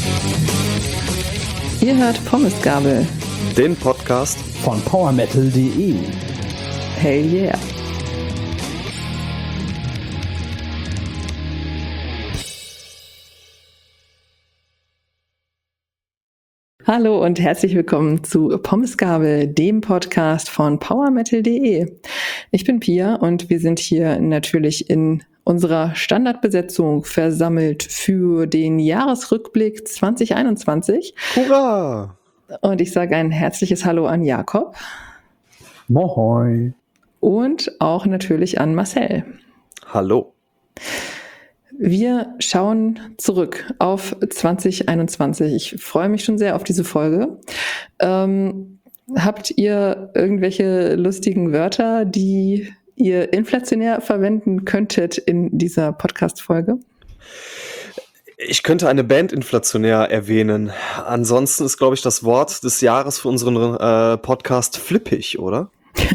Ihr hört Pommesgabel, den Podcast von PowerMetal.de. Hell yeah! Hallo und herzlich willkommen zu Pommesgabel, dem Podcast von PowerMetal.de. Ich bin Pia und wir sind hier natürlich in unserer Standardbesetzung versammelt für den Jahresrückblick 2021. Hurra! Und ich sage ein herzliches Hallo an Jakob. Mohoi. Und auch natürlich an Marcel. Hallo. Wir schauen zurück auf 2021. Ich freue mich schon sehr auf diese Folge. Habt ihr irgendwelche lustigen Wörter, die ihr inflationär verwenden könntet in dieser Podcast-Folge? Ich könnte eine Band inflationär erwähnen. Ansonsten ist, glaube ich, das Wort des Jahres für unseren Podcast flippig, oder?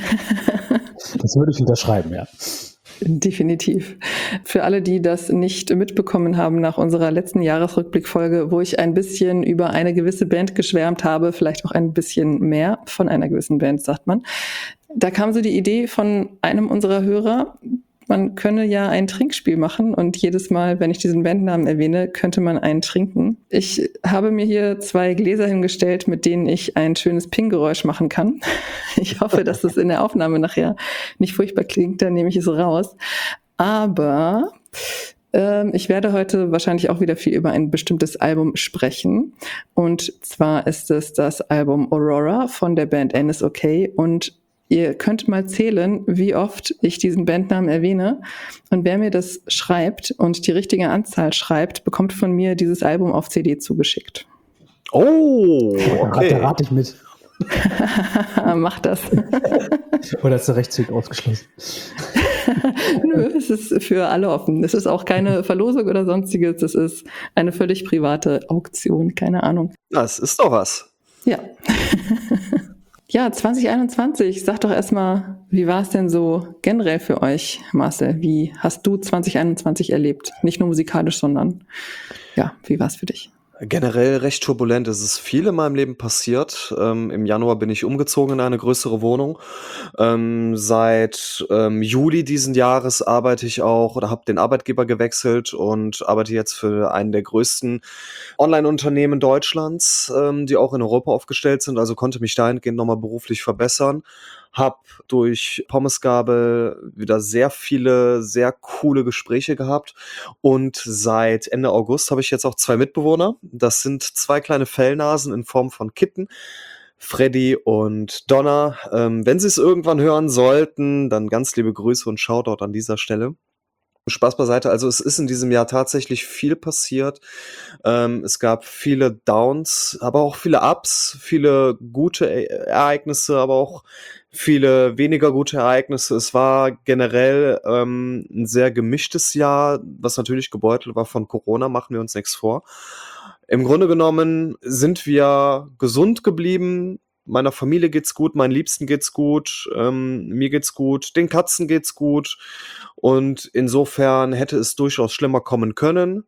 Das würde ich unterschreiben, ja. Definitiv. Für alle, die das nicht mitbekommen haben nach unserer letzten Jahresrückblickfolge, wo ich ein bisschen über eine gewisse Band geschwärmt habe, vielleicht auch ein bisschen mehr von einer gewissen Band, sagt man. Da kam so die Idee von einem unserer Hörer, man könne ja ein Trinkspiel machen und jedes Mal, wenn ich diesen Bandnamen erwähne, könnte man einen trinken. Ich habe mir hier 2 Gläser hingestellt, mit denen ich ein schönes Ping-Geräusch machen kann. Ich hoffe, dass das in der Aufnahme nachher nicht furchtbar klingt, dann nehme ich es raus. Aber ich werde heute wahrscheinlich auch wieder viel über ein bestimmtes Album sprechen. Und zwar ist es das Album Aurora von der Band NSOK und ihr könnt mal zählen, wie oft ich diesen Bandnamen erwähne. Und wer mir das schreibt und die richtige Anzahl schreibt, bekommt von mir dieses Album auf CD zugeschickt. Oh, okay. Da rate ich mit. Mach das. Oder ist der Rechtsweg ausgeschlossen? Nö, es ist für alle offen. Es ist auch keine Verlosung oder sonstiges. Es ist eine völlig private Auktion. Keine Ahnung. Das ist doch was. Ja. Ja, 2021, sag doch erstmal, wie war es denn so generell für euch, Marcel? Wie hast du 2021 erlebt? Nicht nur musikalisch, sondern ja, wie war es für dich? Generell recht turbulent. Es ist viel in meinem Leben passiert. Im Januar bin ich umgezogen in eine größere Wohnung. Seit Juli diesen Jahres arbeite ich auch oder habe den Arbeitgeber gewechselt und arbeite jetzt für einen der größten Online-Unternehmen Deutschlands, die auch in Europa aufgestellt sind. Also konnte mich dahingehend nochmal beruflich verbessern. Hab durch Pommesgabel wieder sehr viele, sehr coole Gespräche gehabt. Und seit Ende August habe ich jetzt auch 2 Mitbewohner. Das sind 2 kleine Fellnasen in Form von Kitten. Freddy und Donna. Wenn sie es irgendwann hören sollten, dann ganz liebe Grüße und Shoutout an dieser Stelle. Spaß beiseite, also es ist in diesem Jahr tatsächlich viel passiert. Es gab viele Downs, aber auch viele Ups, viele gute Ereignisse, aber auch viele weniger gute Ereignisse. Es war generell ein sehr gemischtes Jahr, was natürlich gebeutelt war von Corona, machen wir uns nichts vor. Im Grunde genommen sind wir gesund geblieben. Meiner Familie geht's gut, meinen Liebsten geht's gut, mir geht's gut, den Katzen geht's gut. Und insofern hätte es durchaus schlimmer kommen können.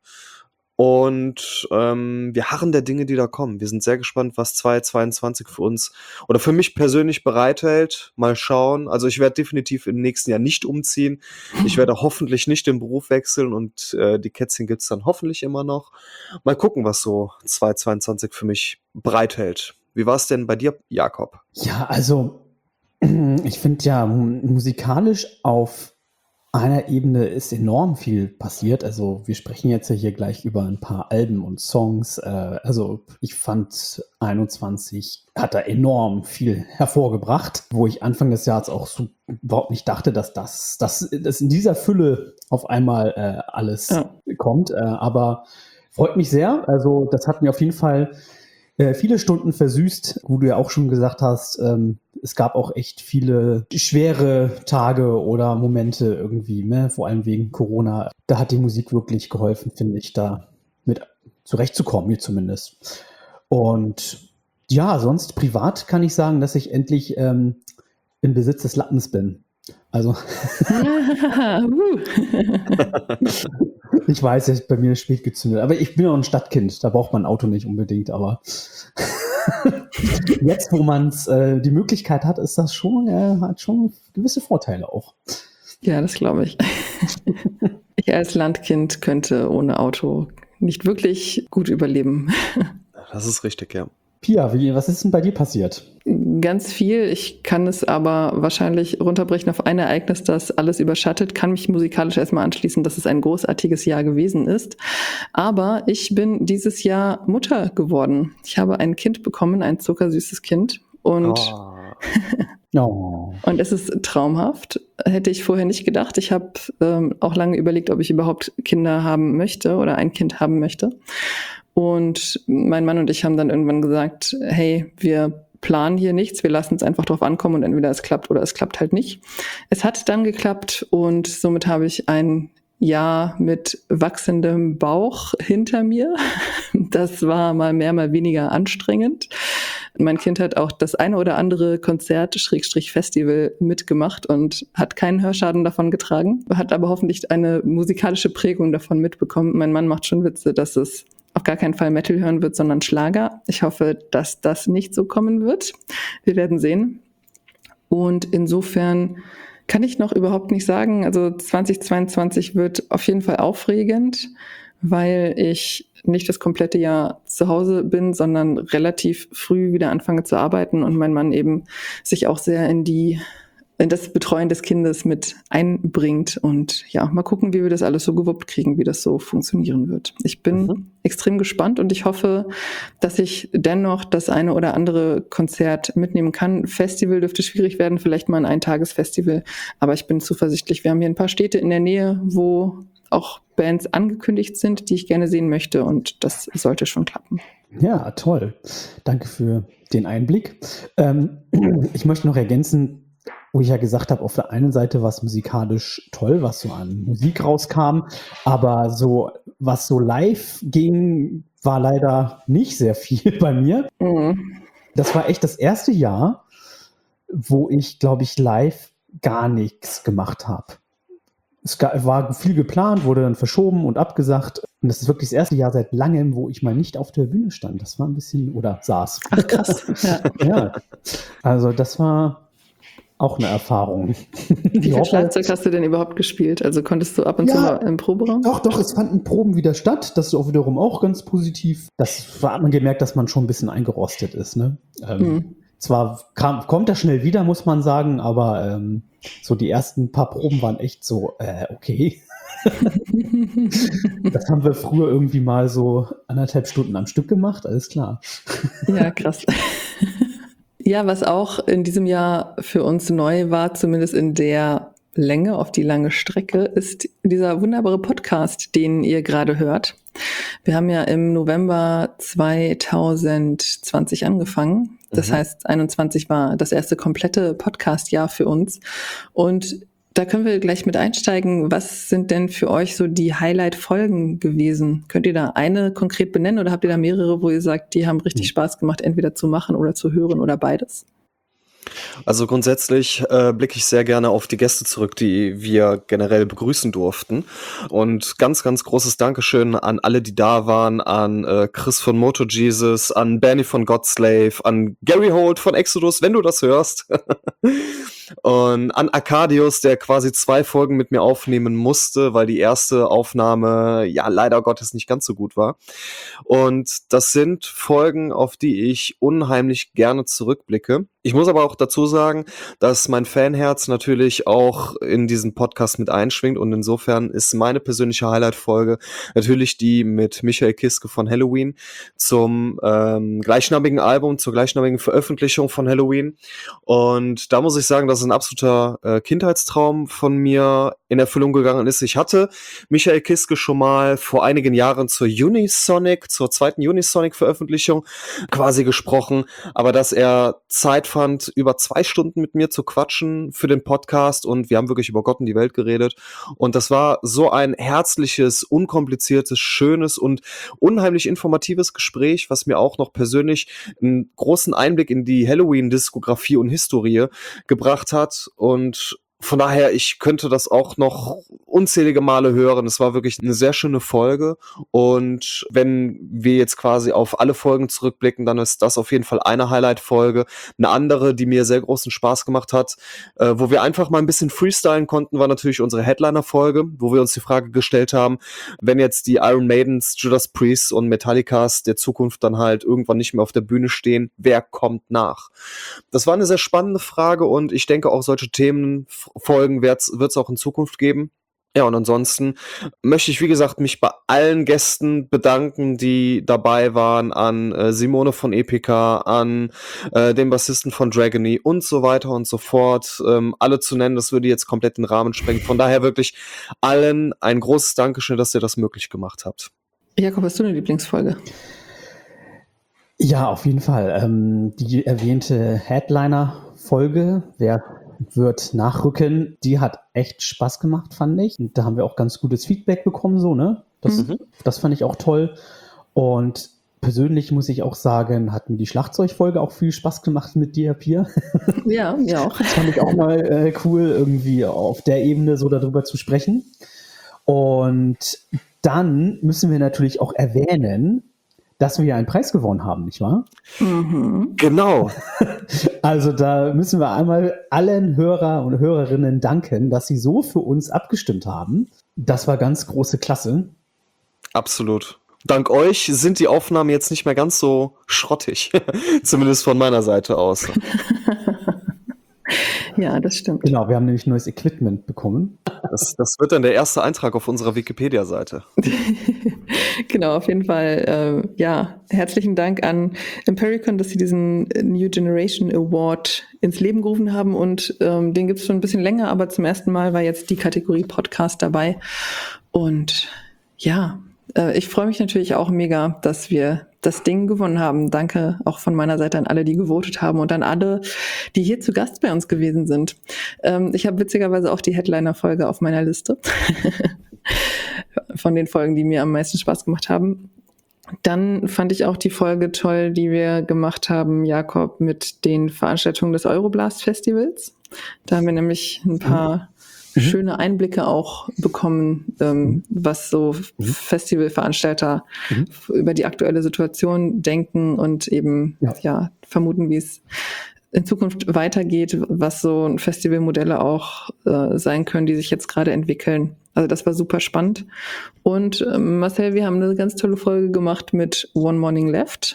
Und wir harren der Dinge, die da kommen. Wir sind sehr gespannt, was 2022 für uns oder für mich persönlich bereithält. Mal schauen. Also ich werde definitiv im nächsten Jahr nicht umziehen. Ich werde hoffentlich nicht den Beruf wechseln und die Kätzchen gibt's dann hoffentlich immer noch. Mal gucken, was so 2022 für mich bereithält. Wie war es denn bei dir, Jakob? Ja, also ich finde ja musikalisch auf einer Ebene ist enorm viel passiert. Also wir sprechen jetzt ja hier gleich über ein paar Alben und Songs. Also ich fand 21 hat da enorm viel hervorgebracht, wo ich Anfang des Jahres auch so überhaupt nicht dachte, dass das in dieser Fülle auf einmal alles kommt. Aber freut mich sehr. Also das hat mir auf jeden Fall viele Stunden versüßt, wo du ja auch schon gesagt hast, es gab auch echt viele schwere Tage oder Momente irgendwie, ne? Vor allem wegen Corona. Da hat die Musik wirklich geholfen, finde ich, da mit zurechtzukommen, mir zumindest. Und ja, sonst privat kann ich sagen, dass ich endlich im Besitz des Lappens bin. Also Uh. ich weiß, es ist bei mir spät gezündet, aber ich bin auch ein Stadtkind, da braucht man ein Auto nicht unbedingt, aber jetzt, wo man die Möglichkeit hat, ist das schon, hat schon gewisse Vorteile auch. Ja, das glaube ich. Ich als Landkind könnte ohne Auto nicht wirklich gut überleben. Das ist richtig, ja. Pia, was ist denn bei dir passiert? Ganz viel. Ich kann es aber wahrscheinlich runterbrechen auf ein Ereignis, das alles überschattet, kann mich musikalisch erstmal anschließen, dass es ein großartiges Jahr gewesen ist. Aber ich bin dieses Jahr Mutter geworden. Ich habe ein Kind bekommen, ein zuckersüßes Kind. Und Oh. Und es ist traumhaft. Hätte ich vorher nicht gedacht. Ich habe auch lange überlegt, ob ich überhaupt Kinder haben möchte oder ein Kind haben möchte. Und mein Mann und ich haben dann irgendwann gesagt, hey, wir planen hier nichts, wir lassen es einfach drauf ankommen und entweder es klappt oder es klappt halt nicht. Es hat dann geklappt und somit habe ich ein Jahr mit wachsendem Bauch hinter mir. Das war mal mehr, mal weniger anstrengend. Mein Kind hat auch das eine oder andere Konzert, Festival mitgemacht und hat keinen Hörschaden davon getragen, hat aber hoffentlich eine musikalische Prägung davon mitbekommen. Mein Mann macht schon Witze, dass es auf gar keinen Fall Metal hören wird, sondern Schlager. Ich hoffe, dass das nicht so kommen wird. Wir werden sehen. Und insofern kann ich noch überhaupt nicht sagen. Also 2022 wird auf jeden Fall aufregend, weil ich nicht das komplette Jahr zu Hause bin, sondern relativ früh wieder anfange zu arbeiten und mein Mann eben sich auch sehr in das Betreuen des Kindes mit einbringt. Und ja, mal gucken, wie wir das alles so gewuppt kriegen, wie das so funktionieren wird. Ich bin extrem gespannt und ich hoffe, dass ich dennoch das eine oder andere Konzert mitnehmen kann. Festival dürfte schwierig werden, vielleicht mal ein Eintagesfestival, aber ich bin zuversichtlich. Wir haben hier ein paar Städte in der Nähe, wo auch Bands angekündigt sind, die ich gerne sehen möchte und das sollte schon klappen. Ja, toll. Danke für den Einblick. Ich möchte noch ergänzen, wo ich ja gesagt habe, auf der einen Seite war es musikalisch toll, was so an Musik rauskam, aber so, was so live ging, war leider nicht sehr viel bei mir. Das war echt das erste Jahr, wo ich, glaube ich, live gar nichts gemacht habe. Es war viel geplant, wurde dann verschoben und abgesagt. Und das ist wirklich das erste Jahr seit langem, wo ich mal nicht auf der Bühne stand. Das war ein bisschen, oder saß. Ach krass. Ja. Also das war auch eine Erfahrung. Wie viel Schlagzeug hast du denn überhaupt gespielt? Also konntest du ab und zu mal im Proberaum? Doch, es fanden Proben wieder statt. Das ist auch wiederum auch ganz positiv. Das hat man gemerkt, dass man schon ein bisschen eingerostet ist. Ne? Zwar kommt er schnell wieder, muss man sagen, aber so die ersten paar Proben waren echt so, okay. Das haben wir früher irgendwie mal so 1,5 Stunden am Stück gemacht, alles klar. Ja, krass. Ja, was auch in diesem Jahr für uns neu war, zumindest in der Länge, auf die lange Strecke, ist dieser wunderbare Podcast, den ihr gerade hört. Wir haben ja im November 2020 angefangen. Das heißt, 21 war das erste komplette Podcast-Jahr für uns. Und da können wir gleich mit einsteigen. Was sind denn für euch so die Highlight-Folgen gewesen? Könnt ihr da eine konkret benennen oder habt ihr da mehrere, wo ihr sagt, die haben richtig Spaß gemacht, entweder zu machen oder zu hören oder beides? Also grundsätzlich blicke ich sehr gerne auf die Gäste zurück, die wir generell begrüßen durften. Und ganz, ganz großes Dankeschön an alle, die da waren, an Chris von Moto Jesus, an Bernie von Godslave, an Gary Holt von Exodus, wenn du das hörst. Und an Arcadius, der quasi 2 Folgen mit mir aufnehmen musste, weil die erste Aufnahme ja leider Gottes nicht ganz so gut war. Und das sind Folgen, auf die ich unheimlich gerne zurückblicke. Ich muss aber auch dazu sagen, dass mein Fanherz natürlich auch in diesen Podcast mit einschwingt und insofern ist meine persönliche Highlight-Folge natürlich die mit Michael Kiske von Helloween zum gleichnamigen Album, zur gleichnamigen Veröffentlichung von Helloween. Und da muss ich sagen, dass ein absoluter Kindheitstraum von mir in Erfüllung gegangen ist. Ich hatte Michael Kiske schon mal vor einigen Jahren zur zweiten Unisonic-Veröffentlichung quasi gesprochen, aber dass er Zeit fand, über 2 Stunden mit mir zu quatschen für den Podcast und wir haben wirklich über Gott und die Welt geredet und das war so ein herzliches, unkompliziertes, schönes und unheimlich informatives Gespräch, was mir auch noch persönlich einen großen Einblick in die Halloween-Diskografie und Historie gebracht hat und Von daher, ich könnte das auch noch unzählige Male hören. Es war wirklich eine sehr schöne Folge. Und wenn wir jetzt quasi auf alle Folgen zurückblicken, dann ist das auf jeden Fall eine Highlight-Folge. Eine andere, die mir sehr großen Spaß gemacht hat, wo wir einfach mal ein bisschen freestylen konnten, war natürlich unsere Headliner-Folge, wo wir uns die Frage gestellt haben, wenn jetzt die Iron Maidens, Judas Priest und Metallicas der Zukunft dann halt irgendwann nicht mehr auf der Bühne stehen, wer kommt nach? Das war eine sehr spannende Frage und ich denke auch solche Themenfolgen wird es auch in Zukunft geben. Ja, und ansonsten möchte ich, wie gesagt, mich bei allen Gästen bedanken, die dabei waren, an Simone von EPK, an den Bassisten von Dragony und so weiter und so fort. Alle zu nennen, das würde jetzt komplett den Rahmen sprengen. Von daher wirklich allen ein großes Dankeschön, dass ihr das möglich gemacht habt. Jakob, hast du eine Lieblingsfolge? Ja, auf jeden Fall. Die erwähnte Headliner-Folge, wer wird nachrücken, die hat echt Spaß gemacht, fand ich. Und da haben wir auch ganz gutes Feedback bekommen, so, ne? Das fand ich auch toll. Und persönlich muss ich auch sagen, hat mir die Schlagzeugfolge auch viel Spaß gemacht mit dir, Pia. Ja, mir auch. Das fand ich auch mal cool, irgendwie auf der Ebene so darüber zu sprechen. Und dann müssen wir natürlich auch erwähnen, dass wir einen Preis gewonnen haben, nicht wahr? Mhm. Genau. Also da müssen wir einmal allen Hörer und Hörerinnen danken, dass sie so für uns abgestimmt haben. Das war ganz große Klasse. Absolut. Dank euch sind die Aufnahmen jetzt nicht mehr ganz so schrottig. Zumindest von meiner Seite aus. Ja, das stimmt. Genau, wir haben nämlich neues Equipment bekommen. Das wird dann der erste Eintrag auf unserer Wikipedia-Seite. Genau, auf jeden Fall. Ja, herzlichen Dank an Impericon, dass sie diesen New Generation Award ins Leben gerufen haben. Und den gibt es schon ein bisschen länger, aber zum ersten Mal war jetzt die Kategorie Podcast dabei. Und ja, ich freue mich natürlich auch mega, dass wir das Ding gewonnen haben. Danke auch von meiner Seite an alle, die gewotet haben und an alle, die hier zu Gast bei uns gewesen sind. Ich habe witzigerweise auch die Headliner-Folge auf meiner Liste von den Folgen, die mir am meisten Spaß gemacht haben. Dann fand ich auch die Folge toll, die wir gemacht haben, Jakob, mit den Veranstaltungen des Euroblast Festivals. Da haben wir nämlich ein paar schöne Einblicke auch bekommen, was so Festivalveranstalter über die aktuelle Situation denken und eben vermuten, wie es in Zukunft weitergeht, was so Festivalmodelle auch sein können, die sich jetzt gerade entwickeln. Also das war super spannend. Und Marcel, wir haben eine ganz tolle Folge gemacht mit One Morning Left.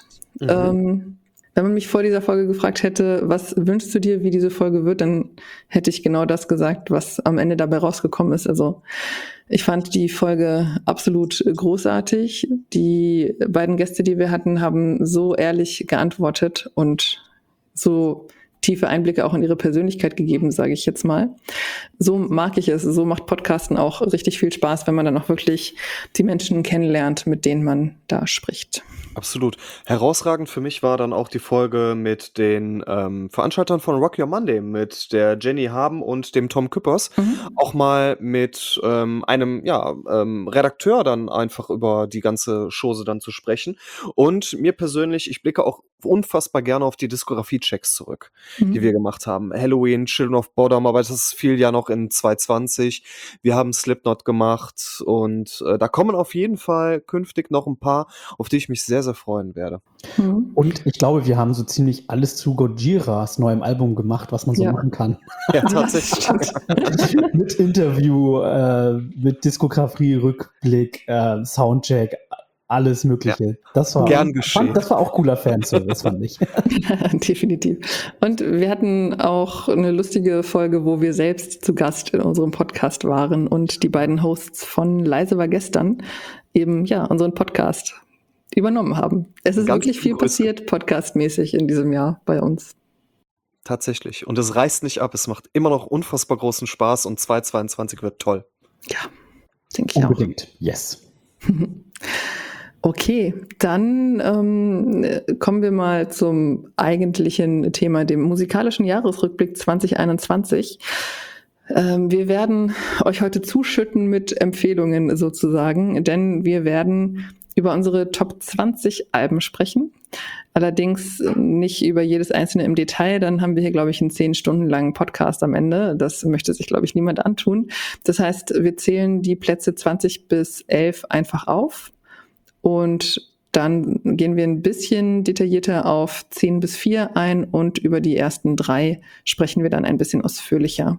Wenn man mich vor dieser Folge gefragt hätte, was wünschst du dir, wie diese Folge wird, dann hätte ich genau das gesagt, was am Ende dabei rausgekommen ist. Also ich fand die Folge absolut großartig. Die beiden Gäste, die wir hatten, haben so ehrlich geantwortet und so tiefe Einblicke auch in ihre Persönlichkeit gegeben, sage ich jetzt mal. So mag ich es. So macht Podcasten auch richtig viel Spaß, wenn man dann auch wirklich die Menschen kennenlernt, mit denen man da spricht. Absolut. Herausragend für mich war dann auch die Folge mit den Veranstaltern von Rock Your Monday, mit der Jenny Haben und dem Tom Küppers. Auch mal mit einem Redakteur dann einfach über die ganze Chose dann zu sprechen. Und mir persönlich, ich blicke auch unfassbar gerne auf die Diskografie-Checks zurück, die wir gemacht haben. Halloween, Children of Bodom, aber das fiel ja noch in 2020. Wir haben Slipknot gemacht und da kommen auf jeden Fall künftig noch ein paar, auf die ich mich sehr, sehr freuen werde. Und ich glaube, wir haben so ziemlich alles zu Gojiras neuem Album gemacht, was man so machen kann. Ja, tatsächlich. Mit Interview, mit Diskografie, Rückblick, Soundcheck, alles Mögliche. Ja. Das war gern geschehen. Das war auch cooler Fanservice, fand ich. Ja, definitiv. Und wir hatten auch eine lustige Folge, wo wir selbst zu Gast in unserem Podcast waren und die beiden Hosts von Leise war gestern eben unseren Podcast übernommen haben. Es ist wirklich viel passiert, podcastmäßig in diesem Jahr bei uns. Tatsächlich. Und es reißt nicht ab. Es macht immer noch unfassbar großen Spaß und 2022 wird toll. Ja, denke ich Unbedingt. Yes. Okay, dann kommen wir mal zum eigentlichen Thema, dem musikalischen Jahresrückblick 2021. Wir werden euch heute zuschütten mit Empfehlungen sozusagen, denn wir werden über unsere Top 20 Alben sprechen. Allerdings nicht über jedes einzelne im Detail. Dann haben wir hier, glaube ich, einen 10 Stunden langen Podcast am Ende. Das möchte sich, glaube ich, niemand antun. Das heißt, wir zählen die Plätze 20 bis 11 einfach auf. Und dann gehen wir ein bisschen detaillierter auf 10 bis 4 ein und über die ersten 3 sprechen wir dann ein bisschen ausführlicher.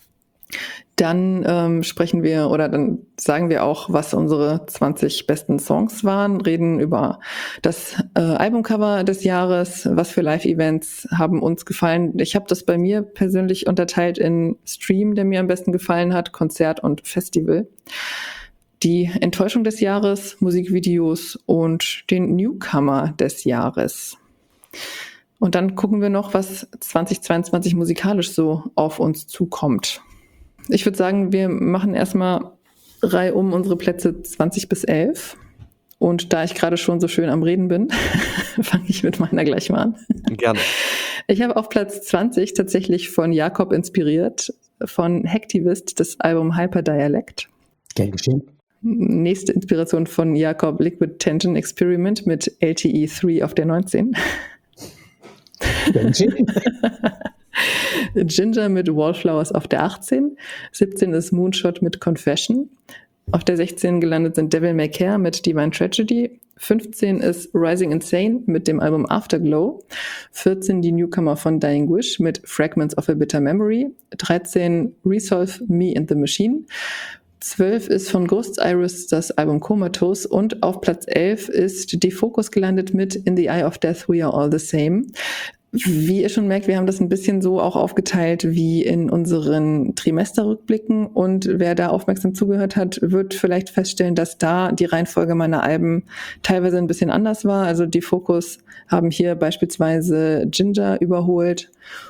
Dann sprechen wir oder dann sagen wir auch, was unsere 20 besten Songs waren, reden über das Albumcover des Jahres, was für Live-Events haben uns gefallen. Ich habe das bei mir persönlich unterteilt in Stream, der mir am besten gefallen hat, Konzert und Festival. Die Enttäuschung des Jahres, Musikvideos und den Newcomer des Jahres. Und dann gucken wir noch, was 2022 musikalisch so auf uns zukommt. Ich würde sagen, wir machen erstmal reihum unsere Plätze 20 bis 11. Und da ich gerade schon so schön am Reden bin, fange ich mit meiner gleich mal an. Gerne. Ich habe auf Platz 20 tatsächlich von Jakob inspiriert, von Hacktivist, das Album Hyperdialect. Gern geschehen. Nächste Inspiration von Jakob, Liquid Tension Experiment mit LTE 3 auf der 19. Gern geschehen. Ginger mit Wallflowers auf der 18. 17 ist Moonshot mit Confession. Auf der 16 gelandet sind Devil May Care mit Divine Tragedy. 15 ist Rising Insane mit dem Album Afterglow. 14 die Newcomer von Dying Wish mit Fragments of a Bitter Memory. 13 Resolve Me and the Machine. 12 ist von Ghost Iris das Album Comatose. Und auf Platz 11 ist Defocus gelandet mit In the Eye of Death We Are All the Same. Wie ihr schon merkt, wir haben das ein bisschen so auch aufgeteilt wie in unseren Trimesterrückblicken und wer da aufmerksam zugehört hat, wird vielleicht feststellen, dass da die Reihenfolge meiner Alben teilweise ein bisschen anders war. Also die Focus haben hier beispielsweise Ginger überholt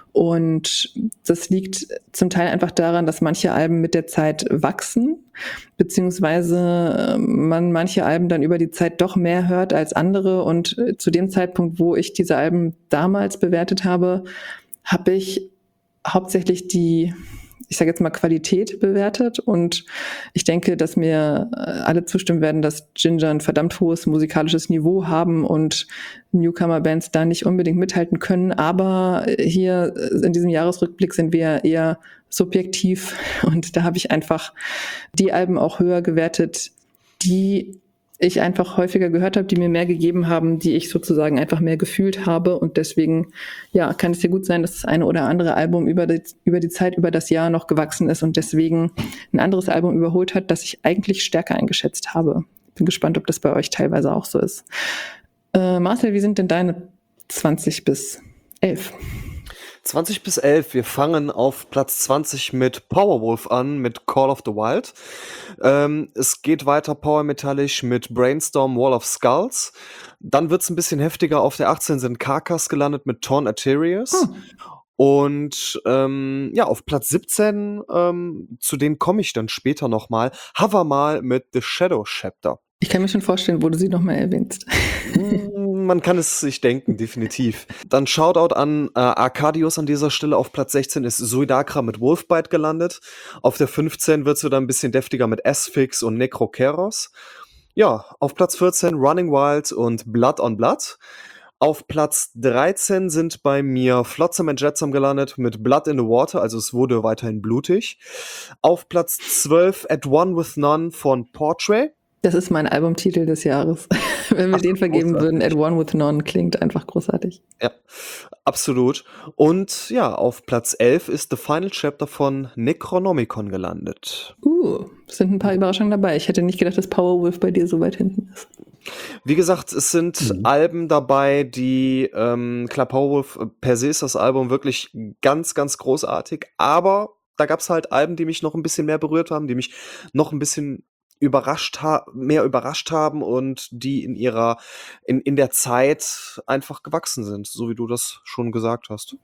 und das liegt zum Teil einfach daran, dass manche Alben mit der Zeit wachsen, beziehungsweise man manche Alben dann über die Zeit doch mehr hört als andere. Und zu dem Zeitpunkt, wo ich diese Alben damals bewertet habe, habe ich hauptsächlich die, ich sage jetzt mal, Qualität bewertet. Und ich denke, dass mir alle zustimmen werden, dass Ginger ein verdammt hohes musikalisches Niveau haben und Newcomer-Bands da nicht unbedingt mithalten können. Aber hier in diesem Jahresrückblick sind wir eher subjektiv und da habe ich einfach die Alben auch höher gewertet, die ich einfach häufiger gehört habe, die mir mehr gegeben haben, die ich sozusagen einfach mehr gefühlt habe und deswegen, ja, kann es ja gut sein, dass das eine oder andere Album über die Zeit, über das Jahr noch gewachsen ist und deswegen ein anderes Album überholt hat, das ich eigentlich stärker eingeschätzt habe. Bin gespannt, ob das bei euch teilweise auch so ist. Marcel, wie sind denn deine 20 bis 11? 20 bis 11, wir fangen auf Platz 20 mit Powerwolf an, mit Call of the Wild. Es geht weiter powermetallisch mit Brainstorm, Wall of Skulls. Dann wird's ein bisschen heftiger, auf der 18 sind Carcass gelandet mit Torn Arterias. Und ja, auf Platz 17, zu denen komme ich dann später nochmal, Hover mit The Shadow Chapter. Ich kann mir schon vorstellen, wo du sie nochmal erwähnst. Man kann es sich denken, definitiv. Dann Shoutout an Arcadius an dieser Stelle. Auf Platz 16 ist Suidakra mit Wolfbite gelandet. Auf der 15 wird es wieder ein bisschen deftiger mit Asphyx und Necrokeros. Ja, auf Platz 14 Running Wild und Blood on Blood. Auf Platz 13 sind bei mir Flotsam and Jetsam gelandet mit Blood in the Water, also es wurde weiterhin blutig. Auf Platz 12 At One With None von Portrait. Das ist mein Albumtitel des Jahres. Wenn wir den vergeben großartig. würden, At One With None klingt einfach großartig. Ja, absolut. Und ja, auf Platz 11 ist The Final Chapter von Necronomicon gelandet. Sind ein paar Überraschungen dabei. Ich hätte nicht gedacht, dass Powerwolf bei dir so weit hinten ist. Wie gesagt, es sind Alben dabei, die, klar, Powerwolf per se ist das Album wirklich ganz, ganz großartig, aber da gab's halt Alben, die mich noch ein bisschen mehr berührt haben, die mich noch ein bisschen mehr überrascht haben und die in der Zeit einfach gewachsen sind, so wie du das schon gesagt hast.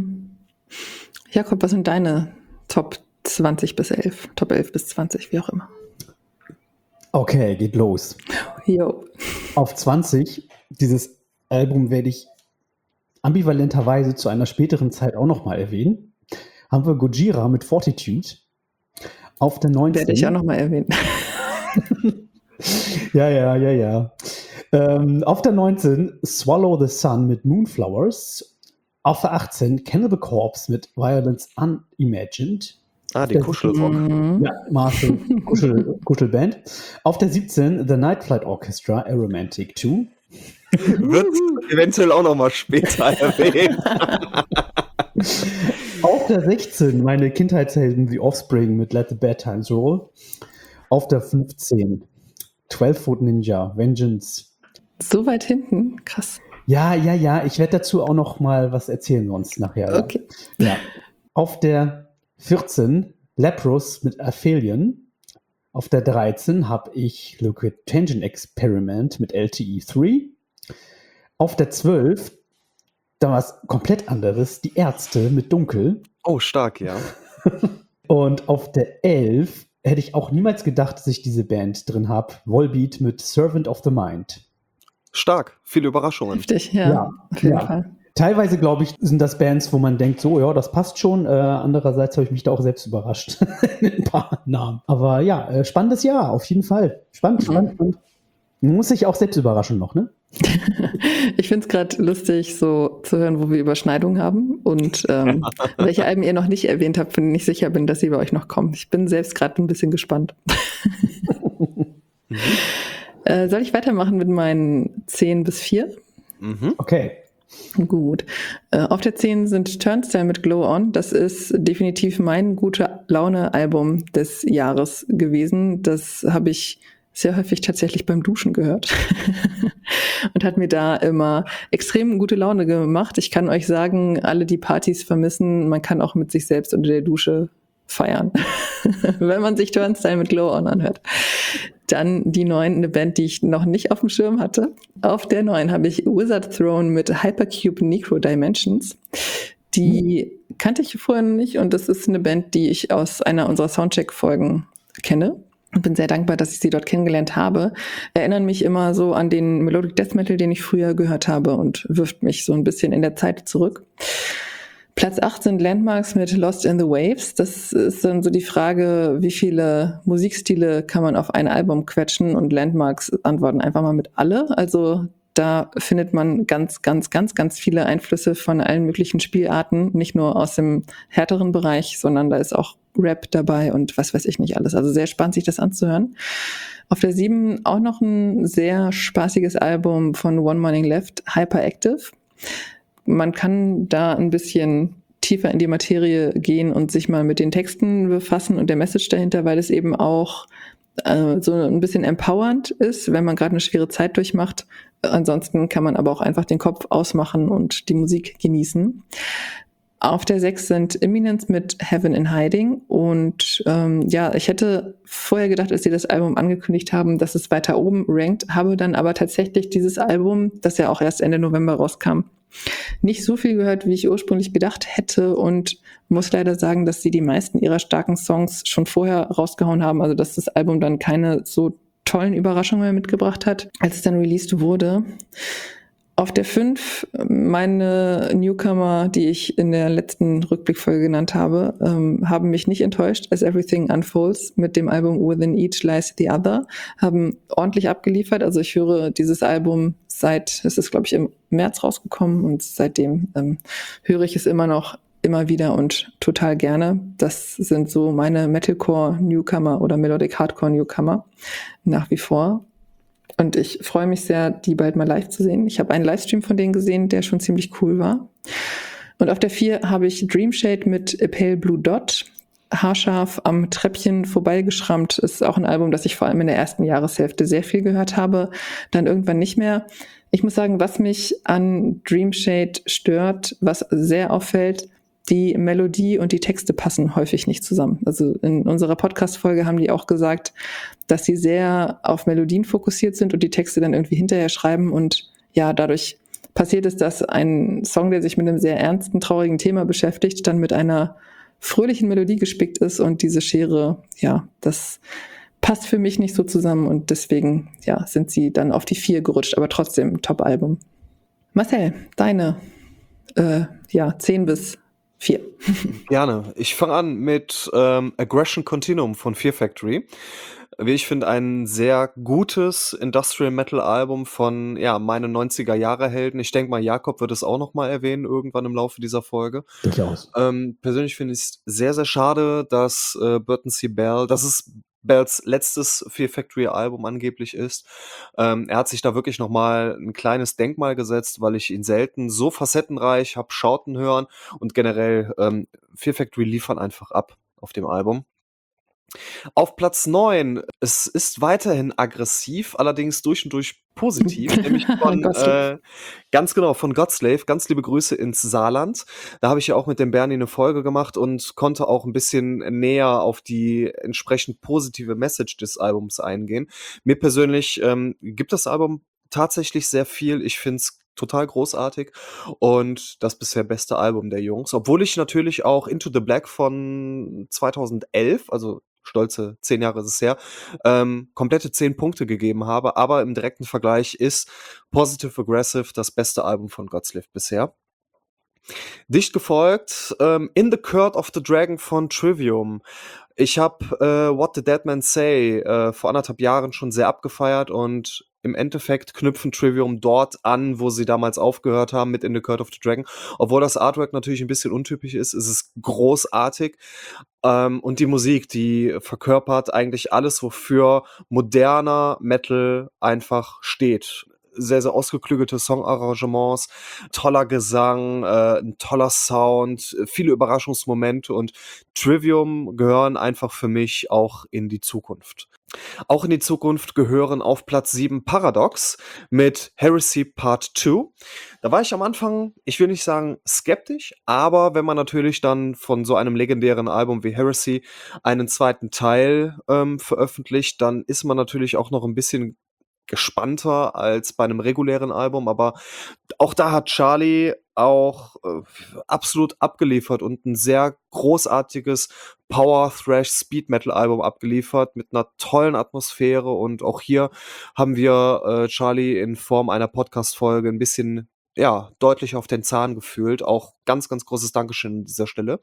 Jakob, was sind deine Top 20 bis 11? Top 11 bis 20, wie auch immer. Okay, geht los. Jo. Auf 20, dieses Album werde ich ambivalenterweise zu einer späteren Zeit auch nochmal erwähnen, haben wir Gojira mit Fortitude. Auf der 19. Werde ich auch nochmal erwähnen. Ja. Auf der 19 Swallow the Sun mit Moonflowers. Auf der 18 Cannibal Corpse mit Violence Unimagined. Die Kuschelrock. Ja, Marcel, Kuschelband. Auf der 17 The Night Flight Orchestra, Aromantic 2. Wird eventuell auch noch mal später erwähnt. Auf der 16 meine Kindheitshelden The Offspring mit Let the Bad Times Roll. Auf der 15 12 Foot Ninja, Vengeance. So weit hinten? Krass. Ja, ich werde dazu auch noch mal was erzählen sonst nachher. Okay. Ja. Auf der 14 Leprous mit Aphelion. Auf der 13 habe ich Liquid Tension Experiment mit LTE 3. Auf der 12 da was komplett anderes, die Ärzte mit Dunkel. Oh, stark, ja. Und auf der 11 hätte ich auch niemals gedacht, dass ich diese Band drin habe. Volbeat mit Servant of the Mind. Stark, viele Überraschungen. Heftig, ja. Auf jeden Fall. Teilweise, glaube ich, sind das Bands, wo man denkt, so, ja, das passt schon. Andererseits habe ich mich da auch selbst überrascht in ein paar Namen. Aber ja, spannendes Jahr, auf jeden Fall. Spannend. Man muss sich auch selbst überraschen noch, ne? Ich finde es gerade lustig, so zu hören, wo wir Überschneidungen haben und welche Alben ihr noch nicht erwähnt habt, von denen ich sicher bin, dass sie bei euch noch kommen. Ich bin selbst gerade ein bisschen gespannt. Soll ich weitermachen mit meinen 10 bis 4? Okay. Gut. Auf der 10 sind Turnstile mit Glow On. Das ist definitiv mein Gute-Laune-Album des Jahres gewesen. Das habe ich sehr häufig tatsächlich beim Duschen gehört und hat mir da immer extrem gute Laune gemacht. Ich kann euch sagen, alle, die Partys vermissen, man kann auch mit sich selbst unter der Dusche feiern, wenn man sich Turnstile mit Glow On anhört. Dann die 9, eine Band, die ich noch nicht auf dem Schirm hatte. Auf der 9 habe ich Wizard Throne mit Hypercube Necro Dimensions. Die kannte ich vorher noch nicht und das ist eine Band, die ich aus einer unserer Soundcheck-Folgen kenne. Und bin sehr dankbar, dass ich sie dort kennengelernt habe. Erinnern mich immer so an den Melodic Death Metal, den ich früher gehört habe und wirft mich so ein bisschen in der Zeit zurück. Platz 8 sind Landmarks mit Lost in the Waves. Das ist dann so die Frage, wie viele Musikstile kann man auf ein Album quetschen, und Landmarks antworten einfach mal mit alle. Also da findet man ganz viele Einflüsse von allen möglichen Spielarten, nicht nur aus dem härteren Bereich, sondern da ist auch Rap dabei und was weiß ich nicht alles. Also sehr spannend, sich das anzuhören. Auf der 7 auch noch ein sehr spaßiges Album von One Morning Left, Hyperactive. Man kann da ein bisschen tiefer in die Materie gehen und sich mal mit den Texten befassen und der Message dahinter, weil es eben auch so ein bisschen empowernd ist, wenn man gerade eine schwere Zeit durchmacht. Ansonsten kann man aber auch einfach den Kopf ausmachen und die Musik genießen. Auf der 6 sind Imminence mit Heaven in Hiding. Und ich hätte vorher gedacht, als sie das Album angekündigt haben, dass es weiter oben rankt, habe dann aber tatsächlich dieses Album, das ja auch erst Ende November rauskam, nicht so viel gehört, wie ich ursprünglich gedacht hätte, und muss leider sagen, dass sie die meisten ihrer starken Songs schon vorher rausgehauen haben, also dass das Album dann keine so tollen Überraschungen mehr mitgebracht hat, als es dann released wurde. Auf der 5 meine Newcomer, die ich in der letzten Rückblickfolge genannt habe, haben mich nicht enttäuscht. As Everything Unfolds mit dem Album Within Each Lies the Other, haben ordentlich abgeliefert. Also ich höre dieses Album es ist glaube ich im März rausgekommen, und seitdem höre ich es immer wieder und total gerne. Das sind so meine Metalcore-Newcomer oder Melodic Hardcore-Newcomer nach wie vor. Und ich freue mich sehr, die bald mal live zu sehen. Ich habe einen Livestream von denen gesehen, der schon ziemlich cool war. Und auf der 4 habe ich Dreamshade mit A Pale Blue Dot. Haarscharf am Treppchen vorbeigeschrammt. Ist auch ein Album, das ich vor allem in der ersten Jahreshälfte sehr viel gehört habe. Dann irgendwann nicht mehr. Ich muss sagen, was mich an Dreamshade stört, was sehr auffällt, die Melodie und die Texte passen häufig nicht zusammen. Also in unserer Podcast-Folge haben die auch gesagt, dass sie sehr auf Melodien fokussiert sind und die Texte dann irgendwie hinterher schreiben. Und ja, dadurch passiert es, dass ein Song, der sich mit einem sehr ernsten, traurigen Thema beschäftigt, dann mit einer fröhlichen Melodie gespickt ist, und diese Schere, ja, das passt für mich nicht so zusammen, und deswegen, ja, sind sie dann auf die 4 gerutscht, aber trotzdem Top-Album. Marcel, deine 10 bis 4. Gerne. Ich fange an mit Aggression Continuum von Fear Factory. Wie ich finde, ein sehr gutes Industrial Metal Album von, ja, meinen 90er-Jahre-Helden. Ich denke mal, Jakob wird es auch noch mal erwähnen irgendwann im Laufe dieser Folge. Durchaus. Persönlich finde ich's sehr, sehr schade, dass, Burton C. Bell dass es Bells letztes Fear Factory Album angeblich ist. Er hat sich da wirklich noch mal 'n kleines Denkmal gesetzt, weil ich ihn selten so facettenreich habe schauten hören und generell, Fear Factory liefern einfach ab auf dem Album. Auf Platz 9, es ist weiterhin aggressiv, allerdings durch und durch positiv, nämlich von, Gottslib. ganz genau, von Godslave. Ganz liebe Grüße ins Saarland. Da habe ich ja auch mit dem Bernie 'ne Folge gemacht und konnte auch 'n bisschen näher auf die entsprechend positive Message des Albums eingehen. Mir persönlich, gibt das Album tatsächlich sehr viel. Ich finde es total großartig und das bisher beste Album der Jungs, obwohl ich natürlich auch Into the Black von 2011, also stolze 10 Jahre ist es her, komplette 10 Punkte gegeben habe, aber im direkten Vergleich ist Positive Aggressive das beste Album von Godslave bisher. Dicht gefolgt, In the Court of the Dragon von Trivium. Ich habe, What the Dead Man Say, vor 1,5 Jahren schon sehr abgefeiert und im Endeffekt knüpfen Trivium dort an, wo sie damals aufgehört haben mit In the Court of the Dragon. Obwohl das Artwork natürlich ein bisschen untypisch ist es großartig. Und die Musik, die verkörpert eigentlich alles, wofür moderner Metal einfach steht. Sehr, sehr ausgeklügelte Songarrangements, toller Gesang, 'n toller Sound, viele Überraschungsmomente und Trivium gehören einfach für mich auch in die Zukunft. Auch in die Zukunft gehören auf Platz 7 Paradox mit Heresy Part 2. Da war ich am Anfang, ich will nicht sagen skeptisch, aber wenn man natürlich dann von so einem legendären Album wie Heresy einen zweiten Teil, veröffentlicht, dann ist man natürlich auch noch ein bisschen gespannter als bei einem regulären Album, aber auch da hat Charlie auch, absolut abgeliefert und ein sehr großartiges Power Thrash Speed Metal Album abgeliefert mit einer tollen Atmosphäre und auch hier haben wir, Charlie in Form einer Podcast-Folge ein bisschen, ja, deutlich auf den Zahn gefühlt. Auch ganz, ganz großes Dankeschön an dieser Stelle.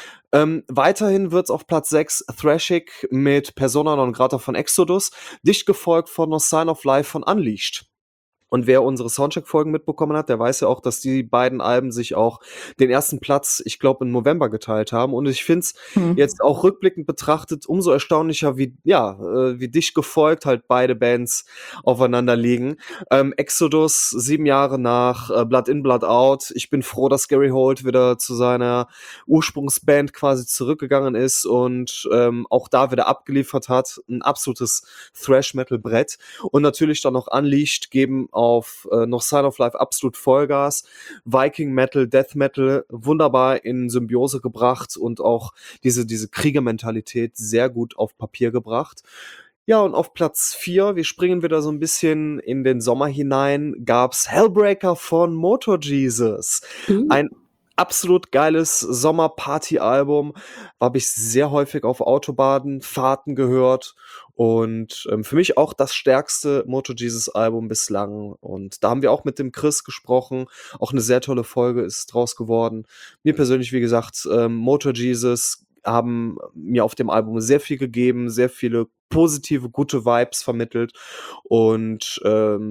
Weiterhin wird's auf Platz 6 Thrashig mit Persona non grata von Exodus, dicht gefolgt von No Sign of Life von Unleashed. Und wer unsere Soundcheck-Folgen mitbekommen hat, der weiß ja auch, dass die beiden Alben sich auch den ersten Platz, ich glaube, im November geteilt haben. Und ich finde es jetzt auch rückblickend betrachtet umso erstaunlicher, wie, ja, wie dicht gefolgt halt beide Bands aufeinander liegen. Exodus, 7 Jahre nach Blood In, Blood Out. Ich bin froh, dass Gary Holt wieder zu seiner Ursprungsband quasi zurückgegangen ist und auch da wieder abgeliefert hat. Ein absolutes Thrash-Metal-Brett. Und natürlich dann noch Unleashed geben auf noch Sign of Life absolut Vollgas. Viking Metal, Death Metal wunderbar in Symbiose gebracht und auch diese Kriegermentalität sehr gut auf Papier gebracht. Ja, und auf Platz 4, wir springen wieder so ein bisschen in den Sommer hinein, gab's Hellbreaker von Motor Jesus. Ein absolut geiles Sommer-Party-Album. Habe ich sehr häufig auf Autobahnfahrten gehört und, für mich auch das stärkste Motor Jesus-Album bislang. Und da haben wir auch mit dem Chris gesprochen. Auch eine sehr tolle Folge ist draus geworden. Mir persönlich, wie gesagt, Motor Jesus haben mir auf dem Album sehr viel gegeben, sehr viele positive, gute Vibes vermittelt und,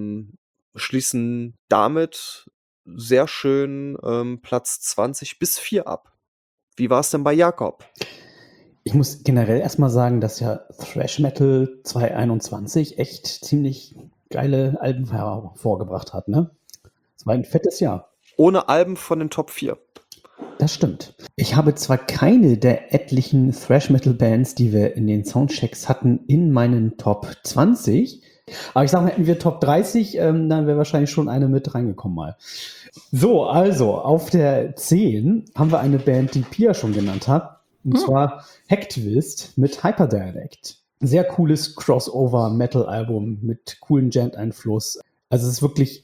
schließen damit sehr schön, Platz 20 bis 4 ab. Wie war's denn bei Jakob? Ich muss generell erstmal sagen, dass ja Thrash Metal 2021 echt ziemlich geile Alben hervorgebracht hat, ne? Es war ein fettes Jahr. Ohne Alben von den Top 4. Das stimmt. Ich habe zwar keine der etlichen Thrash-Metal-Bands, die wir in den Soundchecks hatten, in meinen Top 20, aber ich sage mal, hätten wir Top 30, dann wäre wahrscheinlich schon eine mit reingekommen mal. So, also auf der 10 haben wir eine Band, die Pia schon genannt hat, und zwar Hacktivist mit Hyperdialect. Sehr cooles Crossover-Metal-Album mit coolen Gent-Einfluss. Also es ist wirklich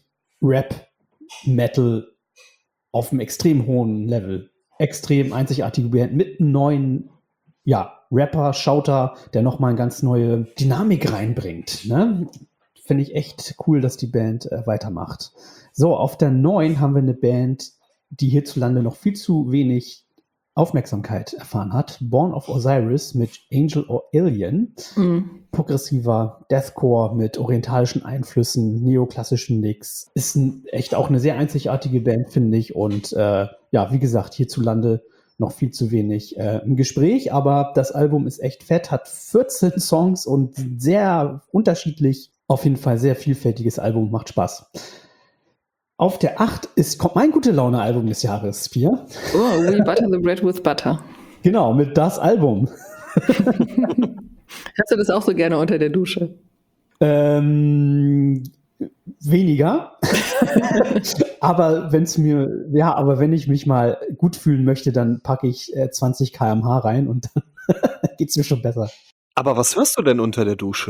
Rap-Metal auf einem extrem hohen Level. Extrem einzigartige Band mit einem neuen, ja, Rapper, Shouter, der nochmal eine ganz neue Dynamik reinbringt. Ne? Finde ich echt cool, dass die Band weitermacht. So, auf der 9 haben wir eine Band, die hierzulande noch viel zu wenig Aufmerksamkeit erfahren hat. Born of Osiris mit Angel or Alien. Progressiver Deathcore mit orientalischen Einflüssen, neoklassischen Licks. Ist echt auch eine sehr einzigartige Band, finde ich. Und wie gesagt, hierzulande noch viel zu wenig im Gespräch. Aber das Album ist echt fett, hat 14 Songs und sehr unterschiedlich. Auf jeden Fall sehr vielfältiges Album, macht Spaß. Auf der 8 kommt mein Gute-Laune-Album des Jahres, 4. Oh, We Butter the Bread with Butter. Genau, mit das Album. Hast du das auch so gerne unter der Dusche? Weniger. aber wenn ich mich mal gut fühlen möchte, dann packe ich 20 km/h rein und dann geht es mir schon besser. Aber was hörst du denn unter der Dusche?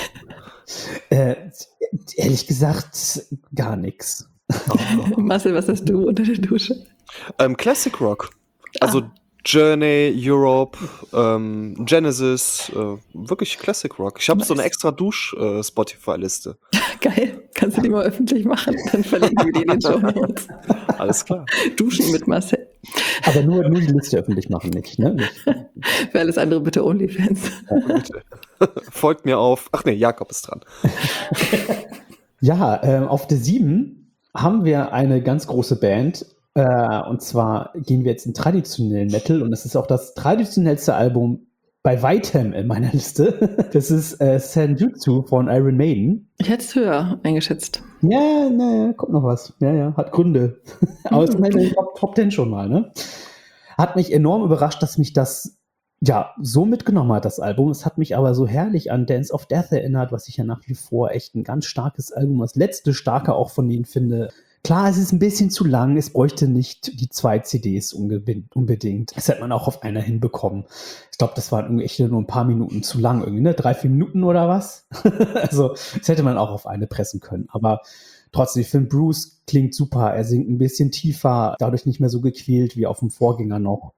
Ehrlich gesagt, gar nichts. Marcel, was hast du unter der Dusche? Classic Rock. Also Journey, Europe, Genesis, wirklich Classic Rock. Ich habe so eine extra Dusch-Spotify-Liste. Geil, kannst du die mal öffentlich machen? Dann verlinken wir die in den Show Notes. Alles klar. Duschen mit Marcel. Aber nur die Liste öffentlich machen, nicht, ne? Für alles andere bitte OnlyFans. Bitte. Folgt mir auf. Ach nee, Jakob ist dran. Ja, auf der 7 haben wir eine ganz große Band. Und zwar gehen wir jetzt in traditionellen Metal. Und es ist auch das traditionellste Album bei weitem in meiner Liste. Das ist Senjutsu von Iron Maiden. Ich hätte es höher eingeschätzt. Ja, kommt noch was. Ja, hat Gründe. Aber es ist meine Top 10 schon mal, ne? Hat mich enorm überrascht, dass mich das so mitgenommen hat, das Album. Es hat mich aber so herrlich an Dance of Death erinnert, was ich ja nach wie vor echt ein ganz starkes Album, das letzte starke auch von denen finde. Klar, es ist ein bisschen zu lang, es bräuchte nicht die 2 CDs unbedingt. Das hätte man auch auf einer hinbekommen. Ich glaube, das waren irgendwie echt nur ein paar Minuten zu lang, irgendwie, ne? 3-4 Minuten oder was? Also, das hätte man auch auf eine pressen können. Aber trotzdem, ich finde, Bruce klingt super. Er singt ein bisschen tiefer, dadurch nicht mehr so gequält wie auf dem Vorgänger noch.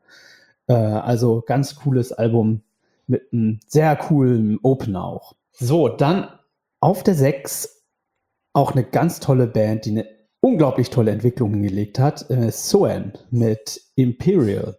Also, ganz cooles Album mit einem sehr coolen Opener auch. So, dann auf der 6 auch eine ganz tolle Band, die eine unglaublich tolle Entwicklung hingelegt hat. Soen mit Imperial.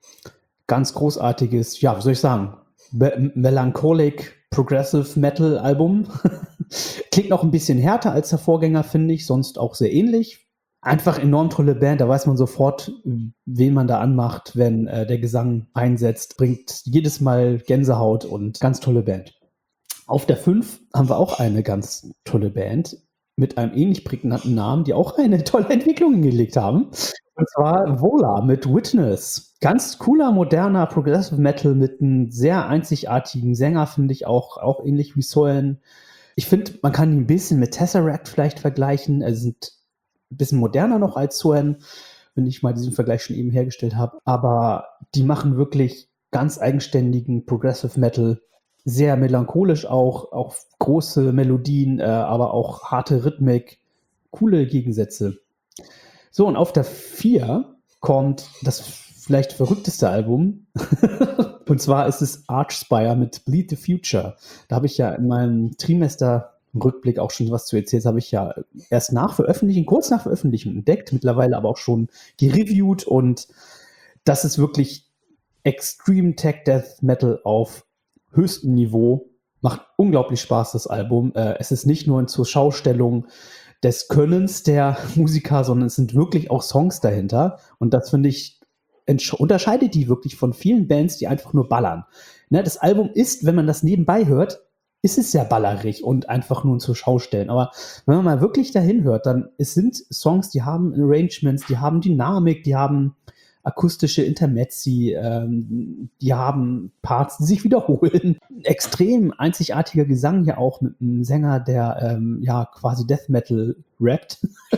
Ganz großartiges, wie soll ich sagen, melancholic Progressive Metal Album. Klingt noch ein bisschen härter als der Vorgänger, finde ich, sonst auch sehr ähnlich. Einfach enorm tolle Band, da weiß man sofort, wen man da anmacht, wenn der Gesang einsetzt. Bringt jedes Mal Gänsehaut und ganz tolle Band. Auf der 5 haben wir auch eine ganz tolle Band mit einem ähnlich prägnanten Namen, die auch eine tolle Entwicklung hingelegt haben. Und zwar Vola mit Witness. Ganz cooler, moderner Progressive Metal mit einem sehr einzigartigen Sänger, finde ich auch ähnlich wie Soen. Ich finde, man kann ihn ein bisschen mit Tesseract vielleicht vergleichen. Also sind ein bisschen moderner noch als Soen, wenn ich mal diesen Vergleich schon eben hergestellt habe. Aber die machen wirklich ganz eigenständigen Progressive Metal. Sehr melancholisch auch große Melodien, aber auch harte Rhythmik, coole Gegensätze. So, und auf der 4 kommt das vielleicht verrückteste Album. Und zwar ist es Archspire mit Bleed the Future. Da habe ich ja in meinem Trimester-Rückblick auch schon was zu erzählt. Das habe ich ja erst kurz nach Veröffentlichung entdeckt, mittlerweile aber auch schon gereviewt. Und das ist wirklich Extreme Tech Death Metal auf höchstem Niveau. Macht unglaublich Spaß, das Album. Es ist nicht nur eine Zurschaustellung des Könnens der Musiker, sondern es sind wirklich auch Songs dahinter. Und das, finde ich, unterscheidet die wirklich von vielen Bands, die einfach nur ballern. Ne, das Album ist, wenn man das nebenbei hört, ist es sehr ballerig und einfach nur zur Schau stellen. Aber wenn man mal wirklich dahin hört, dann es sind Songs, die haben Arrangements, die haben Dynamik, die haben akustische Intermezzi, die haben Parts, die sich wiederholen. Extrem einzigartiger Gesang hier auch mit einem Sänger, der quasi Death Metal rappt.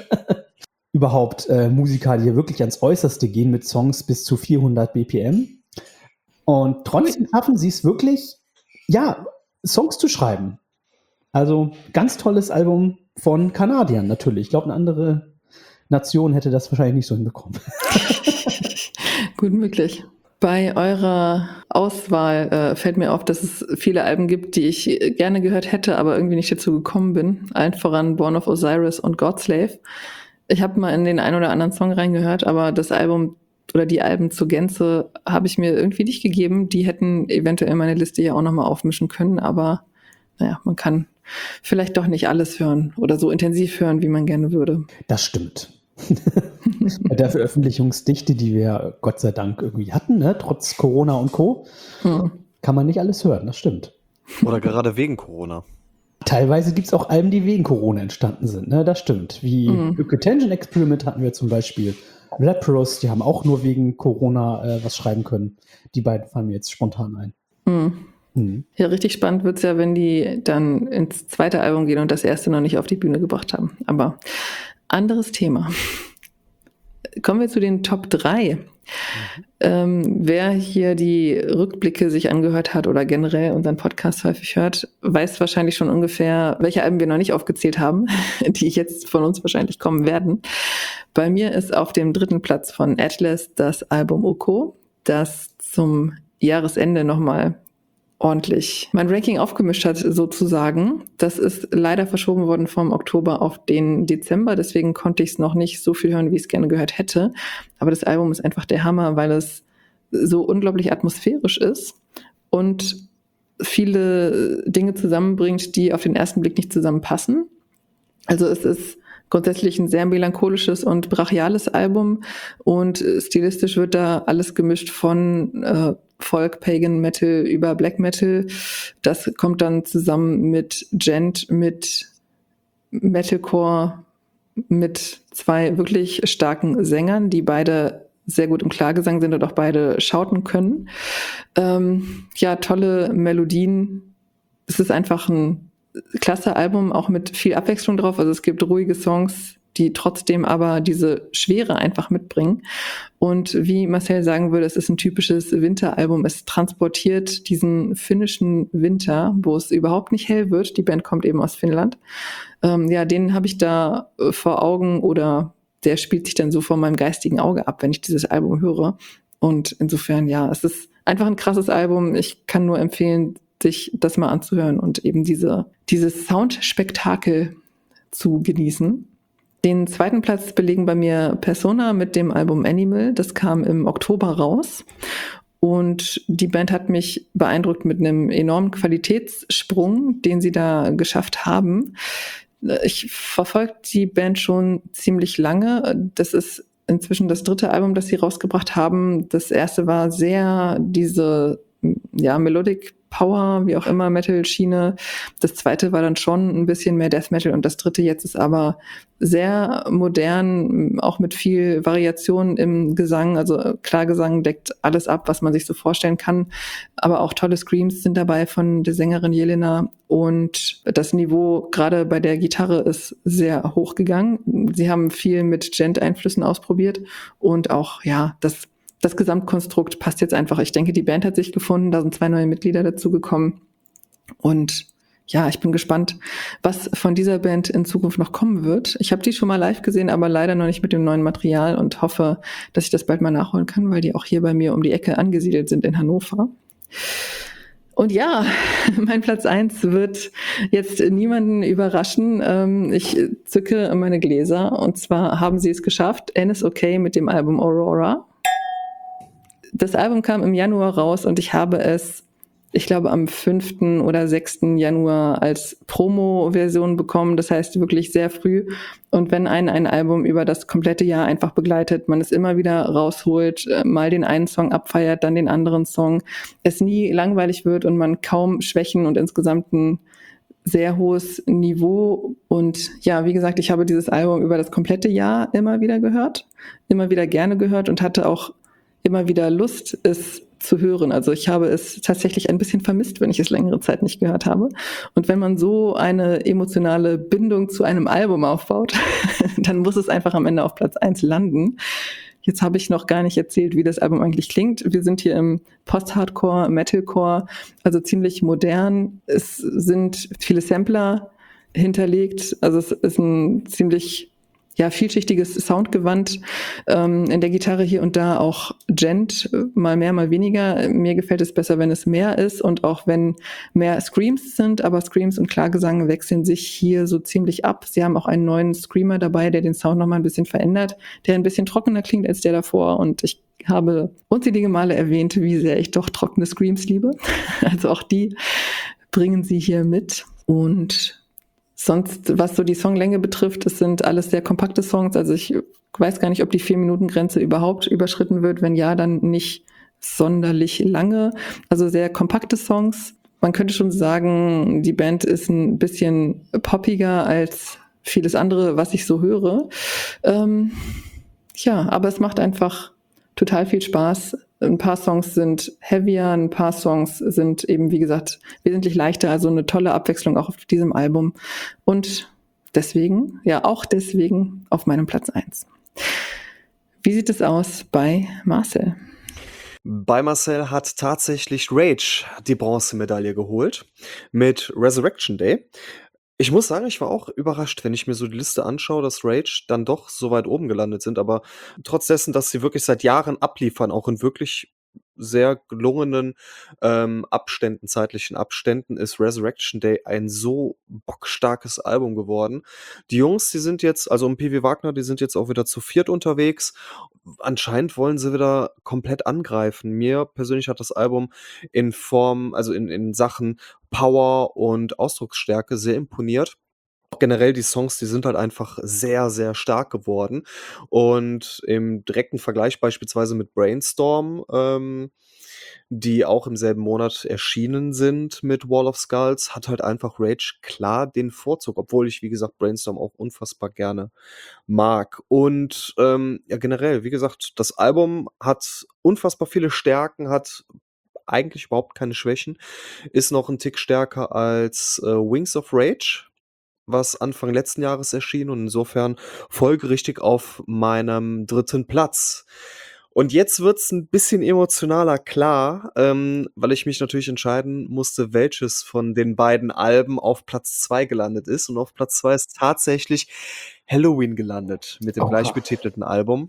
Überhaupt Musiker, die hier wirklich ans Äußerste gehen mit Songs bis zu 400 BPM. Und trotzdem schaffen sie es wirklich, Songs zu schreiben. Also ganz tolles Album von Kanadiern natürlich. Ich glaube, eine andere Nation hätte das wahrscheinlich nicht so hinbekommen. Gut möglich. Bei eurer Auswahl fällt mir auf, dass es viele Alben gibt, die ich gerne gehört hätte, aber irgendwie nicht dazu gekommen bin. Allen voran Born of Osiris und Godslave. Ich habe mal in den einen oder anderen Song reingehört, aber das Album oder die Alben zur Gänze habe ich mir irgendwie nicht gegeben. Die hätten eventuell meine Liste ja auch nochmal aufmischen können, aber naja, man kann vielleicht doch nicht alles hören oder so intensiv hören, wie man gerne würde. Das stimmt. Bei der Veröffentlichungsdichte, die wir Gott sei Dank irgendwie hatten, ne, trotz Corona und Co., kann man nicht alles hören, das stimmt. Oder gerade wegen Corona. Teilweise gibt es auch Alben, die wegen Corona entstanden sind, ne, das stimmt. Wie Ökotension Experiment hatten wir zum Beispiel. Leprous, die haben auch nur wegen Corona was schreiben können. Die beiden fallen mir jetzt spontan ein. Ja, richtig spannend wird es ja, wenn die dann ins zweite Album gehen und das erste noch nicht auf die Bühne gebracht haben. Aber anderes Thema. Kommen wir zu den Top 3. Wer hier die Rückblicke sich angehört hat oder generell unseren Podcast häufig hört, weiß wahrscheinlich schon ungefähr, welche Alben wir noch nicht aufgezählt haben, die jetzt von uns wahrscheinlich kommen werden. Bei mir ist auf dem 3. Platz von Atlas das Album Oko, das zum Jahresende nochmal ordentlich mein Ranking aufgemischt hat, sozusagen. Das ist leider verschoben worden vom Oktober auf den Dezember, deswegen konnte ich es noch nicht so viel hören, wie ich es gerne gehört hätte. Aber das Album ist einfach der Hammer, weil es so unglaublich atmosphärisch ist und viele Dinge zusammenbringt, die auf den ersten Blick nicht zusammenpassen. Also es ist grundsätzlich ein sehr melancholisches und brachiales Album und stilistisch wird da alles gemischt von Folk, Pagan Metal über Black Metal. Das kommt dann zusammen mit Djent, mit Metalcore, mit 2 wirklich starken Sängern, die beide sehr gut im Klargesang sind und auch beide schauten können. Ja, tolle Melodien. Es ist einfach ein klasse Album, auch mit viel Abwechslung drauf. Also es gibt ruhige Songs, die trotzdem aber diese Schwere einfach mitbringen. Und wie Marcel sagen würde, es ist ein typisches Winteralbum. Es transportiert diesen finnischen Winter, wo es überhaupt nicht hell wird. Die Band kommt eben aus Finnland. Ja, den habe ich da vor Augen oder der spielt sich dann so vor meinem geistigen Auge ab, wenn ich dieses Album höre. Und insofern, ja, es ist einfach ein krasses Album. Ich kann nur empfehlen, sich das mal anzuhören und eben dieses Soundspektakel zu genießen. Den 2. Platz belegen bei mir Persona mit dem Album Animal. Das kam im Oktober raus. Und die Band hat mich beeindruckt mit einem enormen Qualitätssprung, den sie da geschafft haben. Ich verfolge die Band schon ziemlich lange. Das ist inzwischen das 3. Album, das sie rausgebracht haben. Das erste war sehr diese, ja, Melodic Power, wie auch immer, Metal-Schiene. Das 2. war dann schon ein bisschen mehr Death Metal und das 3. jetzt ist aber sehr modern, auch mit viel Variation im Gesang. Also Klargesang deckt alles ab, was man sich so vorstellen kann. Aber auch tolle Screams sind dabei von der Sängerin Jelena und das Niveau gerade bei der Gitarre ist sehr hoch gegangen. Sie haben viel mit Djent-Einflüssen ausprobiert und auch, ja, das Gesamtkonstrukt passt jetzt einfach. Ich denke, die Band hat sich gefunden, da sind 2 neue Mitglieder dazugekommen. Und ja, ich bin gespannt, was von dieser Band in Zukunft noch kommen wird. Ich habe die schon mal live gesehen, aber leider noch nicht mit dem neuen Material und hoffe, dass ich das bald mal nachholen kann, weil die auch hier bei mir um die Ecke angesiedelt sind in Hannover. Und ja, mein Platz 1 wird jetzt niemanden überraschen. Ich zücke meine Gläser und zwar haben sie es geschafft. NSOK mit dem Album Aurora. Das Album kam im Januar raus und ich habe es, ich glaube, am 5. oder 6. Januar als Promo-Version bekommen. Das heißt wirklich sehr früh. Und wenn ein Album über das komplette Jahr einfach begleitet, man es immer wieder rausholt, mal den einen Song abfeiert, dann den anderen Song, es nie langweilig wird und man kaum Schwächen und insgesamt ein sehr hohes Niveau. Und ja, wie gesagt, ich habe dieses Album über das komplette Jahr immer wieder gehört, immer wieder gerne gehört und hatte auch immer wieder Lust, es zu hören. Also ich habe es tatsächlich ein bisschen vermisst, wenn ich es längere Zeit nicht gehört habe. Und wenn man so eine emotionale Bindung zu einem Album aufbaut, dann muss es einfach am Ende auf Platz 1 landen. Jetzt habe ich noch gar nicht erzählt, wie das Album eigentlich klingt. Wir sind hier im Post-Hardcore, Metalcore, also ziemlich modern. Es sind viele Sampler hinterlegt. Also es ist ein ziemlich ja, vielschichtiges Soundgewand, in der Gitarre hier und da auch Gent, mal mehr, mal weniger. Mir gefällt es besser, wenn es mehr ist und auch wenn mehr Screams sind, aber Screams und Klagesang wechseln sich hier so ziemlich ab. Sie haben auch einen neuen Screamer dabei, der den Sound nochmal ein bisschen verändert, der ein bisschen trockener klingt als der davor, und ich habe unzählige Male erwähnt, wie sehr ich doch trockene Screams liebe. Also auch die bringen sie hier mit. Und sonst, was so die Songlänge betrifft, es sind alles sehr kompakte Songs. Also ich weiß gar nicht, ob die 4-Minuten-Grenze überhaupt überschritten wird. Wenn ja, dann nicht sonderlich lange. Also sehr kompakte Songs. Man könnte schon sagen, die Band ist ein bisschen poppiger als vieles andere, was ich so höre. Ja, aber es macht einfach total viel Spaß. Ein paar Songs sind heavier, ein paar Songs sind eben, wie gesagt, wesentlich leichter. Also eine tolle Abwechslung auch auf diesem Album. Und deswegen, ja, auch deswegen auf meinem Platz 1. Wie sieht es aus bei Marcel? Bei Marcel hat tatsächlich Rage die Bronzemedaille geholt mit Resurrection Day. Ich muss sagen, ich war auch überrascht, wenn ich mir so die Liste anschaue, dass Rage dann doch so weit oben gelandet sind. Aber trotz dessen, dass sie wirklich seit Jahren abliefern, auch in wirklich sehr gelungenen Abständen, zeitlichen Abständen, ist Resurrection Day ein so bockstarkes Album geworden. Die Jungs, die sind jetzt, also um PW Wagner, die sind jetzt auch wieder zu viert unterwegs. Anscheinend wollen sie wieder komplett angreifen. Mir persönlich hat das Album in Form, also in Sachen Power und Ausdrucksstärke sehr imponiert. Auch generell die Songs, die sind halt einfach sehr, sehr stark geworden. Und im direkten Vergleich beispielsweise mit Brainstorm, die auch im selben Monat erschienen sind mit Wall of Skulls, hat halt einfach Rage klar den Vorzug, obwohl ich, wie gesagt, Brainstorm auch unfassbar gerne mag. Und ja, generell, wie gesagt, das Album hat unfassbar viele Stärken, hat eigentlich überhaupt keine Schwächen, ist noch ein Tick stärker als Wings of Rage, was Anfang letzten Jahres erschien, und insofern folgerichtig auf meinem 3. Platz. Und jetzt wird's ein bisschen emotionaler, klar, weil ich mich natürlich entscheiden musste, welches von den beiden Alben auf Platz 2 gelandet ist. Und auf Platz 2 ist tatsächlich Halloween gelandet mit dem gleichbetitelten Album.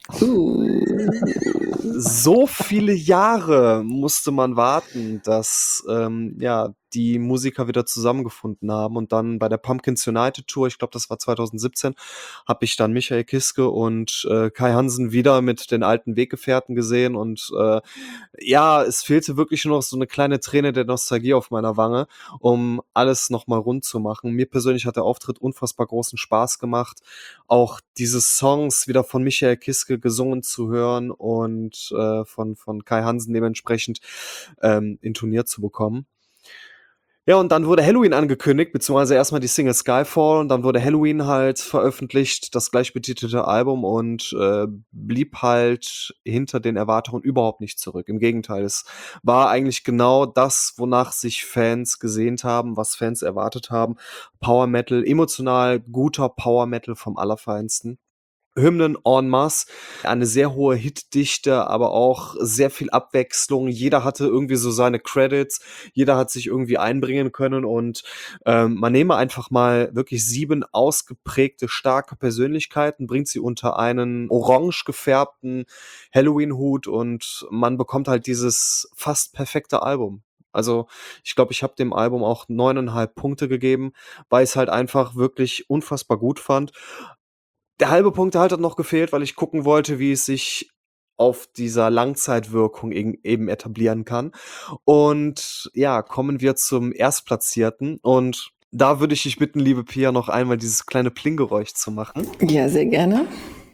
So viele Jahre musste man warten, dass ja, die Musiker wieder zusammengefunden haben, und dann bei der Pumpkins United Tour, ich glaube, das war 2017, habe ich dann Michael Kiske und Kai Hansen wieder mit den alten Weggefährten gesehen, und ja, es fehlte wirklich nur noch so eine kleine Träne der Nostalgie auf meiner Wange, um alles nochmal rund zu machen. Mir persönlich hat der Auftritt unfassbar großen Spaß gemacht, auch diese Songs wieder von Michael Kiske gesungen zu hören und von Kai Hansen dementsprechend intoniert zu bekommen. Ja, und dann wurde Halloween angekündigt, beziehungsweise erstmal die Single Skyfall, und dann wurde Halloween halt veröffentlicht, das gleichbetitelte Album, und blieb halt hinter den Erwartungen überhaupt nicht zurück. Im Gegenteil, es war eigentlich genau das, wonach sich Fans gesehnt haben, was Fans erwartet haben. Power Metal, emotional guter Power Metal vom Allerfeinsten. Hymnen en masse, eine sehr hohe Hitdichte, aber auch sehr viel Abwechslung. Jeder hatte irgendwie so seine Credits, jeder hat sich irgendwie einbringen können, und man nehme einfach mal wirklich 7 ausgeprägte, starke Persönlichkeiten, bringt sie unter einen orange gefärbten Halloween-Hut, und man bekommt halt dieses fast perfekte Album. Also ich glaube, ich habe dem Album auch 9,5 Punkte gegeben, weil ich es halt einfach wirklich unfassbar gut fand. Der halbe Punkt halt hat noch gefehlt, weil ich gucken wollte, wie es sich auf dieser Langzeitwirkung eben etablieren kann. Und ja, kommen wir zum Erstplatzierten. Und da würde ich dich bitten, liebe Pia, noch einmal dieses kleine Plinggeräusch zu machen. Ja, sehr gerne.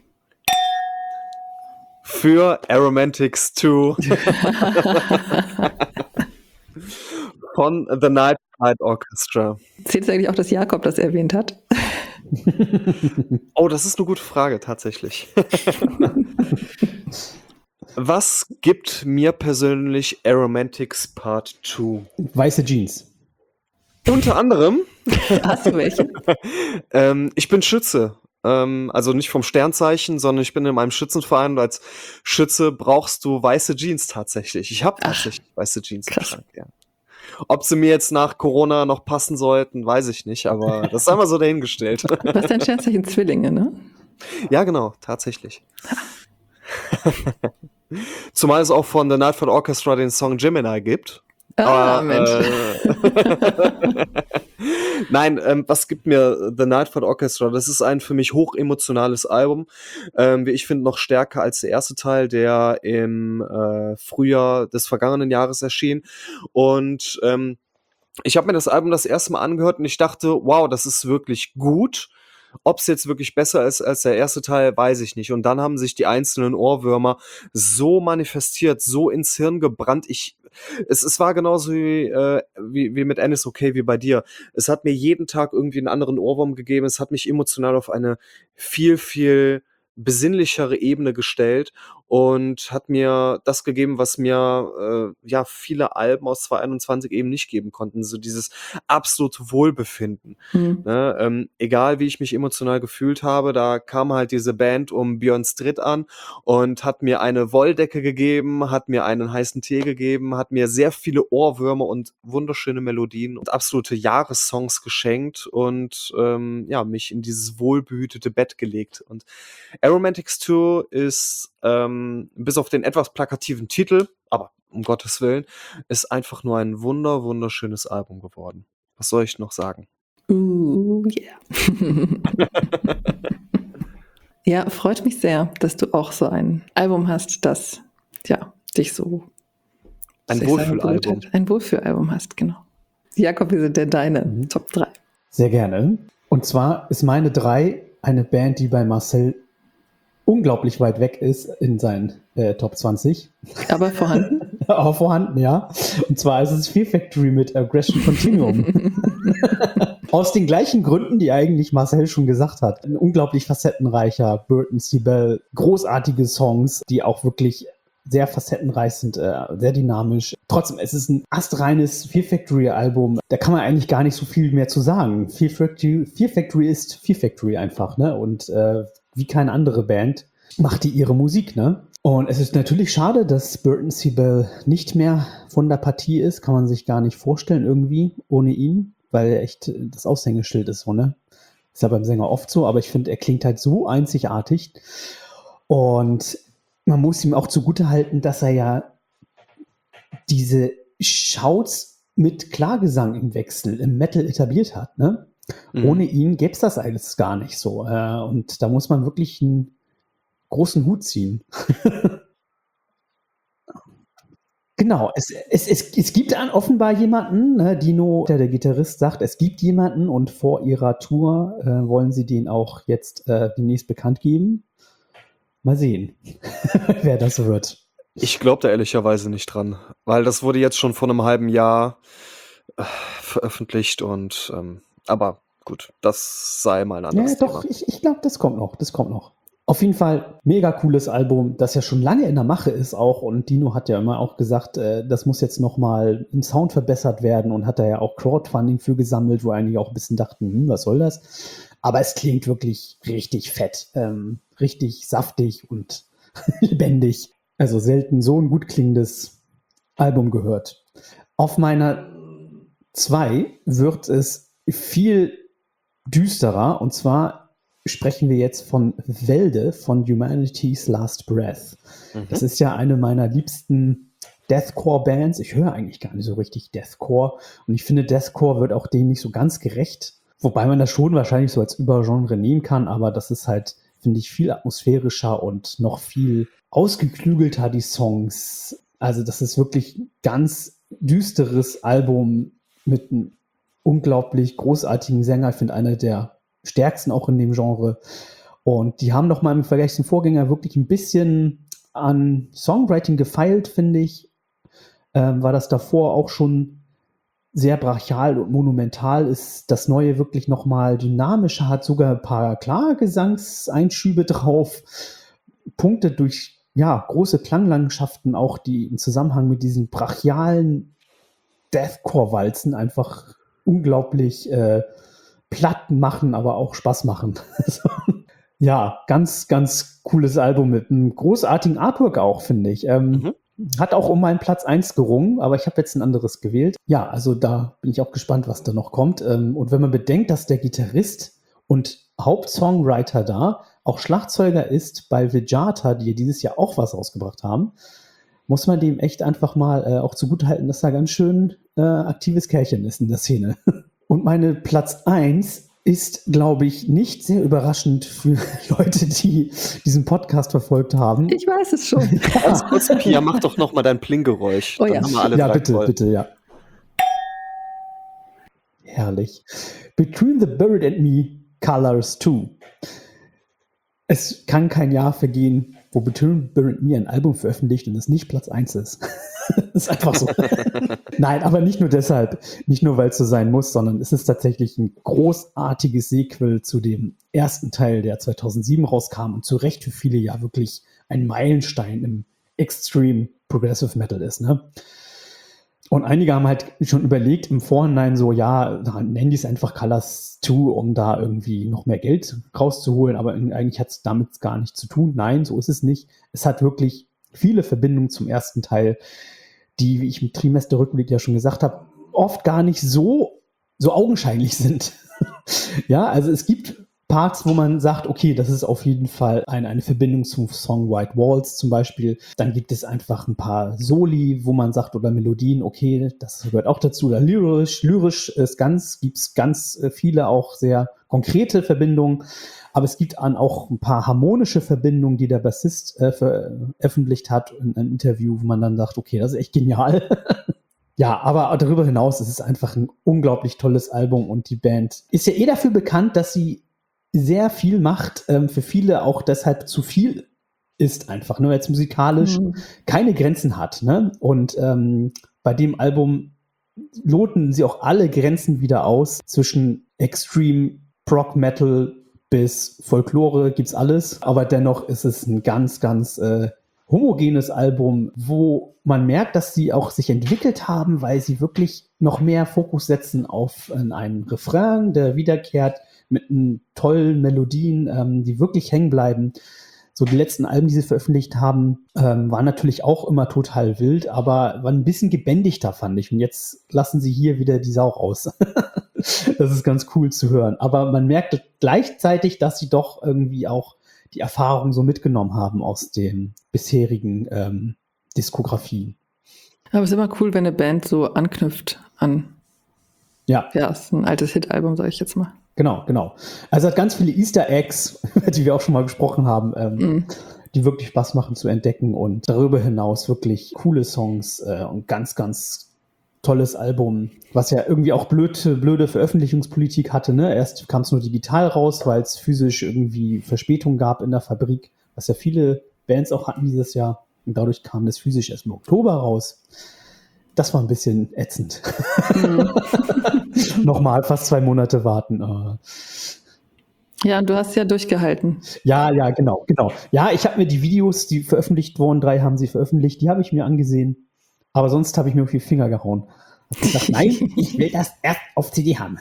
Für Aromantics 2 von The Night Flight Orchestra. Zählt es eigentlich auch, dass Jakob das erwähnt hat? Oh, das ist eine gute Frage, tatsächlich. Was gibt mir persönlich Aromantics Part 2? Weiße Jeans. Unter anderem, Hast du welche? ich bin Schütze. Also nicht vom Sternzeichen, sondern ich bin in meinem Schützenverein, und als Schütze brauchst du weiße Jeans tatsächlich. Ich habe tatsächlich weiße Jeans im krass. Schrank, ja. Ob sie mir jetzt nach Corona noch passen sollten, weiß ich nicht, aber das ist einmal so dahingestellt. Was ist dein Sternzeichen? Zwillinge, ne? Ja, genau, tatsächlich. Zumal es auch von The Nightfall Orchestra den Song Gemini gibt. Mensch. Nein, was gibt mir The Nightfall Orchestra? Das ist ein für mich hochemotionales Album. Wie ich finde, noch stärker als der erste Teil, der im Frühjahr des vergangenen Jahres erschien. Und ich habe mir das Album das erste Mal angehört und ich dachte, wow, das ist wirklich gut. Ob es jetzt wirklich besser ist als der erste Teil, weiß ich nicht. Und dann haben sich die einzelnen Ohrwürmer so manifestiert, so ins Hirn gebrannt. Es war genauso wie mit Ennis okay, wie bei dir. Es hat mir jeden Tag irgendwie einen anderen Ohrwurm gegeben. Es hat mich emotional auf eine viel, viel besinnlichere Ebene gestellt und hat mir das gegeben, was mir ja viele Alben aus 2021 eben nicht geben konnten. So dieses absolute Wohlbefinden. Ne? Egal wie ich mich emotional gefühlt habe, da kam halt diese Band um Björn Stritt an und hat mir eine Wolldecke gegeben, hat mir einen heißen Tee gegeben, hat mir sehr viele Ohrwürmer und wunderschöne Melodien und absolute Jahressongs geschenkt und ja, mich in dieses wohlbehütete Bett gelegt. Und Aromantics 2 ist bis auf den etwas plakativen Titel, aber um Gottes Willen, ist einfach nur ein wunderschönes Album geworden. Was soll ich noch sagen? Yeah. Ja, freut mich sehr, dass du auch so ein Album hast, das ja dich so ein Wohlfühlalbum. Ein Wohlfühlalbum hast, genau. Jakob, wie sind denn deine Top 3? Sehr gerne. Und zwar ist meine 3 eine Band, die bei Marcel unglaublich weit weg ist in seinen Top 20. Aber vorhanden? Auch vorhanden, ja. Und zwar ist es Fear Factory mit Aggression Continuum. Aus den gleichen Gründen, die eigentlich Marcel schon gesagt hat. Ein unglaublich facettenreicher Burton C. Bell, großartige Songs, die auch wirklich sehr facettenreich sind, sehr dynamisch. Trotzdem, es ist ein astreines Fear Factory-Album. Da kann man eigentlich gar nicht so viel mehr zu sagen. Fear Factory ist Fear Factory einfach, ne? Und wie keine andere Band macht die ihre Musik, ne? Und es ist natürlich schade, dass Burton C. Bell nicht mehr von der Partie ist. Kann man sich gar nicht vorstellen irgendwie ohne ihn, weil er echt das Aushängeschild ist, so, ne? Ist ja beim Sänger oft so, aber ich finde, er klingt halt so einzigartig. Und man muss ihm auch zugutehalten, dass er ja diese Shouts mit Klagesang im Wechsel im Metal etabliert hat, ne? Ohne ihn gäbe es das alles gar nicht so. Und da muss man wirklich einen großen Hut ziehen. Genau, es gibt offenbar jemanden, ne, Dino, der Gitarrist, sagt, es gibt jemanden und vor ihrer Tour wollen sie den auch jetzt demnächst bekannt geben. Mal sehen, wer das wird. Ich glaube da ehrlicherweise nicht dran, weil das wurde jetzt schon vor einem halben Jahr veröffentlicht und aber gut, das sei mal ein anderes Thema. Doch, ich glaube, das kommt noch. Auf jeden Fall mega cooles Album, das ja schon lange in der Mache ist auch. Und Dino hat ja immer auch gesagt, das muss jetzt nochmal im Sound verbessert werden und hat da ja auch Crowdfunding für gesammelt, wo einige auch ein bisschen dachten, was soll das? Aber es klingt wirklich richtig fett, richtig saftig und lebendig. Also selten so ein gut klingendes Album gehört. Auf meiner 2 wird es viel düsterer, und zwar sprechen wir jetzt von Wälde von Humanity's Last Breath. Das ist ja eine meiner liebsten Deathcore-Bands. Ich höre eigentlich gar nicht so richtig Deathcore und ich finde, Deathcore wird auch dem nicht so ganz gerecht, wobei man das schon wahrscheinlich so als Übergenre nehmen kann, aber das ist halt, finde ich, viel atmosphärischer und noch viel ausgeklügelter, die Songs. Also das ist wirklich ein ganz düsteres Album mit einem unglaublich großartigen Sänger. Ich finde, einer der stärksten auch in dem Genre. Und die haben noch mal im Vergleich zum Vorgänger wirklich ein bisschen an Songwriting gefeilt, finde ich. War das davor auch schon sehr brachial und monumental, ist das Neue wirklich noch mal dynamischer, hat sogar ein paar Gesangseinschübe drauf, punktet durch große Klanglandschaften, auch die im Zusammenhang mit diesen brachialen Deathcore-Walzen einfach unglaublich platt machen, aber auch Spaß machen. Ja, ganz, ganz cooles Album mit einem großartigen Artwork auch, finde ich. Hat auch um meinen Platz 1 gerungen, aber ich habe jetzt ein anderes gewählt. Ja, also da bin ich auch gespannt, was da noch kommt. Und wenn man bedenkt, dass der Gitarrist und Hauptsongwriter da auch Schlagzeuger ist bei Vejata, die dieses Jahr auch was rausgebracht haben, muss man dem echt einfach mal auch zugutehalten, dass er ganz schön aktives Kerlchen ist in der Szene. Und meine Platz 1 ist, glaube ich, nicht sehr überraschend für Leute, die diesen Podcast verfolgt haben. Ich weiß es schon. Ganz kurz, Pia, mach doch noch mal dein Plinggeräusch. Oh Dann ja. haben wir alle Ja, drei bitte, voll. bitte, ja. Herrlich. Between the Buried and Me, Colors 2. Es kann kein Jahr vergehen, wo Between the Buried and Me ein Album veröffentlicht und es nicht Platz 1 ist. Das ist einfach so. Nein, aber nicht nur deshalb, nicht nur, weil es so sein muss, sondern es ist tatsächlich ein großartiges Sequel zu dem ersten Teil, der 2007 rauskam und zu Recht für viele ja wirklich ein Meilenstein im Extreme Progressive Metal ist, ne? Und einige haben halt schon überlegt im Vorhinein so, ja, nennen die es einfach Colors 2, um da irgendwie noch mehr Geld rauszuholen, aber eigentlich hat es damit gar nichts zu tun. Nein, so ist es nicht. Es hat wirklich viele Verbindungen zum ersten Teil, die, wie ich im Trimesterrückblick ja schon gesagt habe, oft gar nicht so augenscheinlich sind. Ja, also es gibt Parts, wo man sagt, okay, das ist auf jeden Fall eine Verbindung zum Song White Walls zum Beispiel. Dann gibt es einfach ein paar Soli, wo man sagt, oder Melodien, okay, das gehört auch dazu. Oder lyrisch gibt es ganz viele auch sehr konkrete Verbindungen. Aber es gibt auch ein paar harmonische Verbindungen, die der Bassist veröffentlicht hat in einem Interview, wo man dann sagt, okay, das ist echt genial. Ja, aber darüber hinaus ist es einfach ein unglaublich tolles Album und die Band ist ja dafür bekannt, dass sie sehr viel macht, für viele auch deshalb zu viel ist einfach, ne, weil es musikalisch keine Grenzen hat. Ne? Und bei dem Album loten sie auch alle Grenzen wieder aus. Zwischen Extreme Prog Metal bis Folklore gibt's alles. Aber dennoch ist es ein ganz, ganz homogenes Album, wo man merkt, dass sie auch sich entwickelt haben, weil sie wirklich noch mehr Fokus setzen auf einen Refrain, der wiederkehrt, mit tollen Melodien, die wirklich hängen bleiben. So die letzten Alben, die sie veröffentlicht haben, waren natürlich auch immer total wild, aber waren ein bisschen gebändigter, fand ich. Und jetzt lassen sie hier wieder die Sau raus. Das ist ganz cool zu hören. Aber man merkt gleichzeitig, dass sie doch irgendwie auch die Erfahrung so mitgenommen haben aus den bisherigen Diskografien. Aber es ist immer cool, wenn eine Band so anknüpft an, ja, ist ein altes Hit-Album, sage ich jetzt mal. Genau. Also es hat ganz viele Easter Eggs, die wir auch schon mal besprochen haben, die wirklich Spaß machen zu entdecken und darüber hinaus wirklich coole Songs und ganz, ganz tolles Album, was ja irgendwie auch blöde Veröffentlichungspolitik hatte. Ne? Erst kam es nur digital raus, weil es physisch irgendwie Verspätung gab in der Fabrik, was ja viele Bands auch hatten dieses Jahr. Und dadurch kam das physisch erst im Oktober raus. Das war ein bisschen ätzend. Nochmal fast 2 Monate warten. Ja, und du hast ja durchgehalten. Ja, genau. Ja, ich habe mir die Videos, die veröffentlicht wurden, 3 haben sie veröffentlicht, die habe ich mir angesehen. Aber sonst habe ich mir auf die Finger gehauen. Hab gesagt, nein, ich will das erst auf CD haben.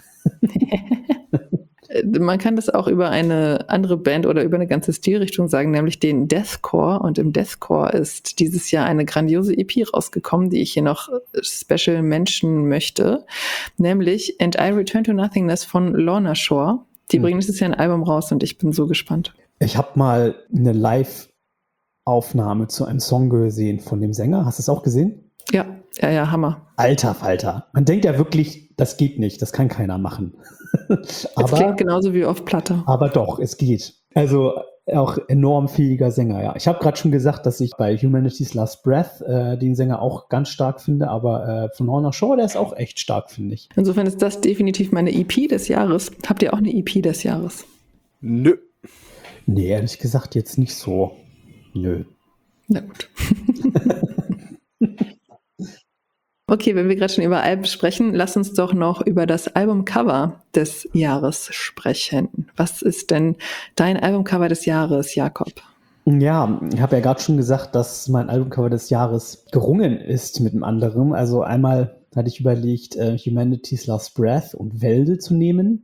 Man kann das auch über eine andere Band oder über eine ganze Stilrichtung sagen, nämlich den Deathcore. Und im Deathcore ist dieses Jahr eine grandiose EP rausgekommen, die ich hier noch special mentionen möchte, nämlich And I Return to Nothingness von Lorna Shore. Die bringen dieses Jahr ein Album raus und ich bin so gespannt. Ich habe mal eine Live-Aufnahme zu einem Song gesehen von dem Sänger. Hast du es auch gesehen? Ja, Hammer. Alter Falter. Man denkt ja wirklich, das geht nicht, das kann keiner machen. Es klingt genauso wie auf Platte. Aber doch, es geht. Also auch enorm fähiger Sänger, ja. Ich habe gerade schon gesagt, dass ich bei Humanity's Last Breath den Sänger auch ganz stark finde, aber von Lorna Shore, der ist auch echt stark, finde ich. Insofern ist das definitiv meine EP des Jahres. Habt ihr auch eine EP des Jahres? Nö. Nee, ehrlich gesagt jetzt nicht so. Nö. Na gut. Okay, wenn wir gerade schon über Alben sprechen, lass uns doch noch über das Albumcover des Jahres sprechen. Was ist denn dein Albumcover des Jahres, Jakob? Ja, ich habe ja gerade schon gesagt, dass mein Albumcover des Jahres gerungen ist mit einem anderen. Also einmal hatte ich überlegt, Humanity's Last Breath und Wälde zu nehmen.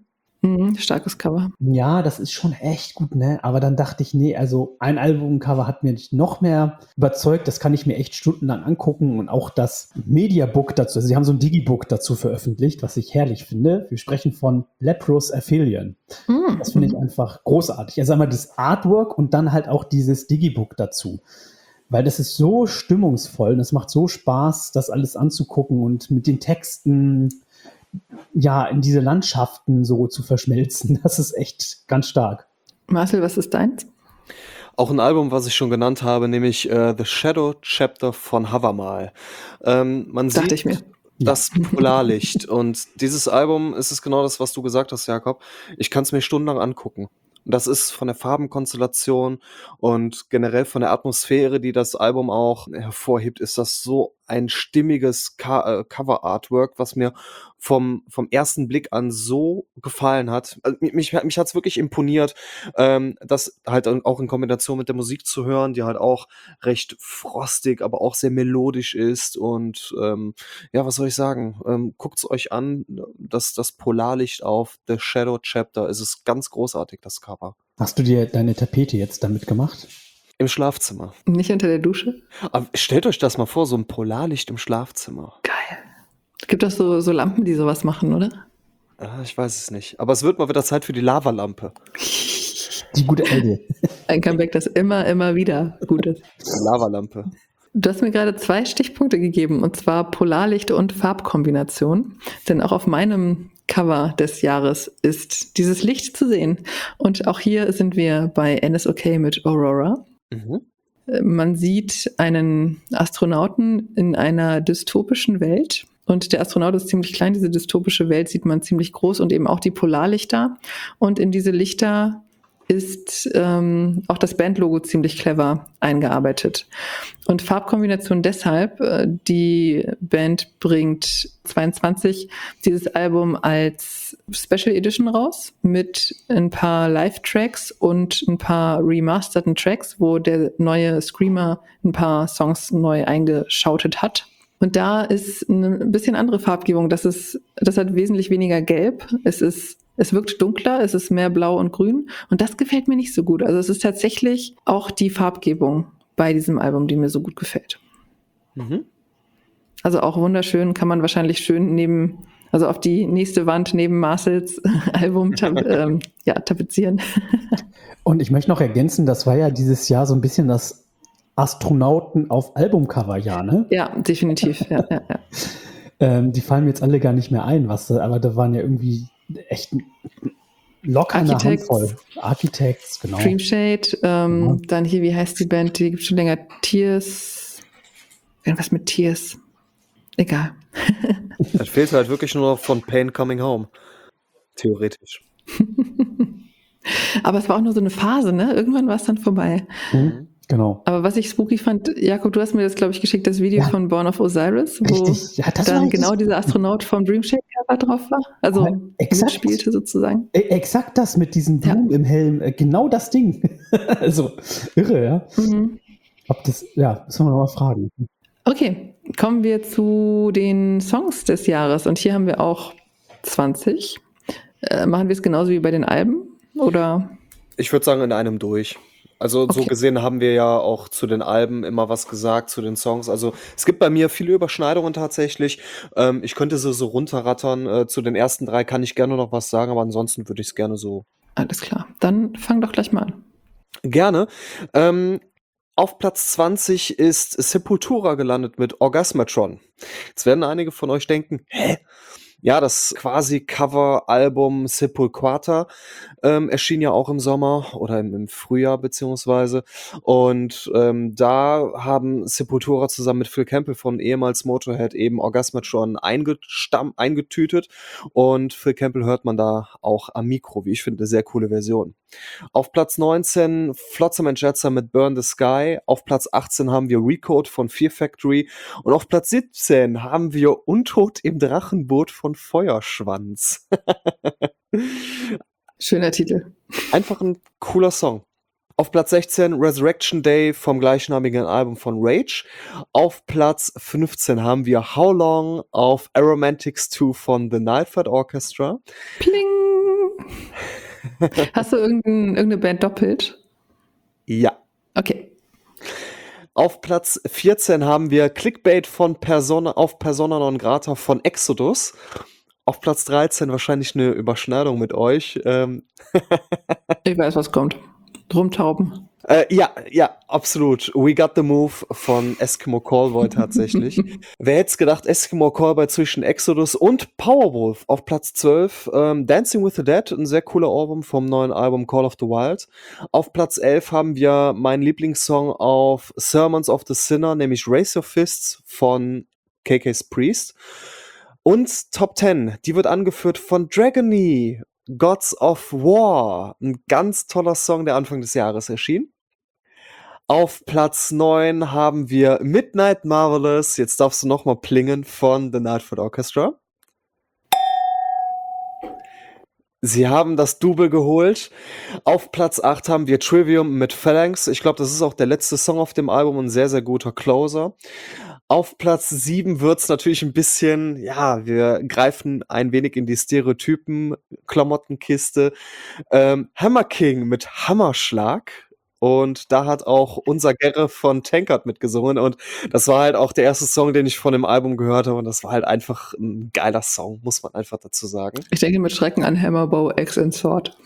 Starkes Cover. Ja, das ist schon echt gut, ne? Aber dann dachte ich, nee, also ein Albumcover hat mich noch mehr überzeugt. Das kann ich mir echt stundenlang angucken. Und auch das Mediabook dazu. Also sie haben so ein Digibook dazu veröffentlicht, was ich herrlich finde. Wir sprechen von Leprous Aphelion. Das finde ich einfach großartig. Also einmal das Artwork und dann halt auch dieses Digibook dazu. Weil das ist so stimmungsvoll und es macht so Spaß, das alles anzugucken und mit den Texten ja in diese Landschaften so zu verschmelzen. Das ist echt ganz stark. Marcel, was ist deins? Auch ein Album, was ich schon genannt habe, nämlich The Shadow Chapter von Havamal. Man Dachte sieht ich mir. das Polarlicht und dieses Album ist es genau das, was du gesagt hast, Jakob. Ich kann es mir stundenlang angucken. Und das ist von der Farbenkonstellation und generell von der Atmosphäre, die das Album auch hervorhebt, ist das so ein stimmiges Cover-Artwork, was mir vom ersten Blick an so gefallen hat. Also mich hat's wirklich imponiert, das halt auch in Kombination mit der Musik zu hören, die halt auch recht frostig, aber auch sehr melodisch ist. Und ja, was soll ich sagen? Guckt's euch an, das Polarlicht auf The Shadow Chapter. Es ist ganz großartig, das Cover. Hast du dir deine Tapete jetzt damit gemacht? Im Schlafzimmer. Nicht unter der Dusche? Aber stellt euch das mal vor, so ein Polarlicht im Schlafzimmer. Geil. Es gibt doch so Lampen, die sowas machen, oder? Ich weiß es nicht. Aber es wird mal wieder Zeit für die Lavalampe. Die gute alte. Ein Comeback, das immer wieder gut ist. Die Lavalampe. Du hast mir gerade 2 Stichpunkte gegeben, und zwar Polarlicht und Farbkombination. Denn auch auf meinem Cover des Jahres ist dieses Licht zu sehen. Und auch hier sind wir bei NSOK mit Aurora. Man sieht einen Astronauten in einer dystopischen Welt. Und der Astronaut ist ziemlich klein. Diese dystopische Welt sieht man ziemlich groß und eben auch die Polarlichter. Und in diese Lichter ist auch das Bandlogo ziemlich clever eingearbeitet. Und Farbkombination deshalb, die Band bringt 22 dieses Album als Special Edition raus mit ein paar Live-Tracks und ein paar remasterten Tracks, wo der neue Screamer ein paar Songs neu eingeschautet hat. Und da ist eine bisschen andere Farbgebung. Das hat wesentlich weniger Gelb. Es wirkt dunkler, es ist mehr Blau und Grün. Und das gefällt mir nicht so gut. Also es ist tatsächlich auch die Farbgebung bei diesem Album, die mir so gut gefällt. Also auch wunderschön, kann man wahrscheinlich schön auf die nächste Wand neben Marcels Album tapezieren. Und ich möchte noch ergänzen, das war ja dieses Jahr so ein bisschen das Astronauten auf Albumcover-Jahr, ne? Ja, definitiv. Ja. Die fallen mir jetzt alle gar nicht mehr ein, aber da waren ja irgendwie echt locker eine Handvoll. Architects, genau. Dreamshade, dann hier, wie heißt die Band? Die gibt es schon länger. Tears. Irgendwas mit Tears. Egal. Das fehlt halt wirklich nur noch von Pain Coming Home. Theoretisch. Aber es war auch nur so eine Phase, ne? Irgendwann war es dann vorbei. Genau. Aber was ich spooky fand, Jakob, du hast mir das, glaube ich, geschickt, das Video von Born of Osiris, wo dann genau dieser Astronaut vom Dreamshade-Cover drauf war. Also spielte sozusagen. Exakt das mit diesen Blumen im Helm. Genau das Ding. Also irre, ja. Müssen wir nochmal fragen. Okay, kommen wir zu den Songs des Jahres. Und hier haben wir auch 20. Machen wir es genauso wie bei den Alben? Oder? Ich würde sagen, in einem durch. Also so gesehen haben wir ja auch zu den Alben immer was gesagt, zu den Songs. Also es gibt bei mir viele Überschneidungen tatsächlich. Ich könnte sie so runterrattern. Zu den ersten 3 kann ich gerne noch was sagen, aber ansonsten würde ich es gerne so. Alles klar, dann fang doch gleich mal an. Gerne. Auf Platz 20 ist Sepultura gelandet mit Orgasmatron. Jetzt werden einige von euch denken, hä? Ja, das quasi Cover-Album Sepulquata erschien ja auch im Sommer oder im Frühjahr beziehungsweise. Und da haben Sepultura zusammen mit Phil Campbell von ehemals Motorhead eben Orgasmatron eingetütet. Und Phil Campbell hört man da auch am Mikro, wie ich finde, eine sehr coole Version. Auf Platz 19 Flotsam and Jetsam mit Burn the Sky. Auf Platz 18 haben wir Recode von Fear Factory. Und auf Platz 17 haben wir Untot im Drachenboot von Feuerschwanz. Schöner Titel. Einfach ein cooler Song. Auf Platz 16 Resurrection Day vom gleichnamigen Album von Rage. Auf Platz 15 haben wir How Long auf Aromantics 2 von The Nightflight Orchestra. Pling! Hast du irgendeine Band doppelt? Ja. Okay. Auf Platz 14 haben wir Clickbait von Persona non grata von Exodus. Auf Platz 13 wahrscheinlich eine Überschneidung mit euch. Ich weiß, was kommt. Rumtauben. Ja, absolut. We Got the Move von Eskimo Callboy tatsächlich. Wer hätte es gedacht, Eskimo Callboy zwischen Exodus und Powerwolf auf Platz 12. Dancing with the Dead, ein sehr cooler Album vom neuen Album Call of the Wild. Auf Platz 11 haben wir meinen Lieblingssong auf Sermons of the Sinner, nämlich Raise Your Fists von KK's Priest. Und Top 10, die wird angeführt von Dragony, Gods of War. Ein ganz toller Song, der Anfang des Jahres erschien. Auf Platz 9 haben wir Midnight Marvelous, jetzt darfst du nochmal plingen, von The Nightfoot Orchestra. Sie haben das Double geholt. Auf Platz 8 haben wir Trivium mit Phalanx. Ich glaube, das ist auch der letzte Song auf dem Album, ein sehr, sehr guter Closer. Auf Platz 7 wird's natürlich ein bisschen, ja, wir greifen ein wenig in die Stereotypen-Klamottenkiste. Hammer King mit Hammerschlag. Und da hat auch unser Gerre von Tankard mitgesungen. Und das war halt auch der erste Song, den ich von dem Album gehört habe. Und das war halt einfach ein geiler Song, muss man einfach dazu sagen. Ich denke mit Schrecken an Hammerbow, Axe and Sword.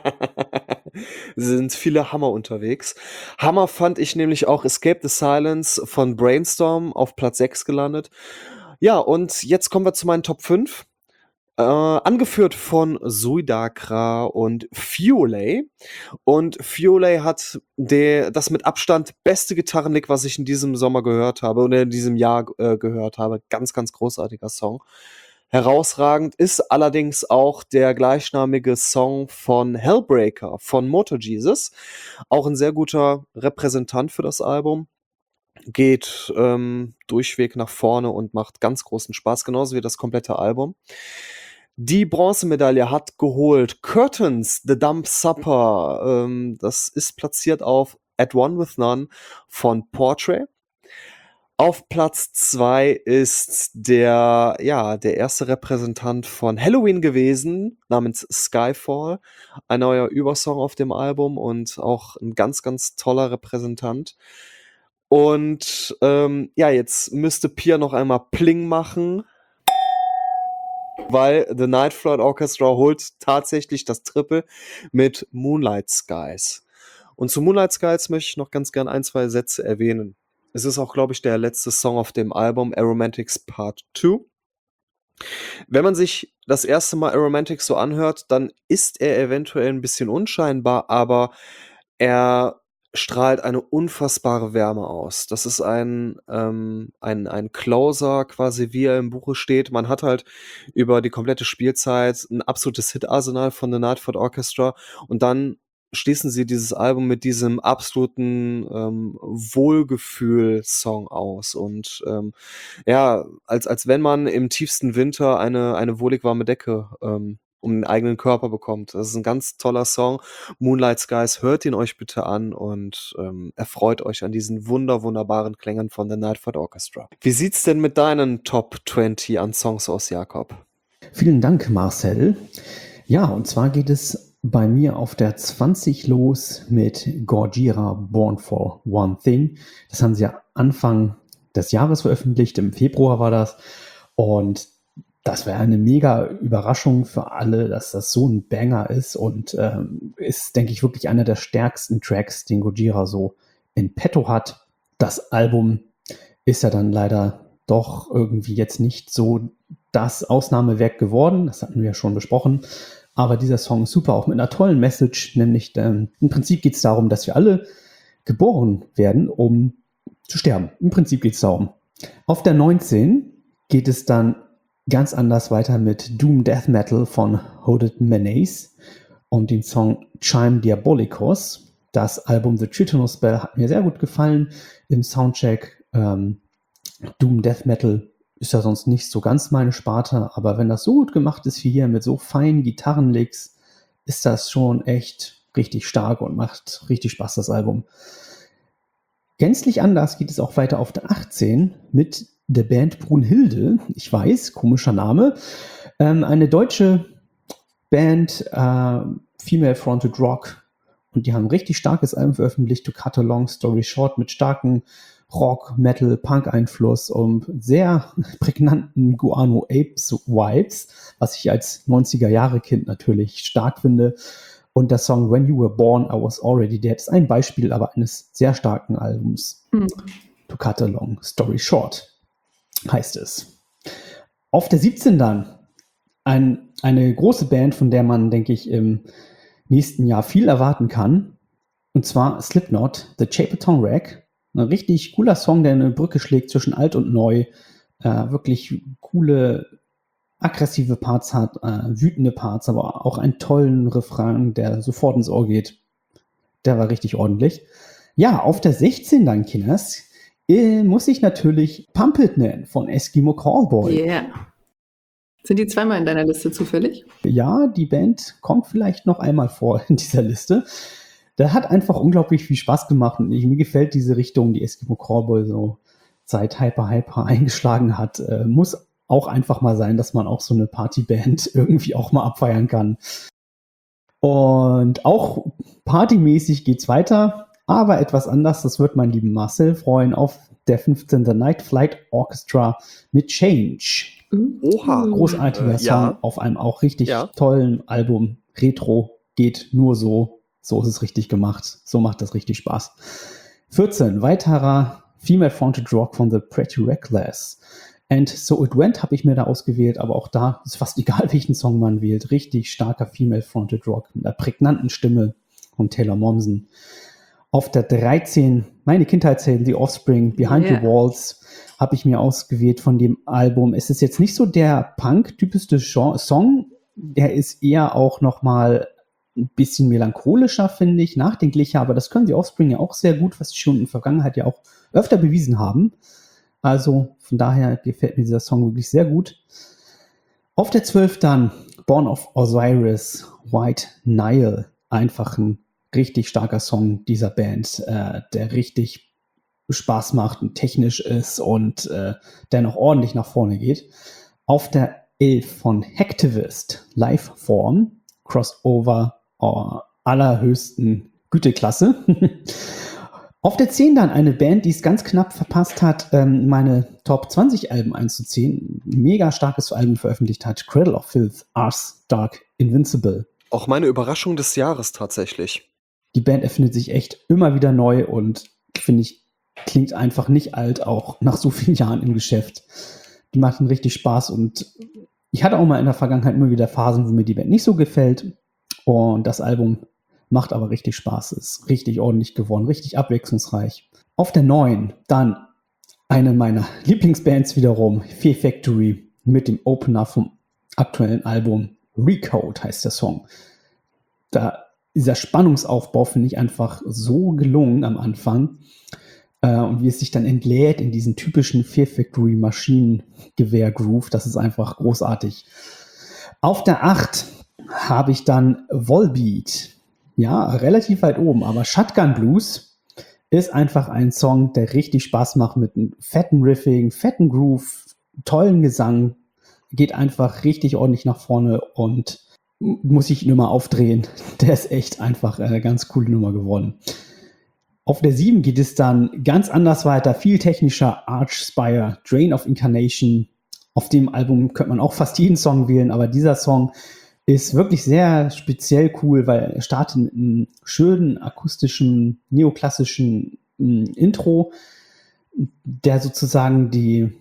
Sind viele Hammer unterwegs. Hammer fand ich nämlich auch Escape the Silence von Brainstorm auf Platz 6 gelandet. Ja, und jetzt kommen wir zu meinen Top 5. Angeführt von Suidakra und Fiole. Und Fiole hat das mit Abstand beste Gitarrenlick, was ich in diesem Sommer gehört habe oder in diesem Jahr gehört habe. Ganz, ganz großartiger Song. Herausragend ist allerdings auch der gleichnamige Song von Hellbreaker von Motor Jesus. Auch ein sehr guter Repräsentant für das Album. Geht durchweg nach vorne und macht ganz großen Spaß, genauso wie das komplette Album. Die Bronzemedaille hat geholt Curtains, The Dumb Supper. Das ist platziert auf At One With None von Portrait. Auf Platz 2 ist der erste Repräsentant von Halloween gewesen, namens Skyfall. Ein neuer Übersong auf dem Album und auch ein ganz, ganz toller Repräsentant. Und jetzt müsste Pia noch einmal Pling machen, weil The Nightflight Orchestra holt tatsächlich das Triple mit Moonlight Skies. Und zu Moonlight Skies möchte ich noch ganz gern 1, 2 Sätze erwähnen. Es ist auch, glaube ich, der letzte Song auf dem Album Aromantics Part 2. Wenn man sich das erste Mal Aromantics so anhört, dann ist er eventuell ein bisschen unscheinbar, aber er strahlt eine unfassbare Wärme aus. Das ist ein Closer, quasi wie er im Buche steht. Man hat halt über die komplette Spielzeit ein absolutes Hit-Arsenal von The Nightfoot Orchestra und dann schließen sie dieses Album mit diesem absoluten Wohlgefühl-Song aus. Und als wenn man im tiefsten Winter eine wohlig warme Decke um den eigenen Körper bekommt. Das ist ein ganz toller Song. Moonlight Skies, hört ihn euch bitte an und erfreut euch an diesen wunderbaren Klängen von The Nightfoot Orchestra. Wie sieht's denn mit deinen Top 20 an Songs aus, Jakob? Vielen Dank, Marcel. Ja, und zwar geht es bei mir auf der 20 los mit Gojira Born for One Thing. Das haben sie ja Anfang des Jahres veröffentlicht, im Februar war das. Und das wäre eine mega Überraschung für alle, dass das so ein Banger ist und ist, denke ich, wirklich einer der stärksten Tracks, den Gojira so in petto hat. Das Album ist ja dann leider doch irgendwie jetzt nicht so das Ausnahmewerk geworden. Das hatten wir ja schon besprochen. Aber dieser Song ist super, auch mit einer tollen Message, nämlich im Prinzip geht es darum, dass wir alle geboren werden, um zu sterben. Im Prinzip geht es darum. Auf der 19 geht es dann ganz anders weiter mit Doom Death Metal von Hooded Menace und den Song Chime Diabolicos. Das Album The Tritonus Spell hat mir sehr gut gefallen im Soundcheck. Doom Death Metal ist ja sonst nicht so ganz meine Sparte, aber wenn das so gut gemacht ist wie hier mit so feinen Gitarrenlicks, ist das schon echt richtig stark und macht richtig Spaß, das Album. Gänzlich anders geht es auch weiter auf der 18 mit der Band Brunhilde. Ich weiß, komischer Name. Eine deutsche Band, Female Fronted Rock, und die haben ein richtig starkes Album veröffentlicht, To Cut a Long Story Short, mit starken Rock, Metal, Punk-Einfluss und sehr prägnanten Guano Apes-Vibes, was ich als 90er-Jahre-Kind natürlich stark finde. Und der Song When You Were Born, I Was Already Dead ist ein Beispiel aber eines sehr starken Albums. To Cut a Long Story Short heißt es. Auf der 17 dann eine große Band, von der man, denke ich, im nächsten Jahr viel erwarten kann. Und zwar Slipknot, The Chaperton Rack. Ein richtig cooler Song, der eine Brücke schlägt zwischen alt und neu. Wirklich coole, aggressive Parts hat, wütende Parts, aber auch einen tollen Refrain, der sofort ins Ohr geht. Der war richtig ordentlich. Ja, auf der 16 dann, Kinders, muss ich natürlich Pump It nennen von Eskimo Callboy. Yeah. Sind die zweimal in deiner Liste zufällig? Ja, die Band kommt vielleicht noch einmal vor in dieser Liste. Der hat einfach unglaublich viel Spaß gemacht und mir gefällt diese Richtung, die Eskimo Callboy so seit Hyper eingeschlagen hat. Muss auch einfach mal sein, dass man auch so eine Partyband irgendwie auch mal abfeiern kann. Und auch partymäßig geht's weiter, aber etwas anders. Das wird mein lieben Marcel freuen auf der 15. Night Flight Orchestra mit Change. Oha. Großartiger Song auf einem auch richtig tollen Album. Retro geht nur so. So ist es richtig gemacht. So macht das richtig Spaß. 14. Weiterer Female Fronted Rock von The Pretty Reckless. And So It Went habe ich mir da ausgewählt, aber auch da ist fast egal, welchen Song man wählt. Richtig starker Female Fronted Rock mit einer prägnanten Stimme von Taylor Momsen. Auf der 13 meine Kindheitshelden, The Offspring, Behind the Walls, habe ich mir ausgewählt von dem Album. Es ist jetzt nicht so der Punk-typischste Song, der ist eher auch nochmal ein bisschen melancholischer, finde ich, nachdenklicher, aber das können die Offspring ja auch sehr gut, was sie schon in der Vergangenheit ja auch öfter bewiesen haben. Also von daher gefällt mir dieser Song wirklich sehr gut. Auf der 12 dann Born of Osiris, White Nile, einfach ein richtig starker Song dieser Band, der richtig Spaß macht und technisch ist und der noch ordentlich nach vorne geht. Auf der 11 von Hacktivist, Lifeform, Crossover allerhöchsten Güteklasse. Auf der 10 dann eine Band, die es ganz knapp verpasst hat, meine Top 20 Alben einzuziehen. Mega starkes Album veröffentlicht hat. Cradle of Filth, Ars Dark Invincible. Auch meine Überraschung des Jahres tatsächlich. Die Band erfindet sich echt immer wieder neu und finde ich, klingt einfach nicht alt, auch nach so vielen Jahren im Geschäft. Die macht richtig Spaß und ich hatte auch mal in der Vergangenheit immer wieder Phasen, wo mir die Band nicht so gefällt. Und das Album macht aber richtig Spaß, ist richtig ordentlich geworden, richtig abwechslungsreich. Auf der 9 dann eine meiner Lieblingsbands wiederum, Fear Factory, mit dem Opener vom aktuellen Album. Recode heißt der Song. Dieser Spannungsaufbau finde ich einfach so gelungen am Anfang. Und wie es sich dann entlädt in diesen typischen Fear Factory Maschinengewehr-Groove, das ist einfach großartig. Auf der 8 habe ich dann Volbeat. Ja, relativ weit oben, aber Shotgun Blues ist einfach ein Song, der richtig Spaß macht mit einem fetten Riffing, fetten Groove, tollen Gesang, geht einfach richtig ordentlich nach vorne und muss ich ihn immer aufdrehen. Der ist echt einfach eine ganz coole Nummer geworden. Auf der 7 geht es dann ganz anders weiter, viel technischer, Archspire, Drain of Incarnation. Auf dem Album könnte man auch fast jeden Song wählen, aber dieser Song ist wirklich sehr speziell cool, weil er startet mit einem schönen, akustischen, neoklassischen Intro, der sozusagen die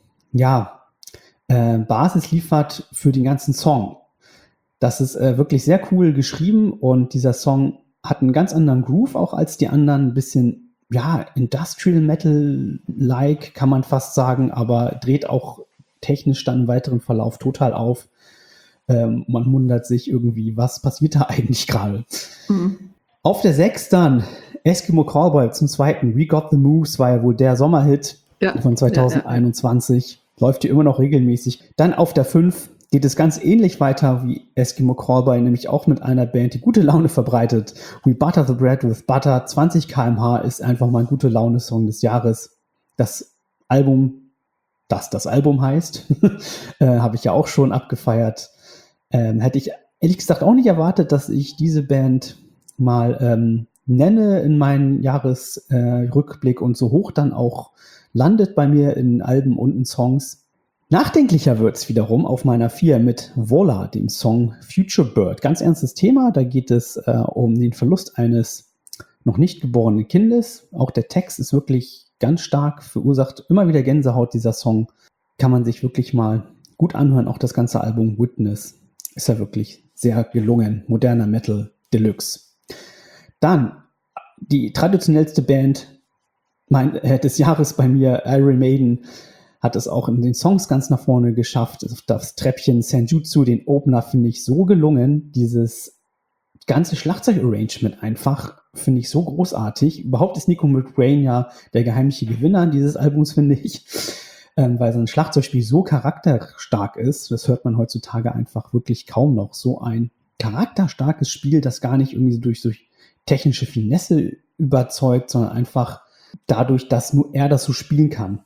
Basis liefert für den ganzen Song. Das ist wirklich sehr cool geschrieben und dieser Song hat einen ganz anderen Groove auch als die anderen, ein bisschen, Industrial Metal-like kann man fast sagen, aber dreht auch technisch dann im weiteren Verlauf total auf. Man wundert sich irgendwie, was passiert da eigentlich gerade. Auf der 6 dann Eskimo Callboy zum zweiten. We Got the Moves war ja wohl der Sommerhit von 2021. Läuft hier immer noch regelmäßig. Dann auf der 5 geht es ganz ähnlich weiter wie Eskimo Callboy, nämlich auch mit einer Band, die gute Laune verbreitet. We Butter the Bread with Butter, 20 km/h ist einfach mal ein gute Laune-Song des Jahres. Das Album heißt, habe ich ja auch schon abgefeiert. Hätte ich ehrlich gesagt auch nicht erwartet, dass ich diese Band mal nenne in meinen Jahresrückblick und so hoch dann auch landet bei mir in Alben und in Songs. Nachdenklicher wird es wiederum auf meiner 4 mit Vola, dem Song Future Bird. Ganz ernstes Thema, da geht es um den Verlust eines noch nicht geborenen Kindes. Auch der Text ist wirklich ganz stark, verursacht immer wieder Gänsehaut, dieser Song. Kann man sich wirklich mal gut anhören. Auch das ganze Album Witness ist ja wirklich sehr gelungen. Moderner Metal Deluxe. Dann die traditionellste Band des Jahres bei mir, Iron Maiden, hat es auch in den Songs ganz nach vorne geschafft. Das Treppchen Senjutsu, den Opener, finde ich so gelungen. Dieses ganze Schlagzeugarrangement einfach finde ich so großartig. Überhaupt ist Nico McBrain ja der geheimliche Gewinner dieses Albums, finde ich, weil sein Schlagzeugspiel so charakterstark ist. Das hört man heutzutage einfach wirklich kaum noch. So ein charakterstarkes Spiel, das gar nicht irgendwie durch technische Finesse überzeugt, sondern einfach dadurch, dass nur er das so spielen kann.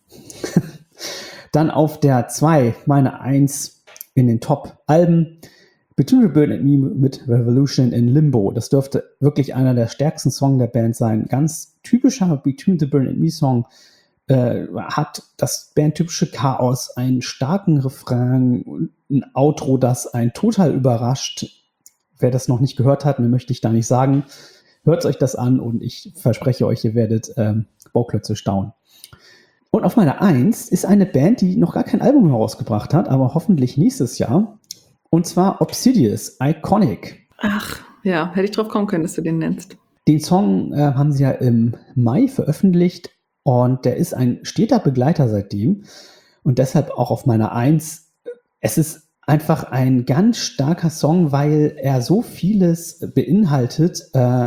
Dann auf der 2, meine 1 in den Top-Alben, Between the Bird and Me mit Revolution in Limbo. Das dürfte wirklich einer der stärksten Songs der Band sein. Ganz typischer Between the Bird and Me Song, hat das bandtypische Chaos, einen starken Refrain und ein Outro, das einen total überrascht. Wer das noch nicht gehört hat, mir möchte ich da nicht sagen. Hört euch das an und ich verspreche euch, ihr werdet Bauklötze staunen. Und auf meiner 1 ist eine Band, die noch gar kein Album herausgebracht hat, aber hoffentlich nächstes Jahr. Und zwar Obsidious, Iconic. Ach, ja, hätte ich drauf kommen können, dass du den nennst. Den Song haben sie ja im Mai veröffentlicht und der ist ein steter Begleiter seitdem. Und deshalb auch auf meiner 1. Es ist einfach ein ganz starker Song, weil er so vieles beinhaltet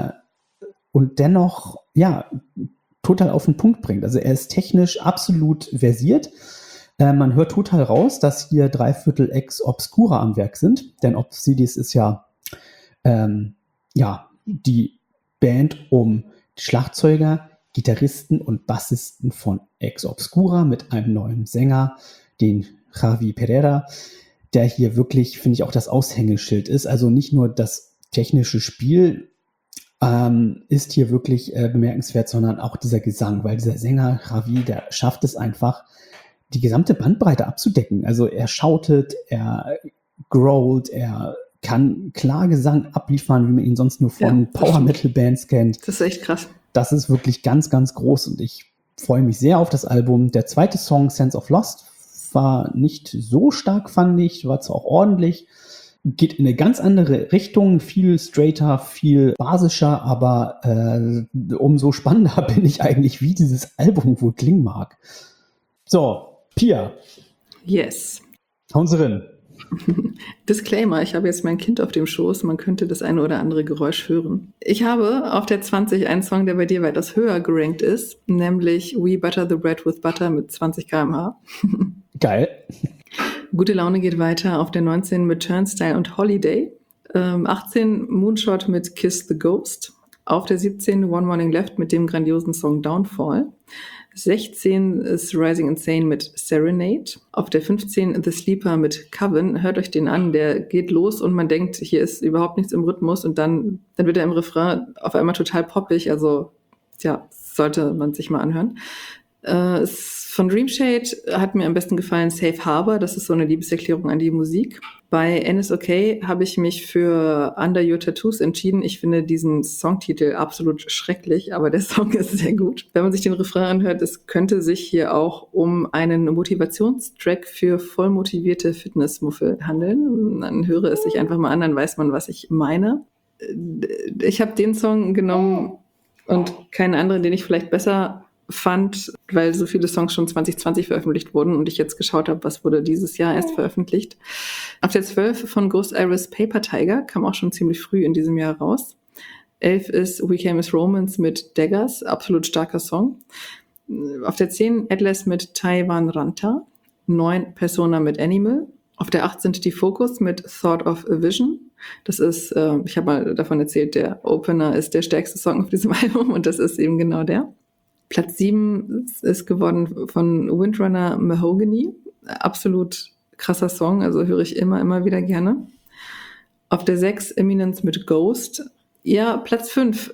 und dennoch, ja, total auf den Punkt bringt. Also er ist technisch absolut versiert. Man hört total raus, dass hier 3/4 Ex Obscura am Werk sind, denn Obsidious ist ja, die Band um Schlagzeuger, Gitarristen und Bassisten von Ex Obscura mit einem neuen Sänger, den Javi Pereira, der hier wirklich, finde ich, auch das Aushängeschild ist. Also nicht nur das technische Spiel ist hier wirklich bemerkenswert, sondern auch dieser Gesang, weil dieser Sänger Javi, der schafft es einfach, die gesamte Bandbreite abzudecken. Also er schautet, er growlt, er kann klar Gesang abliefern, wie man ihn sonst nur von Power-Metal-Bands kennt. Das ist echt krass. Das ist wirklich ganz, ganz groß und ich freue mich sehr auf das Album. Der zweite Song, Sense of Lost, war nicht so stark, fand ich, war zwar auch ordentlich, geht in eine ganz andere Richtung, viel straighter, viel basischer, aber umso spannender bin ich eigentlich, wie dieses Album wohl klingen mag. So, Pia. Yes. Hauen Sie rein. Disclaimer, ich habe jetzt mein Kind auf dem Schoß, man könnte das eine oder andere Geräusch hören. Ich habe auf der 20 einen Song, der bei dir weitaus höher gerankt ist, nämlich We Butter the Bread with Butter mit 20 km/h. Geil. Gute Laune geht weiter auf der 19 mit Turnstile und Holiday. 18 Moonshot mit Kiss the Ghost. Auf der 17 One Morning Left mit dem grandiosen Song Downfall. 16 ist Rising Insane mit Serenade. Auf der 15 The Sleeper mit Coven. Hört euch den an, der geht los und man denkt, hier ist überhaupt nichts im Rhythmus und dann wird er im Refrain auf einmal total poppig. Also ja, sollte man sich mal anhören. Von Dreamshade hat mir am besten gefallen Safe Harbor. Das ist so eine Liebeserklärung an die Musik. Bei NSOK habe ich mich für Under Your Tattoos entschieden. Ich finde diesen Songtitel absolut schrecklich, aber der Song ist sehr gut. Wenn man sich den Refrain anhört, es könnte sich hier auch um einen Motivationstrack für voll motivierte Fitnessmuffel handeln. Dann höre es sich einfach mal an, dann weiß man, was ich meine. Ich habe den Song genommen und keinen anderen, den ich vielleicht besser fand, weil so viele Songs schon 2020 veröffentlicht wurden und ich jetzt geschaut habe, was wurde dieses Jahr erst veröffentlicht. Auf der 12 von Ghost Iris Paper Tiger, kam auch schon ziemlich früh in diesem Jahr raus. 11 ist We Came as Romans mit Daggers, absolut starker Song. Auf der 10 Atlas mit Taiwan Ranta. 9 Persona mit Animal. Auf der 8 sind die Focus mit Thought of a Vision. Das ist, ich habe mal davon erzählt, der Opener ist der stärkste Song auf diesem Album und das ist eben genau der. Platz 7 ist geworden von Windrunner Mahogany. Absolut krasser Song, also höre ich immer wieder gerne. Auf der 6 Eminence mit Ghost. Ja, Platz 5.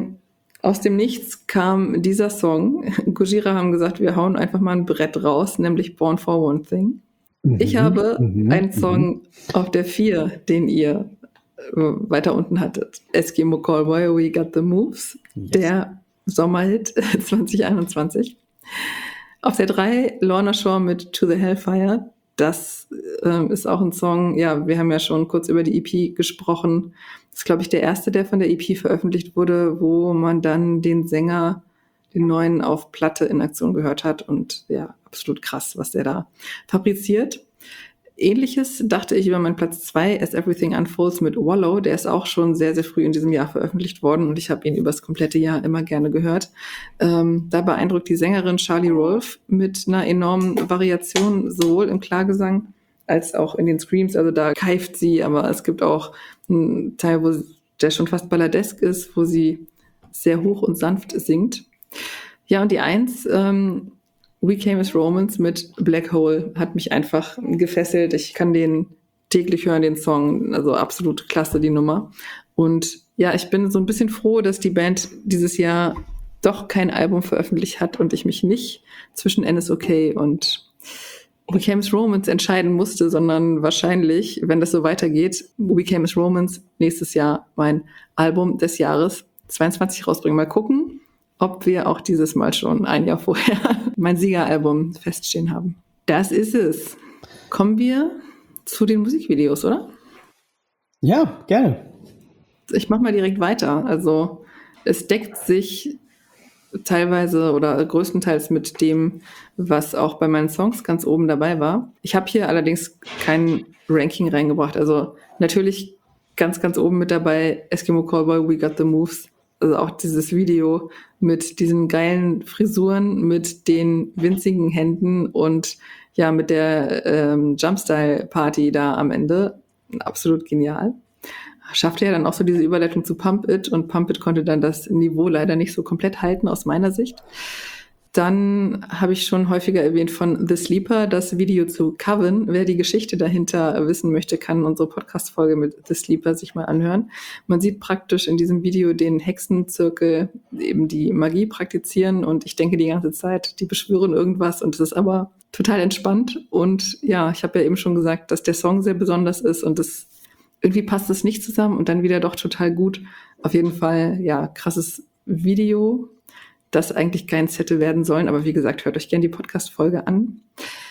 Aus dem Nichts kam dieser Song. Gojira haben gesagt, wir hauen einfach mal ein Brett raus, nämlich Born for One Thing. Ich habe einen Song auf der 4, den ihr weiter unten hattet. Eskimo Callboy, We Got the Moves. Yes. Der Sommerhit 2021. Auf der 3 Lorna Shore mit To the Hellfire. Das ist auch ein Song, ja, wir haben ja schon kurz über die EP gesprochen. Das ist, glaube ich, der erste, der von der EP veröffentlicht wurde, wo man dann den Sänger, den neuen, auf Platte in Aktion gehört hat. Und ja, absolut krass, was der da fabriziert. Ähnliches dachte ich über meinen Platz 2, As Everything Unfolds mit Wallow. Der ist auch schon sehr, sehr früh in diesem Jahr veröffentlicht worden und ich habe ihn über das komplette Jahr immer gerne gehört. Da beeindruckt die Sängerin Charlie Rolfe mit einer enormen Variation, sowohl im Klargesang als auch in den Screams. Also da keift sie, aber es gibt auch einen Teil, der schon fast balladesk ist, wo sie sehr hoch und sanft singt. Ja, und die 1, We Came as Romans mit Black Hole hat mich einfach gefesselt. Ich kann den täglich hören, den Song. Also absolut klasse, die Nummer. Und ja, ich bin so ein bisschen froh, dass die Band dieses Jahr doch kein Album veröffentlicht hat und ich mich nicht zwischen NSOK und We Came as Romans entscheiden musste, sondern wahrscheinlich, wenn das so weitergeht, We Came as Romans nächstes Jahr mein Album des Jahres 22 rausbringen. Mal gucken, ob wir auch dieses Mal schon ein Jahr vorher mein Siegeralbum feststehen haben. Das ist es. Kommen wir zu den Musikvideos, oder? Ja, gerne. Ich mache mal direkt weiter. Also es deckt sich teilweise oder größtenteils mit dem, was auch bei meinen Songs ganz oben dabei war. Ich habe hier allerdings kein Ranking reingebracht. Also natürlich ganz, ganz oben mit dabei Eskimo Callboy, We Got the Moves. Also auch dieses Video mit diesen geilen Frisuren, mit den winzigen Händen und ja, mit der Jumpstyle-Party da am Ende. Absolut genial. Schaffte ja dann auch so diese Überleitung zu Pump It und Pump It konnte dann das Niveau leider nicht so komplett halten aus meiner Sicht. Dann habe ich schon häufiger erwähnt von The Sleeper, das Video zu Coven. Wer die Geschichte dahinter wissen möchte, kann unsere Podcast-Folge mit The Sleeper sich mal anhören. Man sieht praktisch in diesem Video den Hexenzirkel eben die Magie praktizieren und ich denke die ganze Zeit, die beschwören irgendwas und es ist aber total entspannt. Und ja, ich habe ja eben schon gesagt, dass der Song sehr besonders ist und irgendwie passt es nicht zusammen und dann wieder doch total gut. Auf jeden Fall, ja, krasses Video, das eigentlich kein Zettel werden sollen, aber wie gesagt, hört euch gerne die Podcast-Folge an.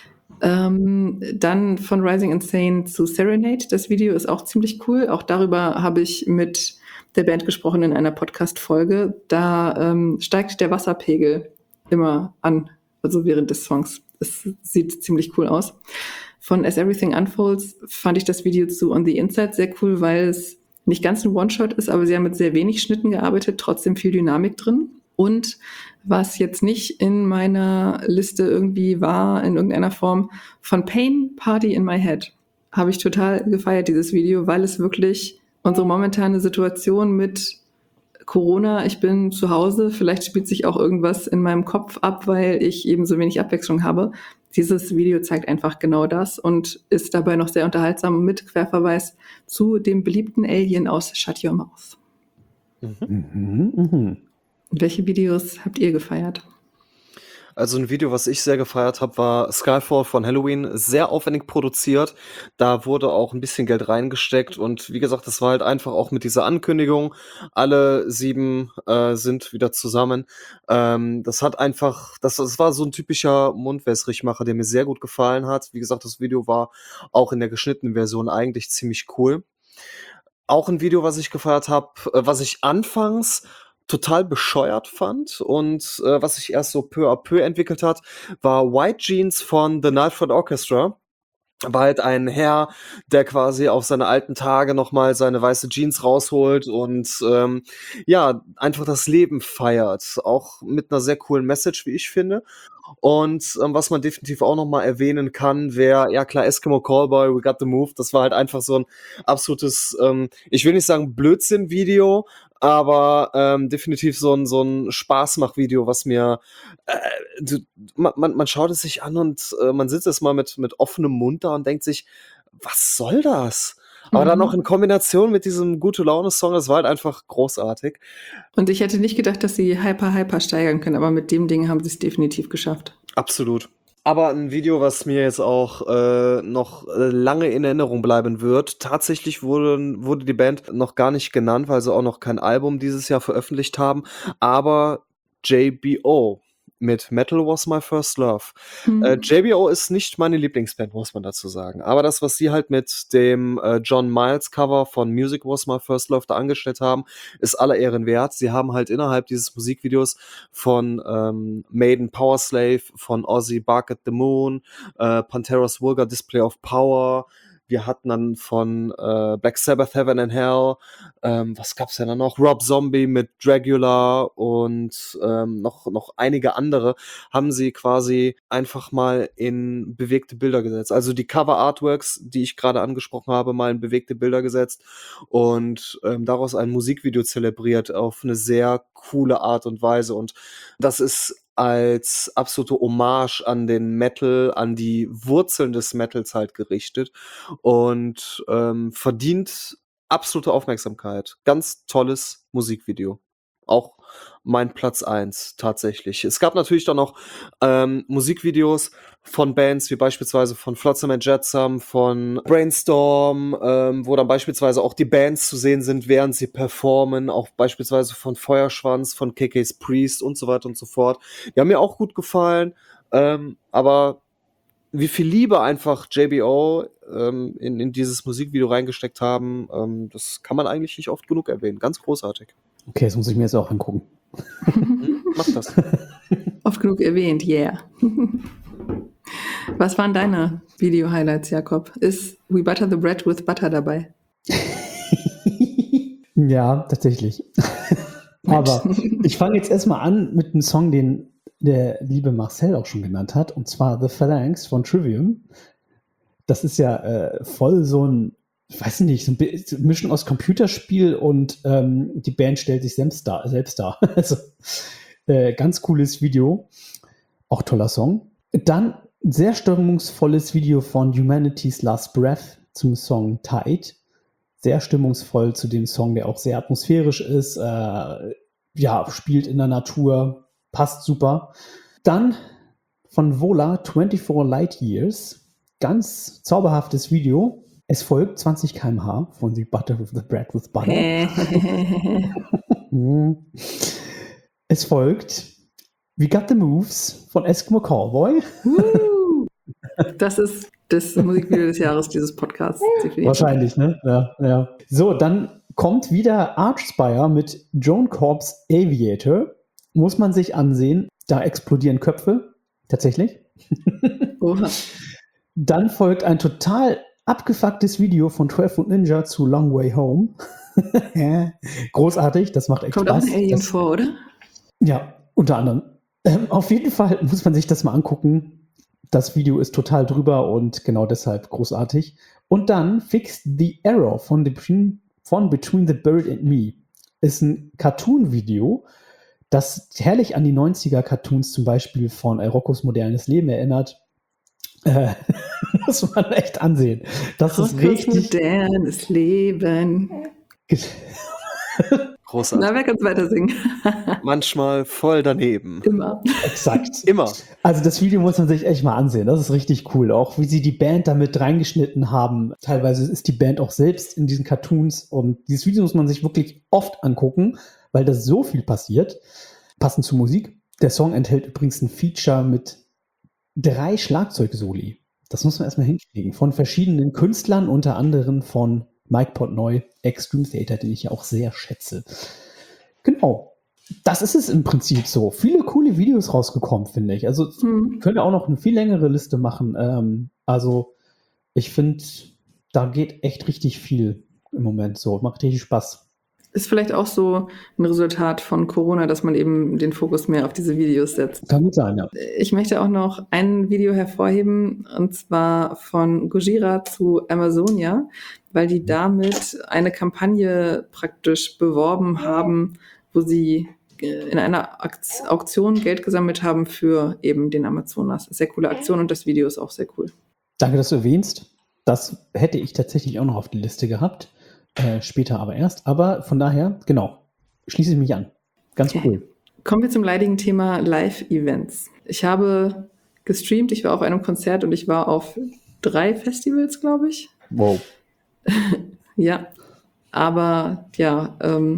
Dann von Rising Insane zu Serenade. Das Video ist auch ziemlich cool. Auch darüber habe ich mit der Band gesprochen in einer Podcast-Folge. Da steigt der Wasserpegel immer an, also während des Songs. Es sieht ziemlich cool aus. Von As Everything Unfolds fand ich das Video zu On the Inside sehr cool, weil es nicht ganz ein One-Shot ist, aber sie haben mit sehr wenig Schnitten gearbeitet, trotzdem viel Dynamik drin. Und was jetzt nicht in meiner Liste irgendwie war, in irgendeiner Form, von Pain, Party in My Head, habe ich total gefeiert, dieses Video, weil es wirklich unsere momentane Situation mit Corona, ich bin zu Hause, vielleicht spielt sich auch irgendwas in meinem Kopf ab, weil ich eben so wenig Abwechslung habe. Dieses Video zeigt einfach genau das und ist dabei noch sehr unterhaltsam mit Querverweis zu dem beliebten Alien aus Shut Your Mouth. Welche Videos habt ihr gefeiert? Also ein Video, was ich sehr gefeiert habe, war Skyfall von Halloween. Sehr aufwendig produziert. Da wurde auch ein bisschen Geld reingesteckt. Und wie gesagt, das war halt einfach auch mit dieser Ankündigung. Alle 7 sind wieder zusammen. Das war so ein typischer Mundwässrigmacher, der mir sehr gut gefallen hat. Wie gesagt, das Video war auch in der geschnittenen Version eigentlich ziemlich cool. Auch ein Video, was ich gefeiert habe, was ich anfangs total bescheuert fand und was sich erst so peu à peu entwickelt hat, war White Jeans von The Nightford Orchestra. War halt ein Herr, der quasi auf seine alten Tage nochmal seine weiße Jeans rausholt und ja, einfach das Leben feiert. Auch mit einer sehr coolen Message, wie ich finde. Und was man definitiv auch nochmal erwähnen kann, wäre, ja klar, Eskimo Callboy, We Got the Move. Das war halt einfach so ein absolutes, ich will nicht sagen Blödsinn-Video, aber definitiv so ein Spaßmach-Video, was mir man schaut es sich an und man sitzt es mal mit offenem Mund da und denkt sich, was soll das? Aber dann noch in Kombination mit diesem Gute-Laune-Song, das war halt einfach großartig. Und ich hätte nicht gedacht, dass sie hyper steigern können, aber mit dem Ding haben sie es definitiv geschafft. Absolut. Aber ein Video, was mir jetzt auch noch lange in Erinnerung bleiben wird. Tatsächlich wurde die Band noch gar nicht genannt, weil sie auch noch kein Album dieses Jahr veröffentlicht haben. Aber JBO mit Metal Was My First Love. JBO ist nicht meine Lieblingsband, muss man dazu sagen. Aber das, was sie halt mit dem John Miles Cover von Music Was My First Love da angestellt haben, ist aller Ehren wert. Sie haben halt innerhalb dieses Musikvideos von Maiden Power Slave, von Ozzy Bark at the Moon, Panteras Vulgar Display of Power. Wir hatten dann von Black Sabbath Heaven and Hell, was gab's denn da noch? Rob Zombie mit Dragula und noch einige andere haben sie quasi einfach mal in bewegte Bilder gesetzt. Also die Cover-Artworks, die ich gerade angesprochen habe, mal in bewegte Bilder gesetzt und daraus ein Musikvideo zelebriert auf eine sehr coole Art und Weise. Und das ist als absolute Hommage an den Metal, an die Wurzeln des Metals halt gerichtet und verdient absolute Aufmerksamkeit. Ganz tolles Musikvideo. Auch mein Platz 1 tatsächlich. Es gab natürlich dann noch Musikvideos von Bands wie beispielsweise von Flotsam and Jetsam, von Brainstorm, wo dann beispielsweise auch die Bands zu sehen sind, während sie performen, auch beispielsweise von Feuerschwanz, von KK's Priest und so weiter und so fort. Die haben mir auch gut gefallen, aber wie viel Liebe einfach JBO in dieses Musikvideo reingesteckt haben, das kann man eigentlich nicht oft genug erwähnen. Ganz großartig. Okay, das muss ich mir jetzt auch angucken. Mach das. Oft genug erwähnt, yeah. Was waren deine Video-Highlights, Jakob? Ist We Butter the Bread with Butter dabei? Ja, tatsächlich. Aber ich fange jetzt erstmal an mit einem Song, den der liebe Marcel auch schon genannt hat, und zwar The Phalanx von Trivium. Das ist ja voll so ein, ich weiß nicht, so eine Mischung aus Computerspiel und die Band stellt sich selbst dar. Also ganz cooles Video. Auch toller Song. Dann ein sehr stimmungsvolles Video von Humanity's Last Breath zum Song Tide. Sehr stimmungsvoll zu dem Song, der auch sehr atmosphärisch ist. Ja, spielt in der Natur. Passt super. Dann von Vola 24 Light Years. Ganz zauberhaftes Video. Es folgt 20 km/h von The Butter with the Bread with Butter. Es folgt We Got the Moves von Eskimo Callboy. Das ist das Musikvideo des Jahres dieses Podcasts. Definitiv. Wahrscheinlich, ne? Ja. So, dann kommt wieder Archspire mit Joan Corbs Aviator. Muss man sich ansehen. Da explodieren Köpfe. Tatsächlich. Oha. Dann folgt ein total abgefucktes Video von 12 Foot Ninja zu Long Way Home. Großartig, das macht echt Kommt Spaß. auch ein Alien vor, oder? Ja, unter anderem. Auf jeden Fall muss man sich das mal angucken. Das Video ist total drüber und genau deshalb großartig. Und dann Fix the Error von Between the Bird and Me. Ist ein Cartoon-Video, das herrlich an die 90er-Cartoons zum Beispiel von Roccos modernes Leben erinnert. Muss man echt ansehen. Das ist richtig modernes Leben. Großartig. Na, wer kann es weiter singen? Manchmal voll daneben. Immer. Exakt. Immer. Also das Video muss man sich echt mal ansehen. Das ist richtig cool. Auch wie sie die Band damit reingeschnitten haben. Teilweise ist die Band auch selbst in diesen Cartoons. Und dieses Video muss man sich wirklich oft angucken, weil da so viel passiert. Passend zur Musik. Der Song enthält übrigens ein Feature mit 3 Schlagzeugsoli. Das muss man erstmal hinkriegen. Von verschiedenen Künstlern, unter anderem von Mike Portnoy, Extreme Theater, den ich ja auch sehr schätze. Genau. Das ist es im Prinzip so. Viele coole Videos rausgekommen, finde ich. Also können wir auch noch eine viel längere Liste machen. Also ich finde, da geht echt richtig viel im Moment so. Macht richtig Spaß. Ist vielleicht auch so ein Resultat von Corona, dass man eben den Fokus mehr auf diese Videos setzt. Kann gut sein, ja. Ich möchte auch noch ein Video hervorheben, und zwar von Gojira zu Amazonia, weil die damit eine Kampagne praktisch beworben haben, wo sie in einer Auktion Geld gesammelt haben für eben den Amazonas. Sehr coole Aktion und das Video ist auch sehr cool. Danke, dass du erwähnst. Das hätte ich tatsächlich auch noch auf die Liste gehabt. Später aber erst. Aber von daher, genau, schließe ich mich an. Ganz cool. Kommen wir zum leidigen Thema Live-Events. Ich habe gestreamt, ich war auf einem Konzert und ich war auf 3 Festivals, glaube ich. Wow. Ja, aber ja,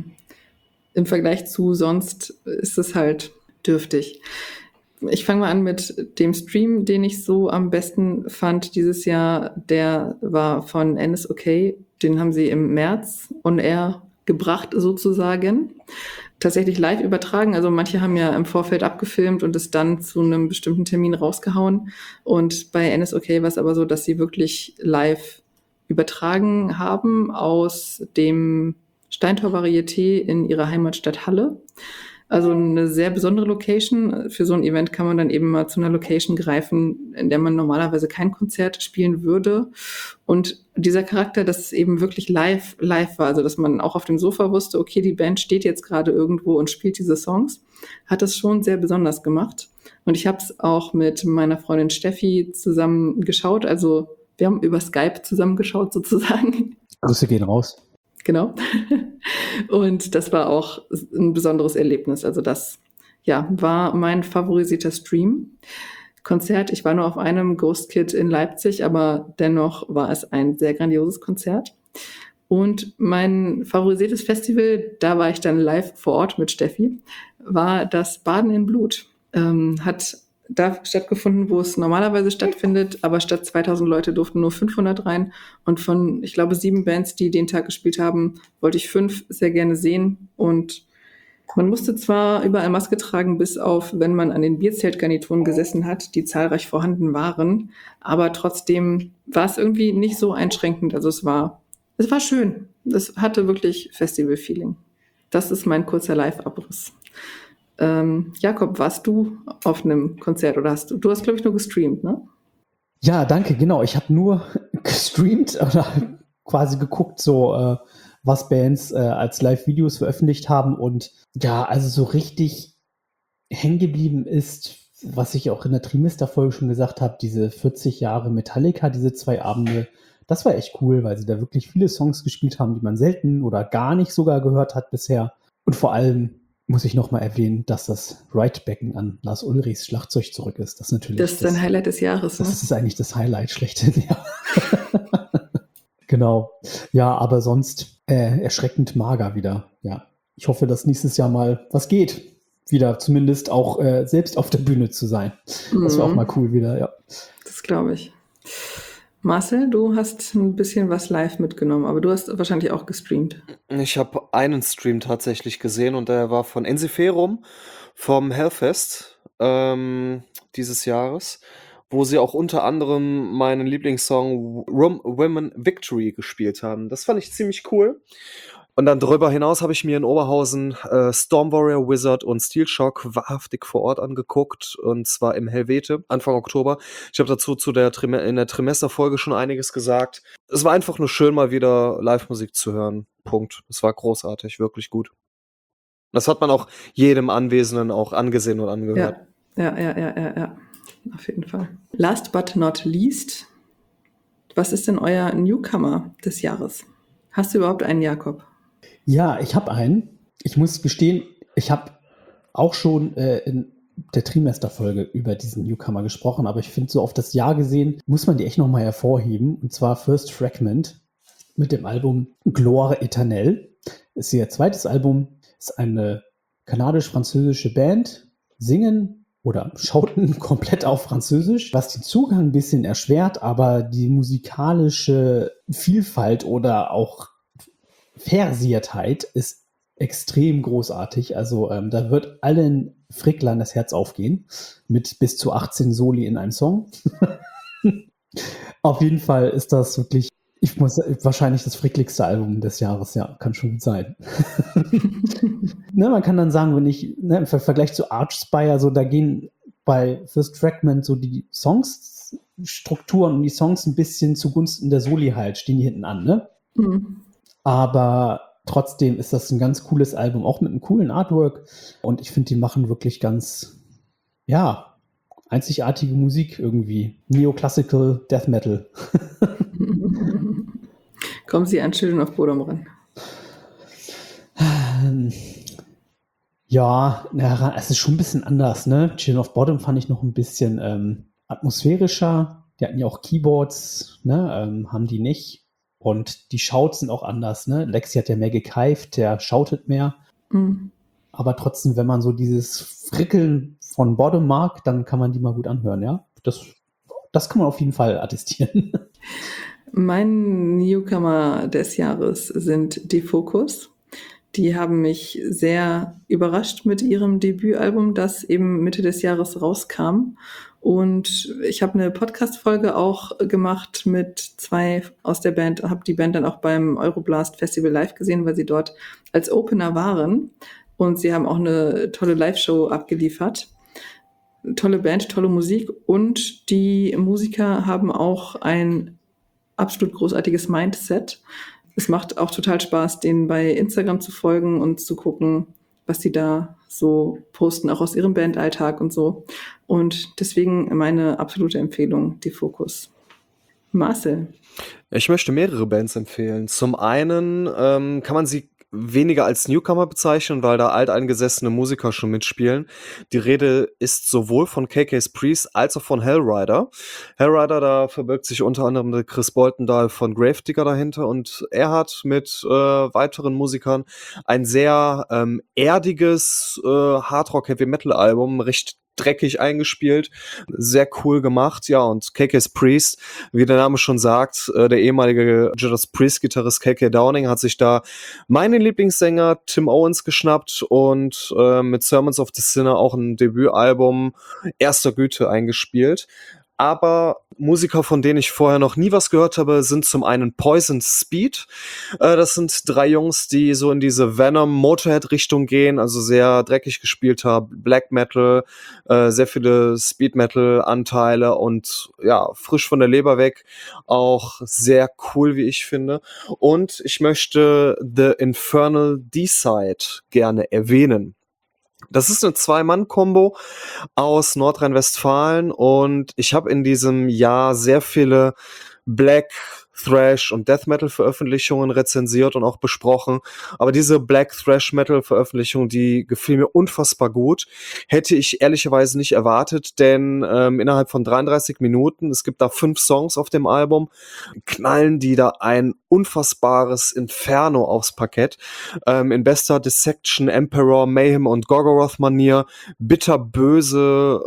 im Vergleich zu sonst ist es halt dürftig. Ich fange mal an mit dem Stream, den ich so am besten fand dieses Jahr. Der war von NSOK. Den haben sie im März on air gebracht sozusagen. Tatsächlich live übertragen. Also manche haben ja im Vorfeld abgefilmt und es dann zu einem bestimmten Termin rausgehauen. Und bei NSOK war es aber so, dass sie wirklich live übertragen haben aus dem Steintor-Varieté in ihrer Heimatstadt Halle. Also eine sehr besondere Location. Für so ein Event kann man dann eben mal zu einer Location greifen, in der man normalerweise kein Konzert spielen würde. Und dieser Charakter, dass es eben wirklich live war, also dass man auch auf dem Sofa wusste, okay, die Band steht jetzt gerade irgendwo und spielt diese Songs, hat das schon sehr besonders gemacht. Und ich habe es auch mit meiner Freundin Steffi zusammen geschaut. Also wir haben über Skype zusammen geschaut sozusagen. Grüße gehen raus. Genau. Und das war auch ein besonderes Erlebnis. Also das, ja, war mein favorisierter Stream. Konzert, ich war nur auf einem Ghost Kid in Leipzig, aber dennoch war es ein sehr grandioses Konzert. Und mein favorisiertes Festival, da war ich dann live vor Ort mit Steffi, war das Baden in Blut. Hat da stattgefunden, wo es normalerweise stattfindet, aber statt 2000 Leute durften nur 500 rein. Und von, ich glaube, 7 Bands, die den Tag gespielt haben, wollte ich 5 sehr gerne sehen. Und man musste zwar überall Maske tragen, bis auf, wenn man an den Bierzeltgarnituren gesessen hat, die zahlreich vorhanden waren. Aber trotzdem war es irgendwie nicht so einschränkend. Also es war schön. Es hatte wirklich Festival-Feeling. Das ist mein kurzer Live-Abriss. Jakob, warst du auf einem Konzert oder du hast, glaube ich, nur gestreamt, ne? Ja, danke, genau. Ich habe nur gestreamt oder quasi geguckt, so was Bands als Live-Videos veröffentlicht haben. Und ja, also so richtig hängen geblieben ist, was ich auch in der Trimester-Folge schon gesagt habe, diese 40 Jahre Metallica, diese 2 Abende, das war echt cool, weil sie da wirklich viele Songs gespielt haben, die man selten oder gar nicht sogar gehört hat bisher. Und vor allem muss ich nochmal erwähnen, dass das Right-Becken an Lars Ulrichs Schlagzeug zurück ist. Das ist natürlich das ist dein Highlight des Jahres. Das ist eigentlich das Highlight schlechthin, ja. Genau. Ja, aber sonst erschreckend mager wieder. Ja. Ich hoffe, dass nächstes Jahr mal was geht. Wieder zumindest auch selbst auf der Bühne zu sein. Das wäre auch mal cool wieder, ja. Das glaube ich. Marcel, du hast ein bisschen was live mitgenommen, aber du hast wahrscheinlich auch gestreamt. Ich habe einen Stream tatsächlich gesehen und der war von Ensiferum vom Hellfest dieses Jahres, wo sie auch unter anderem meinen Lieblingssong Women Victory gespielt haben. Das fand ich ziemlich cool. Und dann darüber hinaus habe ich mir in Oberhausen Storm Warrior Wizard und Steel Shock wahrhaftig vor Ort angeguckt, und zwar im Helvete, Anfang Oktober. Ich habe dazu in der Trimesterfolge schon einiges gesagt. Es war einfach nur schön, mal wieder Live-Musik zu hören. Punkt. Es war großartig, wirklich gut. Das hat man auch jedem Anwesenden auch angesehen und angehört. Ja. Auf jeden Fall. Last but not least, was ist denn euer Newcomer des Jahres? Hast du überhaupt einen, Jakob? Ja, ich habe einen. Ich muss gestehen, ich habe auch schon in der Trimesterfolge über diesen Newcomer gesprochen, aber ich finde, so auf das Jahr gesehen, muss man die echt nochmal hervorheben. Und zwar First Fragment mit dem Album Gloire Eternelle. Ist ihr zweites Album, ist eine kanadisch-französische Band, singen oder schauten komplett auf Französisch, was den Zugang ein bisschen erschwert, aber die musikalische Vielfalt oder auch Versiertheit ist extrem großartig. Also da wird allen Fricklern das Herz aufgehen mit bis zu 18 Soli in einem Song. Auf jeden Fall ist das wirklich, wahrscheinlich das frickligste Album des Jahres. Ja, kann schon gut sein. Ne, man kann dann sagen, wenn ich im Vergleich zu Archspire, so da gehen bei First Fragment so die Songstrukturen und die Songs ein bisschen zugunsten der Soli halt, stehen die hinten an, ne? Mhm. Aber trotzdem ist das ein ganz cooles Album, auch mit einem coolen Artwork. Und ich finde, die machen wirklich ganz, ja, einzigartige Musik irgendwie. Neoclassical Death Metal. Kommen Sie an Children of Bodom ran? Ja, es ist schon ein bisschen anders, ne? Children of Bodom fand ich noch ein bisschen atmosphärischer. Die hatten ja auch Keyboards, ne? Haben die nicht. Und die Shouts sind auch anders, ne? Lexi hat ja mehr gekeift, der shoutet mehr. Mhm. Aber trotzdem, wenn man so dieses Frickeln von Bodom mag, dann kann man die mal gut anhören, ja? Das kann man auf jeden Fall attestieren. Mein Newcomer des Jahres sind Defocus. Die haben mich sehr überrascht mit ihrem Debütalbum, das eben Mitte des Jahres rauskam. Und ich habe eine Podcast-Folge auch gemacht mit 2 aus der Band, habe die Band dann auch beim Euroblast Festival live gesehen, weil sie dort als Opener waren. Und sie haben auch eine tolle Live-Show abgeliefert. Tolle Band, tolle Musik. Und die Musiker haben auch ein absolut großartiges Mindset. Es macht auch total Spaß, denen bei Instagram zu folgen und zu gucken, was die da so posten, auch aus ihrem Bandalltag und so. Und deswegen meine absolute Empfehlung, Defocus. Marcel. Ich möchte mehrere Bands empfehlen. Zum einen kann man sie weniger als Newcomer bezeichnen, weil da alteingesessene Musiker schon mitspielen. Die Rede ist sowohl von KK's Priest als auch von Hellrider. Hellrider, da verbirgt sich unter anderem der Chris Boltendahl von Gravedigger dahinter und er hat mit weiteren Musikern ein sehr erdiges Hardrock-Heavy-Metal-Album, recht dreckig eingespielt, sehr cool gemacht, ja, und KK's Priest, wie der Name schon sagt, der ehemalige Judas Priest-Gitarrist KK Downing hat sich da meinen Lieblingssänger Tim Owens geschnappt und mit Sermons of the Sinner auch ein Debütalbum erster Güte eingespielt. Aber Musiker, von denen ich vorher noch nie was gehört habe, sind zum einen Poison Speed. Das sind 3 Jungs, die so in diese Venom-Motorhead-Richtung gehen, also sehr dreckig gespielter Black Metal, sehr viele Speed Metal-Anteile und ja, frisch von der Leber weg, auch sehr cool, wie ich finde. Und ich möchte The Infernal Decide gerne erwähnen. Das ist eine 2-Mann-Kombo aus Nordrhein-Westfalen und ich habe in diesem Jahr sehr viele Black, Thrash und Death Metal Veröffentlichungen rezensiert und auch besprochen. Aber diese Black Thrash Metal Veröffentlichung, die gefiel mir unfassbar gut. Hätte ich ehrlicherweise nicht erwartet, denn innerhalb von 33 Minuten, es gibt da 5 Songs auf dem Album, knallen die da ein unfassbares Inferno aufs Parkett. In bester Dissection, Emperor, Mayhem und Gorgoroth-Manier. Bitterböse,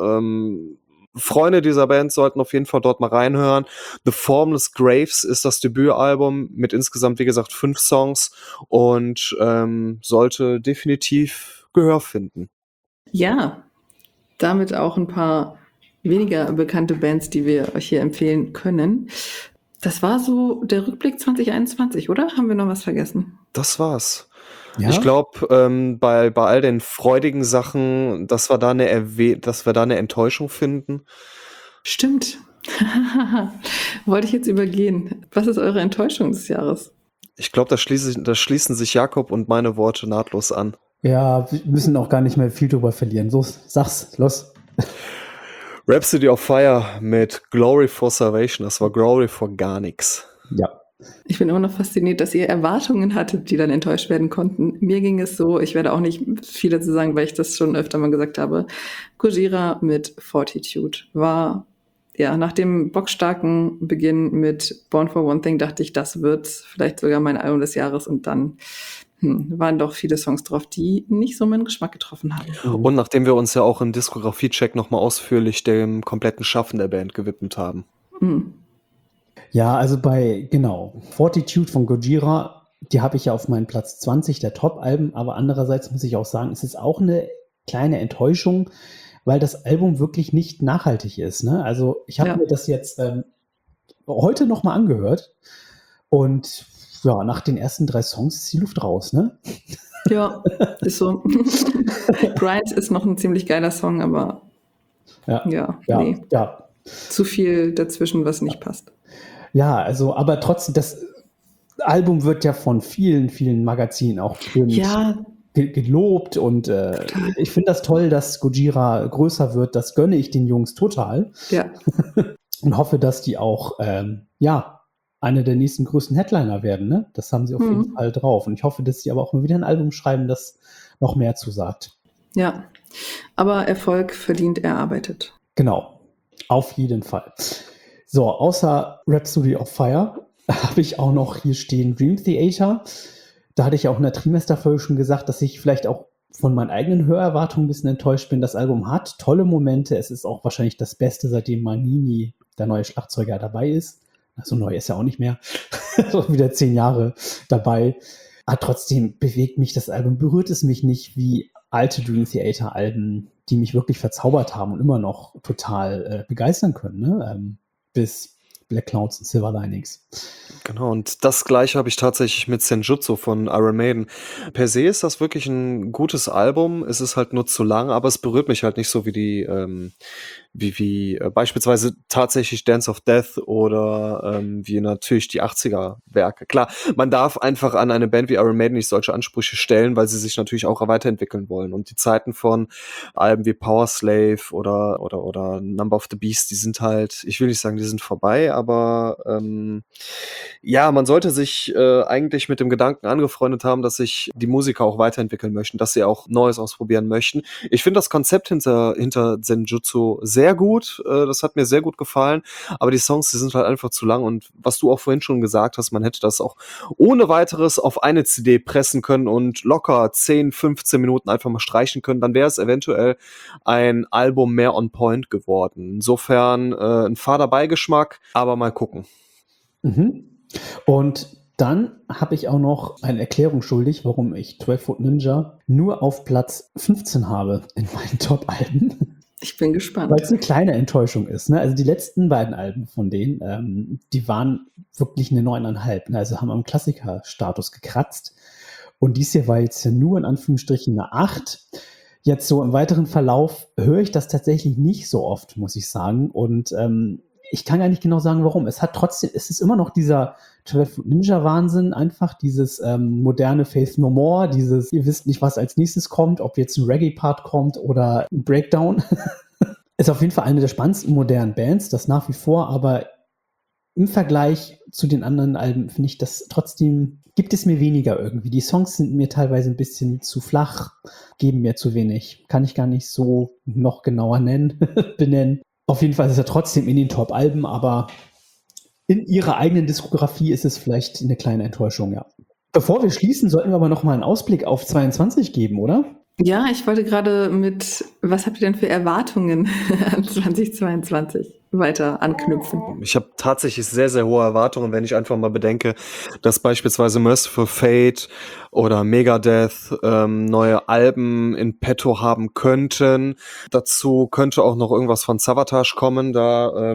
Freunde dieser Band sollten auf jeden Fall dort mal reinhören. The Formless Graves ist das Debütalbum mit insgesamt, wie gesagt, 5 Songs und sollte definitiv Gehör finden. Ja, damit auch ein paar weniger bekannte Bands, die wir euch hier empfehlen können. Das war so der Rückblick 2021, oder? Haben wir noch was vergessen? Das war's. Ja? Ich glaube, bei all den freudigen Sachen, dass wir da eine Enttäuschung finden. Stimmt. Wollte ich jetzt übergehen. Was ist eure Enttäuschung des Jahres? Ich glaube, da schließen sich Jakob und meine Worte nahtlos an. Ja, wir müssen auch gar nicht mehr viel drüber verlieren. So, sag's, los. Rhapsody of Fire mit Glory for Salvation. Das war Glory for gar nichts. Ja. Ich bin immer noch fasziniert, dass ihr Erwartungen hattet, die dann enttäuscht werden konnten. Mir ging es so, ich werde auch nicht viel dazu sagen, weil ich das schon öfter mal gesagt habe. Gojira mit Fortitude war, ja, nach dem bockstarken Beginn mit Born for One Thing dachte ich, das wird vielleicht sogar mein Album des Jahres und dann waren doch viele Songs drauf, die nicht so meinen Geschmack getroffen haben. Und nachdem wir uns ja auch im Diskografie-Check nochmal ausführlich dem kompletten Schaffen der Band gewidmet haben. Mhm. Ja, also Fortitude von Gojira, die habe ich ja auf meinen Platz 20 der Top-Alben, aber andererseits muss ich auch sagen, es ist auch eine kleine Enttäuschung, weil das Album wirklich nicht nachhaltig ist. Ne? Also ich habe mir das jetzt heute nochmal angehört und ja, nach den ersten 3 Songs ist die Luft raus, ne? Ja, ist so. Grind ist noch ein ziemlich geiler Song, aber ja. Zu viel dazwischen, was nicht passt. Ja, also, aber trotzdem, das Album wird ja von vielen, vielen Magazinen auch gelobt und ich finde das toll, dass Gojira größer wird. Das gönne ich den Jungs total. Ja. Und hoffe, dass die auch, einer der nächsten größten Headliner werden, ne? Das haben sie auf jeden Fall drauf. Und ich hoffe, dass sie aber auch mal wieder ein Album schreiben, das noch mehr zusagt. Ja, aber Erfolg verdient erarbeitet. Genau, auf jeden Fall. So, außer Rhapsody of Fire habe ich auch noch hier stehen Dream Theater. Da hatte ich ja auch in der Trimesterfolge schon gesagt, dass ich vielleicht auch von meinen eigenen Hörerwartungen ein bisschen enttäuscht bin. Das Album hat tolle Momente. Es ist auch wahrscheinlich das Beste, seitdem Manini, der neue Schlagzeuger, dabei ist. So neu ist er auch nicht mehr. So wieder 10 Jahre dabei. Aber trotzdem bewegt mich das Album, berührt es mich nicht wie alte Dream Theater Alben, die mich wirklich verzaubert haben und immer noch total begeistern können, ne? Bis Black Clouds und Silver Linings. Genau, und das Gleiche habe ich tatsächlich mit Senjutsu von Iron Maiden. Per se ist das wirklich ein gutes Album. Es ist halt nur zu lang, aber es berührt mich halt nicht so wie die, wie beispielsweise tatsächlich Dance of Death oder wie natürlich die 80er-Werke. Klar, man darf einfach an eine Band wie Iron Maiden nicht solche Ansprüche stellen, weil sie sich natürlich auch weiterentwickeln wollen. Und die Zeiten von Alben wie Power Slave oder Number of the Beast, die sind halt, ich will nicht sagen, die sind vorbei, aber ja, man sollte sich eigentlich mit dem Gedanken angefreundet haben, dass sich die Musiker auch weiterentwickeln möchten, dass sie auch Neues ausprobieren möchten. Ich finde das Konzept hinter Senjutsu sehr gut. Das hat mir sehr gut gefallen. Aber die Songs, die sind halt einfach zu lang. Und was du auch vorhin schon gesagt hast, man hätte das auch ohne weiteres auf eine CD pressen können und locker 10, 15 Minuten einfach mal streichen können. Dann wäre es eventuell ein Album mehr on point geworden. Insofern ein fader Beigeschmack, aber mal gucken. Mhm. Und dann habe ich auch noch eine Erklärung schuldig, warum ich 12 Foot Ninja nur auf Platz 15 habe in meinen Top-Alben. Ich bin gespannt. Weil es eine kleine Enttäuschung ist. Ne? Also die letzten beiden Alben von denen, die waren wirklich eine 9,5. Ne? Also haben am Klassiker-Status gekratzt. Und dies hier war jetzt ja nur in Anführungsstrichen eine 8. Jetzt so im weiteren Verlauf höre ich das tatsächlich nicht so oft, muss ich sagen. Und ich kann gar nicht genau sagen, warum. Es ist immer noch dieser 12 Ninja Wahnsinn, einfach dieses moderne Faith No More, dieses, ihr wisst nicht, was als nächstes kommt, ob jetzt ein Reggae-Part kommt oder ein Breakdown. Ist auf jeden Fall eine der spannendsten modernen Bands, das nach wie vor, aber im Vergleich zu den anderen Alben finde ich das trotzdem, gibt es mir weniger irgendwie. Die Songs sind mir teilweise ein bisschen zu flach, geben mir zu wenig. Kann ich gar nicht so noch genauer benennen. Auf jeden Fall ist er trotzdem in den Top-Alben, aber in ihrer eigenen Diskografie ist es vielleicht eine kleine Enttäuschung, ja. Bevor wir schließen, sollten wir aber noch mal einen Ausblick auf 22 geben, oder? Ja, ich wollte gerade was habt ihr denn für Erwartungen an 2022 weiter anknüpfen? Ich habe tatsächlich sehr, sehr hohe Erwartungen, wenn ich einfach mal bedenke, dass beispielsweise Merciful Fate oder Megadeth neue Alben in petto haben könnten. Dazu könnte auch noch irgendwas von Savatage kommen, da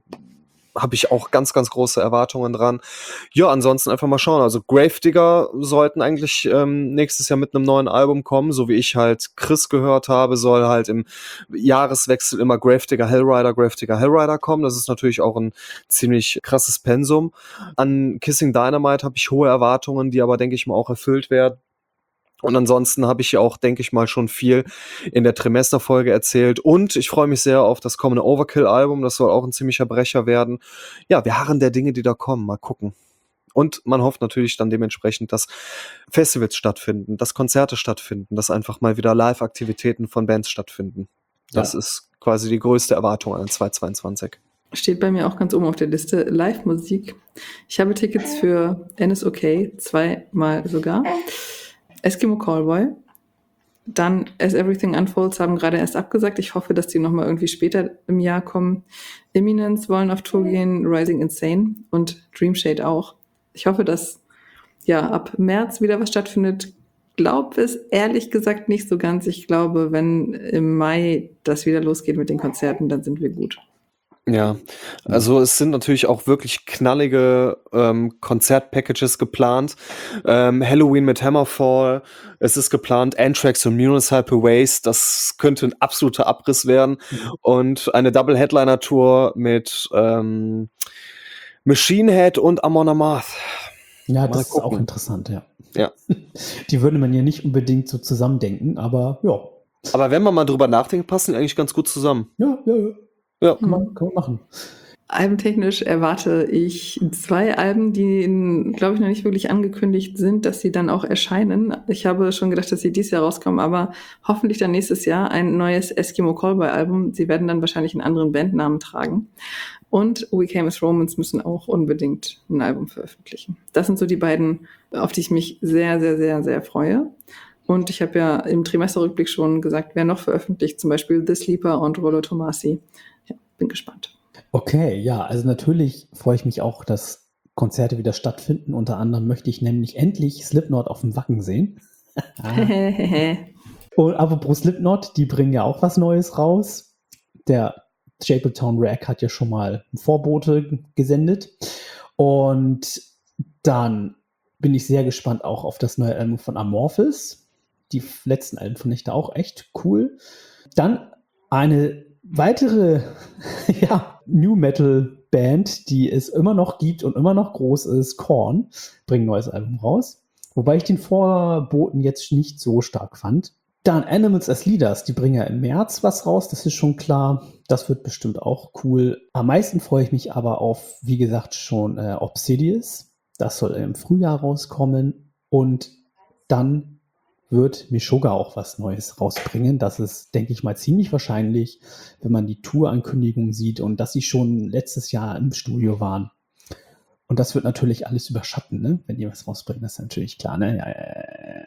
habe ich auch ganz, ganz große Erwartungen dran. Ja, ansonsten einfach mal schauen. Also Gravedigger sollten eigentlich nächstes Jahr mit einem neuen Album kommen, so wie ich halt Chris gehört habe, soll halt im Jahreswechsel immer Gravedigger Hellrider kommen. Das ist natürlich auch ein ziemlich krasses Pensum. An Kissing Dynamite habe ich hohe Erwartungen, die aber, denke ich mal, auch erfüllt werden. Und ansonsten habe ich ja auch, denke ich mal, schon viel in der Trimesterfolge erzählt. Und ich freue mich sehr auf das kommende Overkill-Album. Das soll auch ein ziemlicher Brecher werden. Ja, wir harren der Dinge, die da kommen. Mal gucken. Und man hofft natürlich dann dementsprechend, dass Festivals stattfinden, dass Konzerte stattfinden, dass einfach mal wieder Live-Aktivitäten von Bands stattfinden. Das ist quasi die größte Erwartung an 2022. Steht bei mir auch ganz oben auf der Liste. Live-Musik. Ich habe Tickets für NSOK, 2-mal sogar. Eskimo Callboy. Dann As Everything Unfolds haben gerade erst abgesagt. Ich hoffe, dass die nochmal irgendwie später im Jahr kommen. Eminence wollen auf Tour gehen, Rising Insane und Dream Shade auch. Ich hoffe, dass ab März wieder was stattfindet. Glaube es ehrlich gesagt nicht so ganz. Ich glaube, wenn im Mai das wieder losgeht mit den Konzerten, dann sind wir gut. Ja, also es sind natürlich auch wirklich knallige Konzertpackages geplant. Halloween mit Hammerfall, es ist geplant Anthrax und Municipal Waste, das könnte ein absoluter Abriss werden. Und eine Double-Headliner-Tour mit Machine Head und Amon Amarth. Ja, das ist auch interessant, ja. Die würde man ja nicht unbedingt so zusammendenken, aber ja. Aber wenn man mal drüber nachdenkt, passen die eigentlich ganz gut zusammen. Ja. Ja. Kann man machen. Albentechnisch erwarte ich 2 Alben, die, glaube ich, noch nicht wirklich angekündigt sind, dass sie dann auch erscheinen. Ich habe schon gedacht, dass sie dieses Jahr rauskommen, aber hoffentlich dann nächstes Jahr ein neues Eskimo Callboy-Album. Sie werden dann wahrscheinlich einen anderen Bandnamen tragen. Und We Came as Romans müssen auch unbedingt ein Album veröffentlichen. Das sind so die beiden, auf die ich mich sehr, sehr, sehr, sehr freue. Und ich habe ja im Trimesterrückblick schon gesagt, wer noch veröffentlicht, zum Beispiel The Sleeper und Rollo Tomasi. Ja, bin gespannt. Okay, ja, also natürlich freue ich mich auch, dass Konzerte wieder stattfinden. Unter anderem möchte ich nämlich endlich Slipknot auf dem Wacken sehen. Und apropos Slipknot, die bringen ja auch was Neues raus. Der Jabletown Rack hat ja schon mal ein Vorbote gesendet. Und dann bin ich sehr gespannt auch auf das neue Album von Amorphis. Die letzten Alben fand ich da auch echt cool. Dann eine weitere New Metal Band, die es immer noch gibt und immer noch groß ist, Korn, bringt ein neues Album raus. Wobei ich den Vorboten jetzt nicht so stark fand. Dann Animals as Leaders, die bringen ja im März was raus, das ist schon klar. Das wird bestimmt auch cool. Am meisten freue ich mich aber auf, wie gesagt, schon Obsidious. Das soll im Frühjahr rauskommen. Und dann wird Meshuggah auch was Neues rausbringen. Das ist, denke ich mal, ziemlich wahrscheinlich, wenn man die Tour-Ankündigung sieht und dass sie schon letztes Jahr im Studio waren. Und das wird natürlich alles überschatten, ne? Wenn die was rausbringen, das ist natürlich klar. Ne?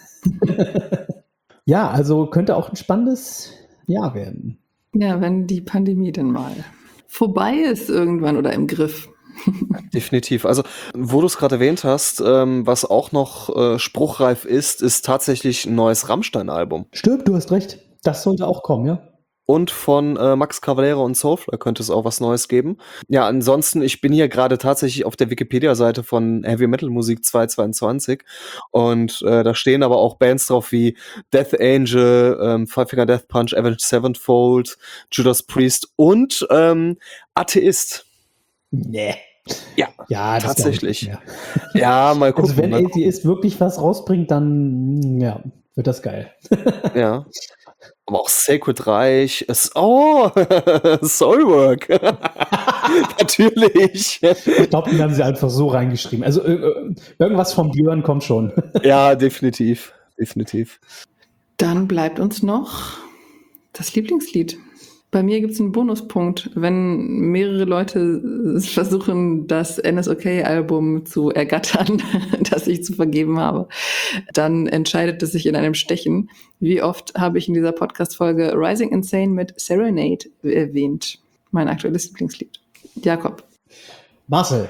Ja, also könnte auch ein spannendes Jahr werden. Ja, wenn die Pandemie denn mal vorbei ist irgendwann oder im Griff. Definitiv. Also, wo du es gerade erwähnt hast, was auch noch spruchreif ist tatsächlich ein neues Rammstein-Album. Stimmt, du hast recht. Das sollte auch kommen, ja. Und von Max Cavalera und Soulfly könnte es auch was Neues geben. Ja, ansonsten, ich bin hier gerade tatsächlich auf der Wikipedia-Seite von Heavy Metal Musik 2022 und da stehen aber auch Bands drauf wie Death Angel, Five Finger Death Punch, Avenged Sevenfold, Judas Priest und Atheist. Nee. Ja, das tatsächlich. glaube ich nicht mehr. Ja, mal gucken. Also wenn Atheist wirklich was rausbringt, dann wird das geil. Ja. Aber auch Sacred Reich ist. Oh! Soulwork! Natürlich! Ich glaube, die haben sie einfach so reingeschrieben. Also irgendwas vom Björn kommt schon. Ja, definitiv. Definitiv. Dann bleibt uns noch das Lieblingslied. Bei mir gibt es einen Bonuspunkt, wenn mehrere Leute versuchen, das NSOK-Album zu ergattern, das ich zu vergeben habe. Dann entscheidet es sich in einem Stechen. Wie oft habe ich in dieser Podcast-Folge Rising Insane mit Serenade erwähnt? Mein aktuelles Lieblingslied. Jakob. Marcel.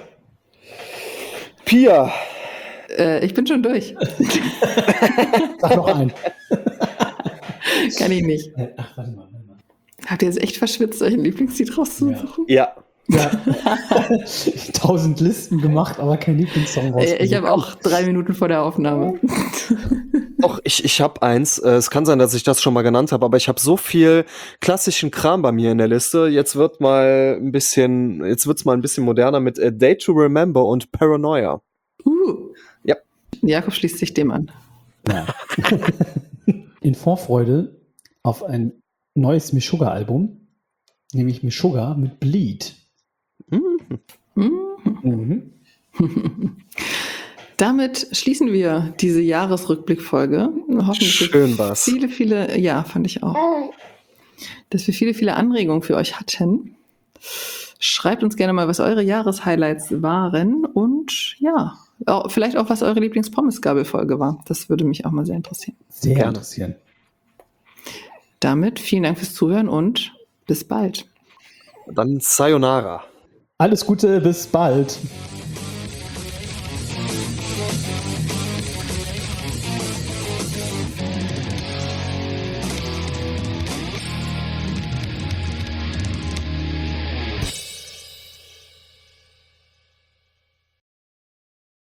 Pia. Ich bin schon durch. Sag noch einen. Kann ich nicht. Ach, warte mal. Habt ihr jetzt echt verschwitzt, euch ein Lieblingslied rauszusuchen? Ja. 1000 Listen gemacht, aber kein Lieblingssong rausgesucht. Ich habe auch 3 Minuten vor der Aufnahme. Doch, ich habe eins. Es kann sein, dass ich das schon mal genannt habe, aber ich habe so viel klassischen Kram bei mir in der Liste. Jetzt wird's mal ein bisschen moderner mit A Day to Remember und Paranoia. Ja. Jakob schließt sich dem an. Ja. In Vorfreude auf ein neues Meshuggah-Album, nämlich Meshuggah mit Bleed. Damit schließen wir diese Jahresrückblickfolge. Hoffentlich schön war's. Viele, ja, fand ich auch. Dass wir viele Anregungen für euch hatten. Schreibt uns gerne mal, was eure Jahreshighlights waren und ja, vielleicht auch, was eure Lieblings-Pommes-Gabel-Folge war. Das würde mich auch mal sehr interessieren. Sehr gerne interessieren. Damit vielen Dank fürs Zuhören und bis bald. Dann Sayonara. Alles Gute, bis bald.